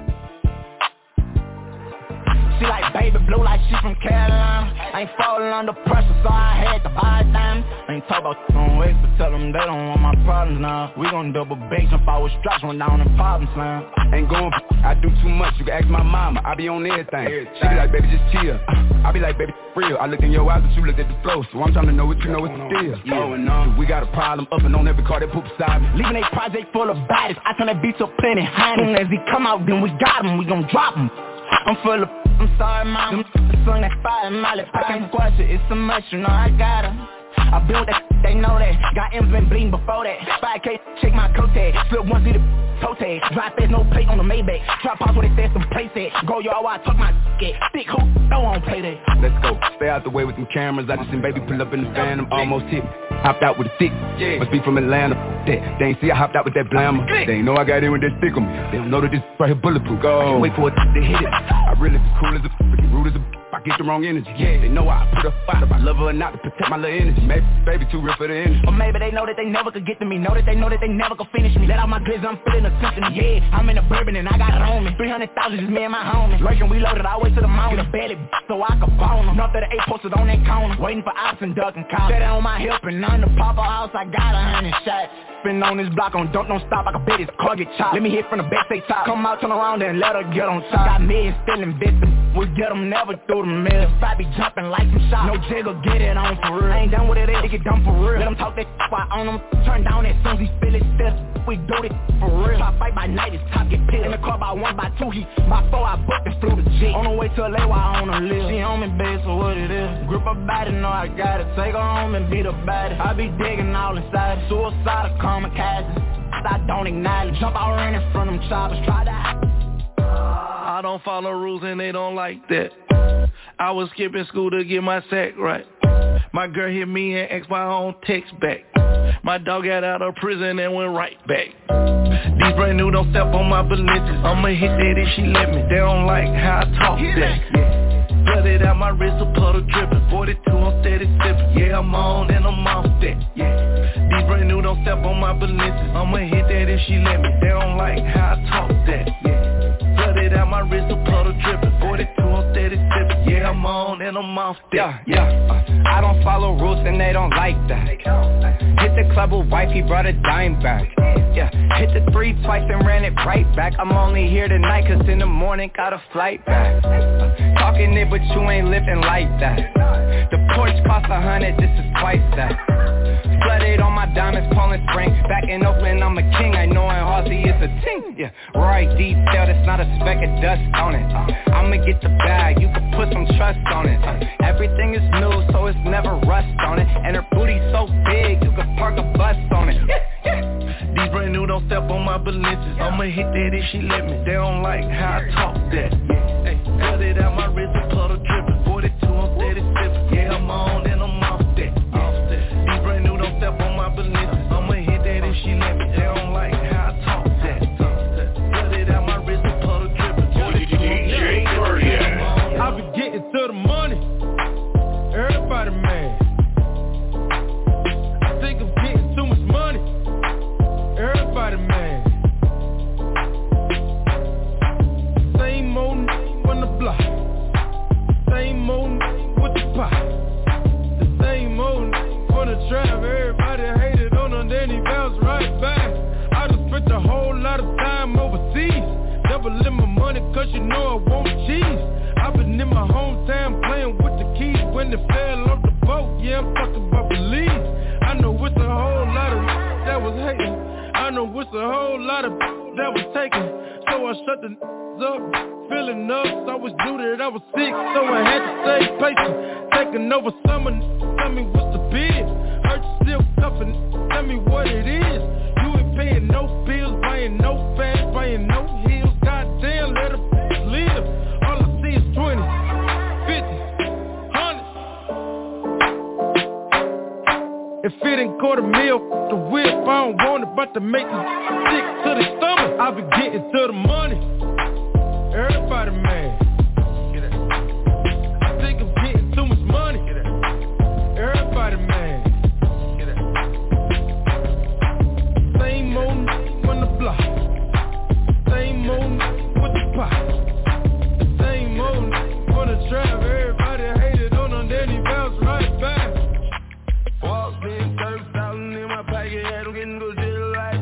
She like baby blue like she from Carolina. I ain't falling under pressure, so I had to buy it down. I ain't talk about on ways, but tell them they don't want my problems now. We gon' double bass, jump out with straps, run down in problems now. Ain't going, I do too much, you can ask my mama, I be on everything. She be like, baby, just chill. I be like, baby, real. I look in your eyes and you look at the flow, so I'm trying to know what you know what's the deal. Yeah. We got a problem up and on every car that poop beside me. Leaving a project full of bodies, I turn that beat to plenty high. Soon as he come out, then we got him, we gon' drop him. I'm full of, I'm sorry, mom. Sung that fire in my lip. I can't squash it, it's so much, you know I got her. I built that, they know that. Got M's been bleeding before that. 5K, check my coat tag. Flip one see the toe tag. Drive fast, no plate on the Maybach. Drop pause when they said some place at. Go y'all while I talk my shit. Stick hoop, don't wanna play that. Let's go, stay out the way with them cameras. I just seen baby pull up in the van, I'm almost hit. Hopped out with a stick, must be from Atlanta. They ain't see I hopped out with that blammer. They ain't know I got in with that stick on me. They don't know that this right here bulletproof. Go. I can't wait for it to hit it. I really be cool as a freaking rude as a I get the wrong energy. Yeah, they know I put a fight up. I love her or not to protect my little energy. Maybe baby too real for the energy. Or maybe they know that they never could get to me. Know that they never could finish me. Let out my glizz, I'm feeling attention. Yeah, I'm in a bourbon and I got it on me. 300,000 just me and my homie. Lurking, we loaded all the way to the mountain. Get a belly so I can bone them. North of the 8 posted on that corner. Waiting for ops and duck and call. Set on my hip and on the Papa House, I got 100 shots. Spin on this block on don't stop, I can bet his car get chopped. Let me hit from the back, say top. Come out, turn around and let her get on top. Got millions still investing. We get them, never threw them. mill. If I be jumping like some shot, no jiggle, get it on for real. I ain't done with it, it get done for real. Let him talk that while on him, turn down as soon as he feel it stiff. We do it for real. Try fight by night, his top get pissed. In the car by 1 by 2, he by 4, I booked and flew the G. On the way to LA while I on a live. She home in bed, so what it is. Grip her body, know I got it. Take her home and beat her body. I be digging all inside. Suicide or kamikaze. I don't acknowledge. Jump out running from them choppers. Try that. I don't follow rules and they don't like that. I was skipping school to get my sack right. My girl hit me and asked my own text back. My dog got out of prison and went right back. These brand new don't step on my Balenciagas. I'ma hit that if she let me. They don't like how I talk that. Yeah. Blooded out my wrist, a puddle dripping. 42, I'm steady sipping. Yeah, I'm on and I'm off that. Yeah. These brand new don't step on my Balenciagas. I'ma hit that if she let me. They don't like how I talk that. Yeah. Flooded out my wrist, a puddle dripping. 42, I'm steady sipping. Yeah, I'm on and I'm off that. I don't follow rules and they don't like that. Hit the club with wife, he brought a dime back. Yeah, hit the 3 twice and ran it right back. I'm only here tonight cause in the morning got a flight back. Talking it but you ain't living like that. The Porsche cost 100, this is twice that. Flooded on my diamonds, Poland Spring. Back in Oakland, I'm a king. I know in Halsey it's a ting. Yeah, right detail, it's not a speck of dust on it. I'ma get the bag, you can put some trust on it. Everything is new, so it's never rust on it. And her booty so big, you can park a bus on it. These brand new don't step on my Balenciagas. I'ma hit that if she let me. They don't like how I talk that. Cut it out my wrist, a puddle dripping. 42, I'm steady sipping. Yeah, I'm on and I'm off that. These brand new don't step on my Balenciagas. I'ma hit that if she let me. They don't like how I talk that. Cut it out my wrist, a puddle dripping. 42, DJ Cardiac. I be getting to the money. Everybody mad. I think I'm getting too much money. Everybody mad. Same old on the block. Same old with the pot. The same old on the trap. Everybody hated on him, then he bounced right back. I just spent a whole lot of time overseas. Doubling my money cause you know I want cheese. I've been in my hometown playing with the keys when they fell off the boat. Yeah, I'm talking about Belize. I know it's a whole lot of that was hating. I know it's a whole lot of that was taken. So I shut the up, feeling up. I was due that I was sick, so I had to stay patient. Taking over summer, tell me what's the bid. Hurt still cuffing, tell me what it is. You ain't paying no bills, buying no fast, buying no heels. Goddamn, let her live. All I see is 20, 50, 100. If it ain't quarter mil, the whip, I don't want it, but to make it sick to the stomach. I be getting to the money. Everybody mad. I think I'm getting too much money. Everybody mad. Same old on the block. Same old with the pot. The same old on the trap. Everybody hated on him, then he bounced right back. Walked in, 30,000 in my pocket, had him getting go jail like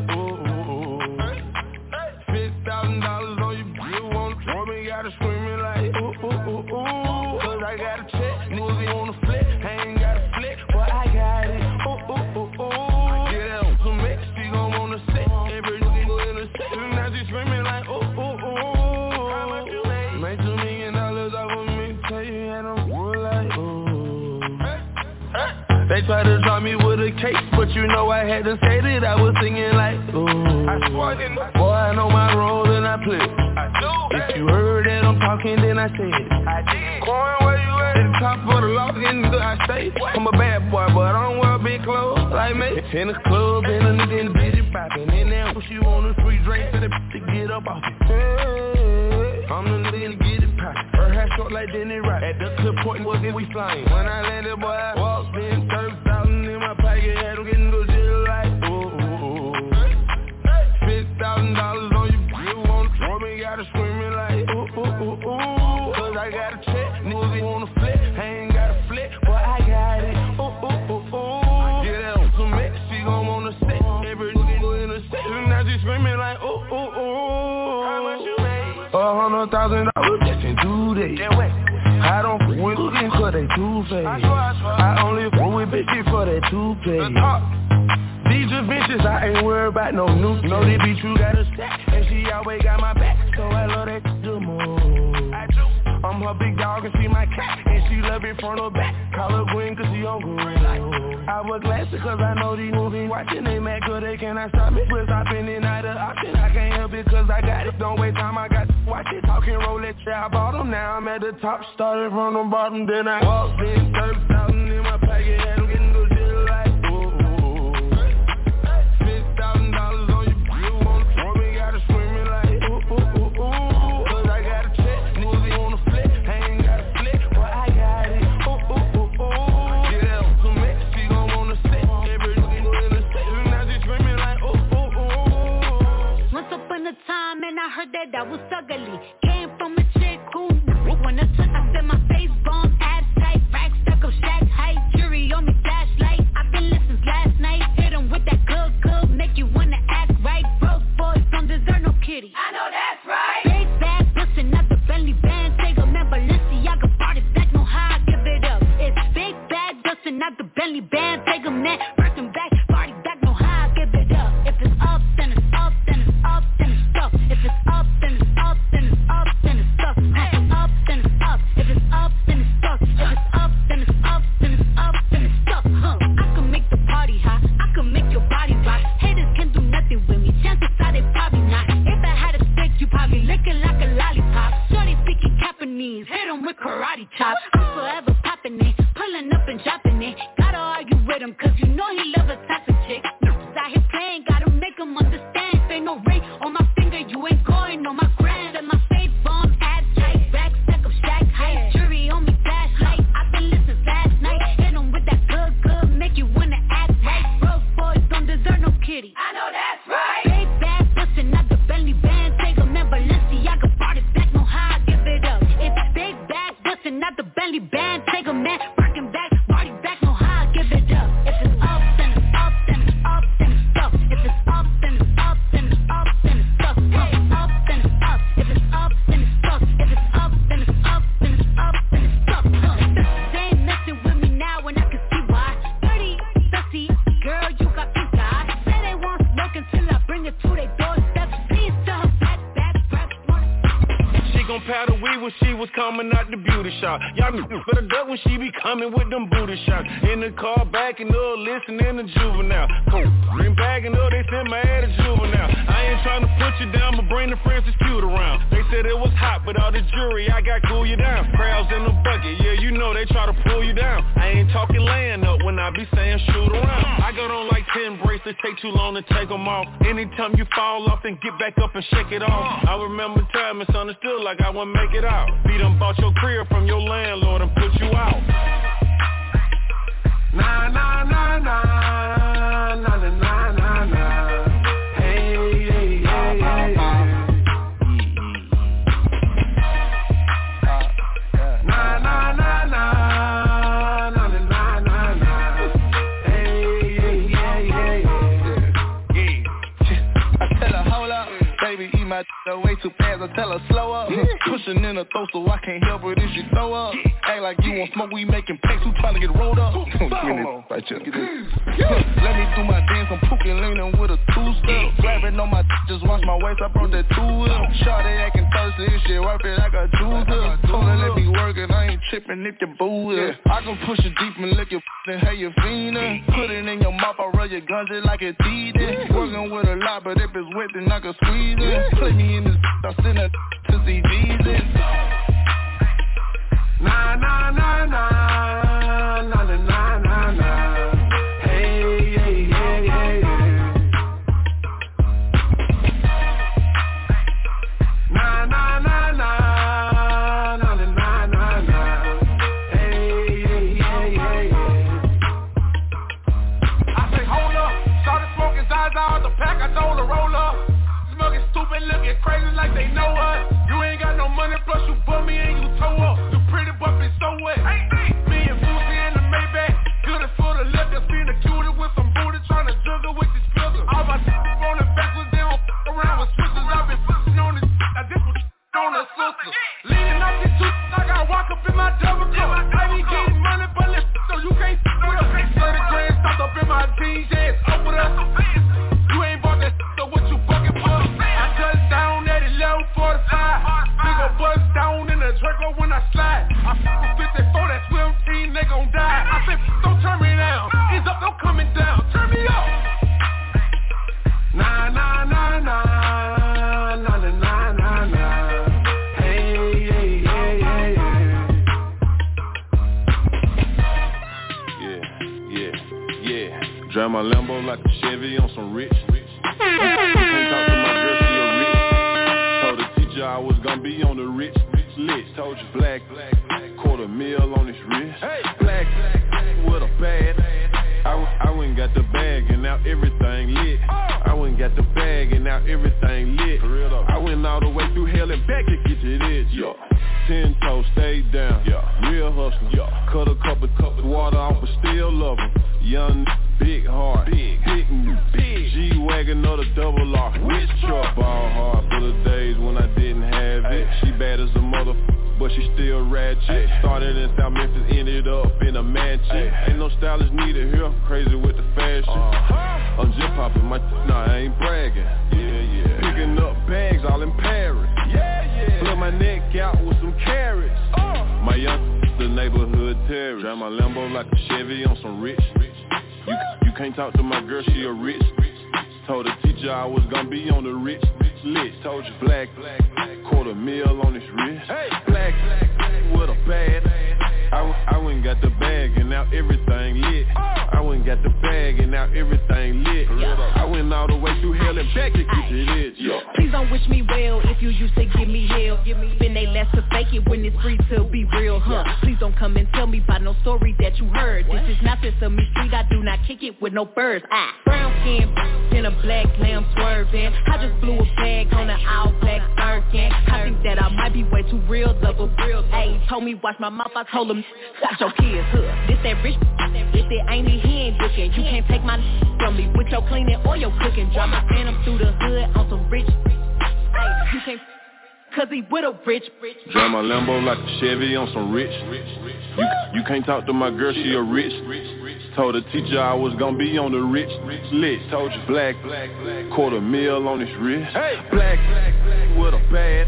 $50,000 on your bill, wanna throw me, gotta screaming like cause I got a check, niggas on the flip, I ain't got a flip, but I got it, get out some mix, she gon' wanna sit, every nigga go in the set, now she screaming like how much you made $2 million off of me, tell you and I'm like They tried to drop me with a case, but you know I had to say that I was singing like boy, I know my role and I play. If you heard that I'm talking, then I say it. Coin, where you at? At the top of the lock, in the I stay. I'm a bad boy, but I don't wear big clothes like me. In the club, and a nigga in the bitch poppin'. And then she want a free drink for the to get up off it. Hey, I'm the nigga to get it poppin'. Her hair short like Denny Rock. At the clip point, was it we flying? When I landed, boy, I walked in, 30,000 in my pocket, had them getting go jail like $50,000 on your bill, wanna throw me, gotta screaming like cause I got a check, niggas wanna flip, I ain't got a flip, but I got it, get out some mix, she gon' wanna sit, every nigga go in the set, now she screaming like how much you made? $100,000 just in 2 days, I don't with cause they two-faced. I only fool with bitches for that two-pay. These adventures, I ain't worried about no new. Know they be true, got a stack, and she always got my back. So I love that the most. I do. I'm her big dog and she my cat, and she love it front or back. Call her Gwen cause she on green. I wear glasses cause I know these movies watching. They mad cause they cannot stop me. But stopping it not an option. I can't help it cause I got it. Don't waste time, I got to watch it. Talking Rolex, yeah, I bought them. Now I'm at the top. Started from the bottom, then I walked in. 30,000 in my pocket, and I'm getting no deal like time and I heard that I was ugly. Came from a chick who when I took I said my face bomb, ass tight, rack stuck up, shack height, jury on me, flashlight. I've been listening last night. Hit 'em with that good, make you wanna act right. Broke boys don't deserve no kitty. I know that's right. Big bag, bustin' out the Bentley band. Take a man, Balenciaga brought it back, know how I give it up. It's big bag, bustin' out the Bentley band. Take a man, working back, party back, know how I give it up. If it's up, then it's up, then it's up, then it's up. If it's up, then it's up, then it's up, then it's stuck. If it's up, then it's up. If it's up, then it's stuck. If it's up, then it's up, then it's up, then it's stuck. I can make the party hot. I can make your body rock. Haters can do nothing with me. Chances are they probably not. If I had a stick, you probably lick it like a lollipop. Shorty speaking Japanese, hit 'em with karate chop. I'm forever popping it, pulling up and dropping it. Gotta argue with him, cause you know he love a toxic chick. Out here playing, gotta make him understand. Say no ring on my finger, you ain't going on my grand. And my face bomb, ass tight, back stack up, shack height, jury on me, flashlight. I've been listening last night. Hit 'em with that good, make you wanna act right. Broke boys don't deserve no kitty. I know that's right. Big bag, bustin' out the Bentley band. Take a man, Balenciaga brought it back, know how I give it up. It's big bag, bustin' out the Bentley band. Take a man, working back, party back, know how I give it up. If it's up, then it's up, then it's up, then it's stuck. If it's up, then it's up, then it's up, then it's stuck. If it's up, then it's up. If it's up, then it's stuck. If it's up, then it's up, then it's up, then it's stuck. They ain't messing with me now and I can see why. Dirty, dusty, girl, you got pink eyes. Say they want smoke until I bring it to their doorstep. Please tell her back, She gon' powder weed when she was coming out the beauty shop. Y'all better duck when she be coming with them booty shots. In the car backing up, listening to Juvenile. Cool, been bagging up, they sent my ass to Juvenile. I ain't tryna put you down, but bring the Francis Cute around. They said it was hot, but all the jury, I got cool you down. Crowds in the bucket, yeah, you know they try to pull you down. I ain't talking laying up when I be saying shoot around. I got on like 10 bracelets, take too long to take them off. Anytime you fall off, then get back up and shake it off. I remember time misunderstood like I wouldn't make it out. Be done bought your crib from your landlord and put you out. Nah, nah, nah, nah, nah, nah, nah, nah, nah. Hey, hey, hey, hey, hey. Nah, nah, nah, nah, nah, nah, nah, nah. Hey, hey, hey, hey, hey. I tell her, hold up, baby, eat my way too fast. I tell her, slow up. Pushing in the throat so I can't help it if she throw up. Act like you want smoke, we making packs, who tryna get rolled up? Right here. Let me do my dance, I'm pooking, leaning with a two-step. Grabbing on my just watch my waist, I brought that two-wheel. Shawty acting thirsty, this shit worth it, I got two-wheel. Told her let me work it, I ain't tripping if your boo is. I can push it deep and lick your and hey you fiendin'. Put it in your mouth, I rub your guns just like it teething. Working with a lot, but if it's wet then I can squeeze it. Play me in this, I send her to see Jesus. Nah, nah, nah, nah, nah, nah, nah, nah. Hey, hey, hey, hey. Nah, nah, nah, nah, nah, nah, nah, nah. Hey, hey, hey, hey. I say, hold up, started smoking Zaza, the pack, I told her roll up. Smoking stupid, looking crazy like they know us. You ain't got no money, plus you bum me and you toe up. The pretty butt is so wet. Me and Boosie in the Maybach, good as for the left, just being a cutie with some booty, trying to juggle with these pills. All my on the backwards, they don't around with switches. I've been fucking on this, I just was on a sister. Leaning up these two, I gotta walk up in my double cup. I be getting Drive my Lambo like a Chevy on some rich. Can't talk to my girl, she a rich. Told the teacher I was gonna be on the rich list. Told you black, $250,000 on his wrist. Black with a bad. I went and got the bag and now everything lit. I went and got the bag and now everything lit. I went all the way through hell and back to get to this. 10 toes, stayed down. Real hustler. Cut a cup of water off, but still love him. Young, big heart, big G-Wagon or the double R. Which truck? Ball hard for the days when I didn't have it. She bad as a mother, but she still ratchet. Started in South Memphis, ended up in a mansion. Ain't no stylist needed here, crazy with the fashion. I'm just popping my, nah, I ain't bragging. Picking up bags all in Paris. Put my neck out with some carrots. My young, the neighborhood terrorist. Drive my Lambo like a Chevy on some rich. You can't talk to my girl, she a rich. Told the teacher I was gonna be on the rich list. Told you black, $250,000 on his wrist. Black with a bad. I went and got the bag and now everything lit. I went and got the bag and now everything lit. I went all the way through hell and back to get to this. Please don't wish me well if you used to give me hell. Spend they less to fake it when it's free to be real, huh? Please don't come and tell me about no story that you heard. This is not Sesame Street, I do not kick it with no birds. Brown skin in a black lamb swerving. I just blew a bag on an all black Birkin. I think that I might be way too real, double real. Hey, told me watch my mouth, I told him watch your kids, huh? This that rich, if it ain't me, he ain't looking. You can't take my from me with your cleaning or your cooking. Drive my phantom through the hood on some rich. You can't, cause he with a rich. Drive my Lambo like a Chevy on some rich. You can't talk to my girl, she a rich. Told the teacher I was gonna be on the rich list. Told you black, $250,000 on his wrist. Black with a bad.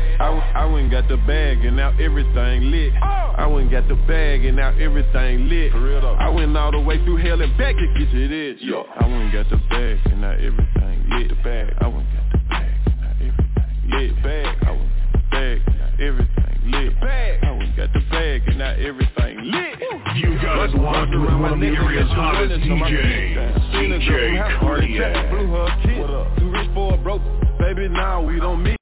I went and got the bag and now everything lit. I went and got the bag and now everything lit. I went all the way through hell and back to get to this. I went and got the bag and now everything lit. The bag, I went and got the bag and now everything lit. Bag, I went and got the bag and now everything lit. Bag, I went and got the bag and now everything lit. You guys walked with one of the area's hottest DJ Cardiac.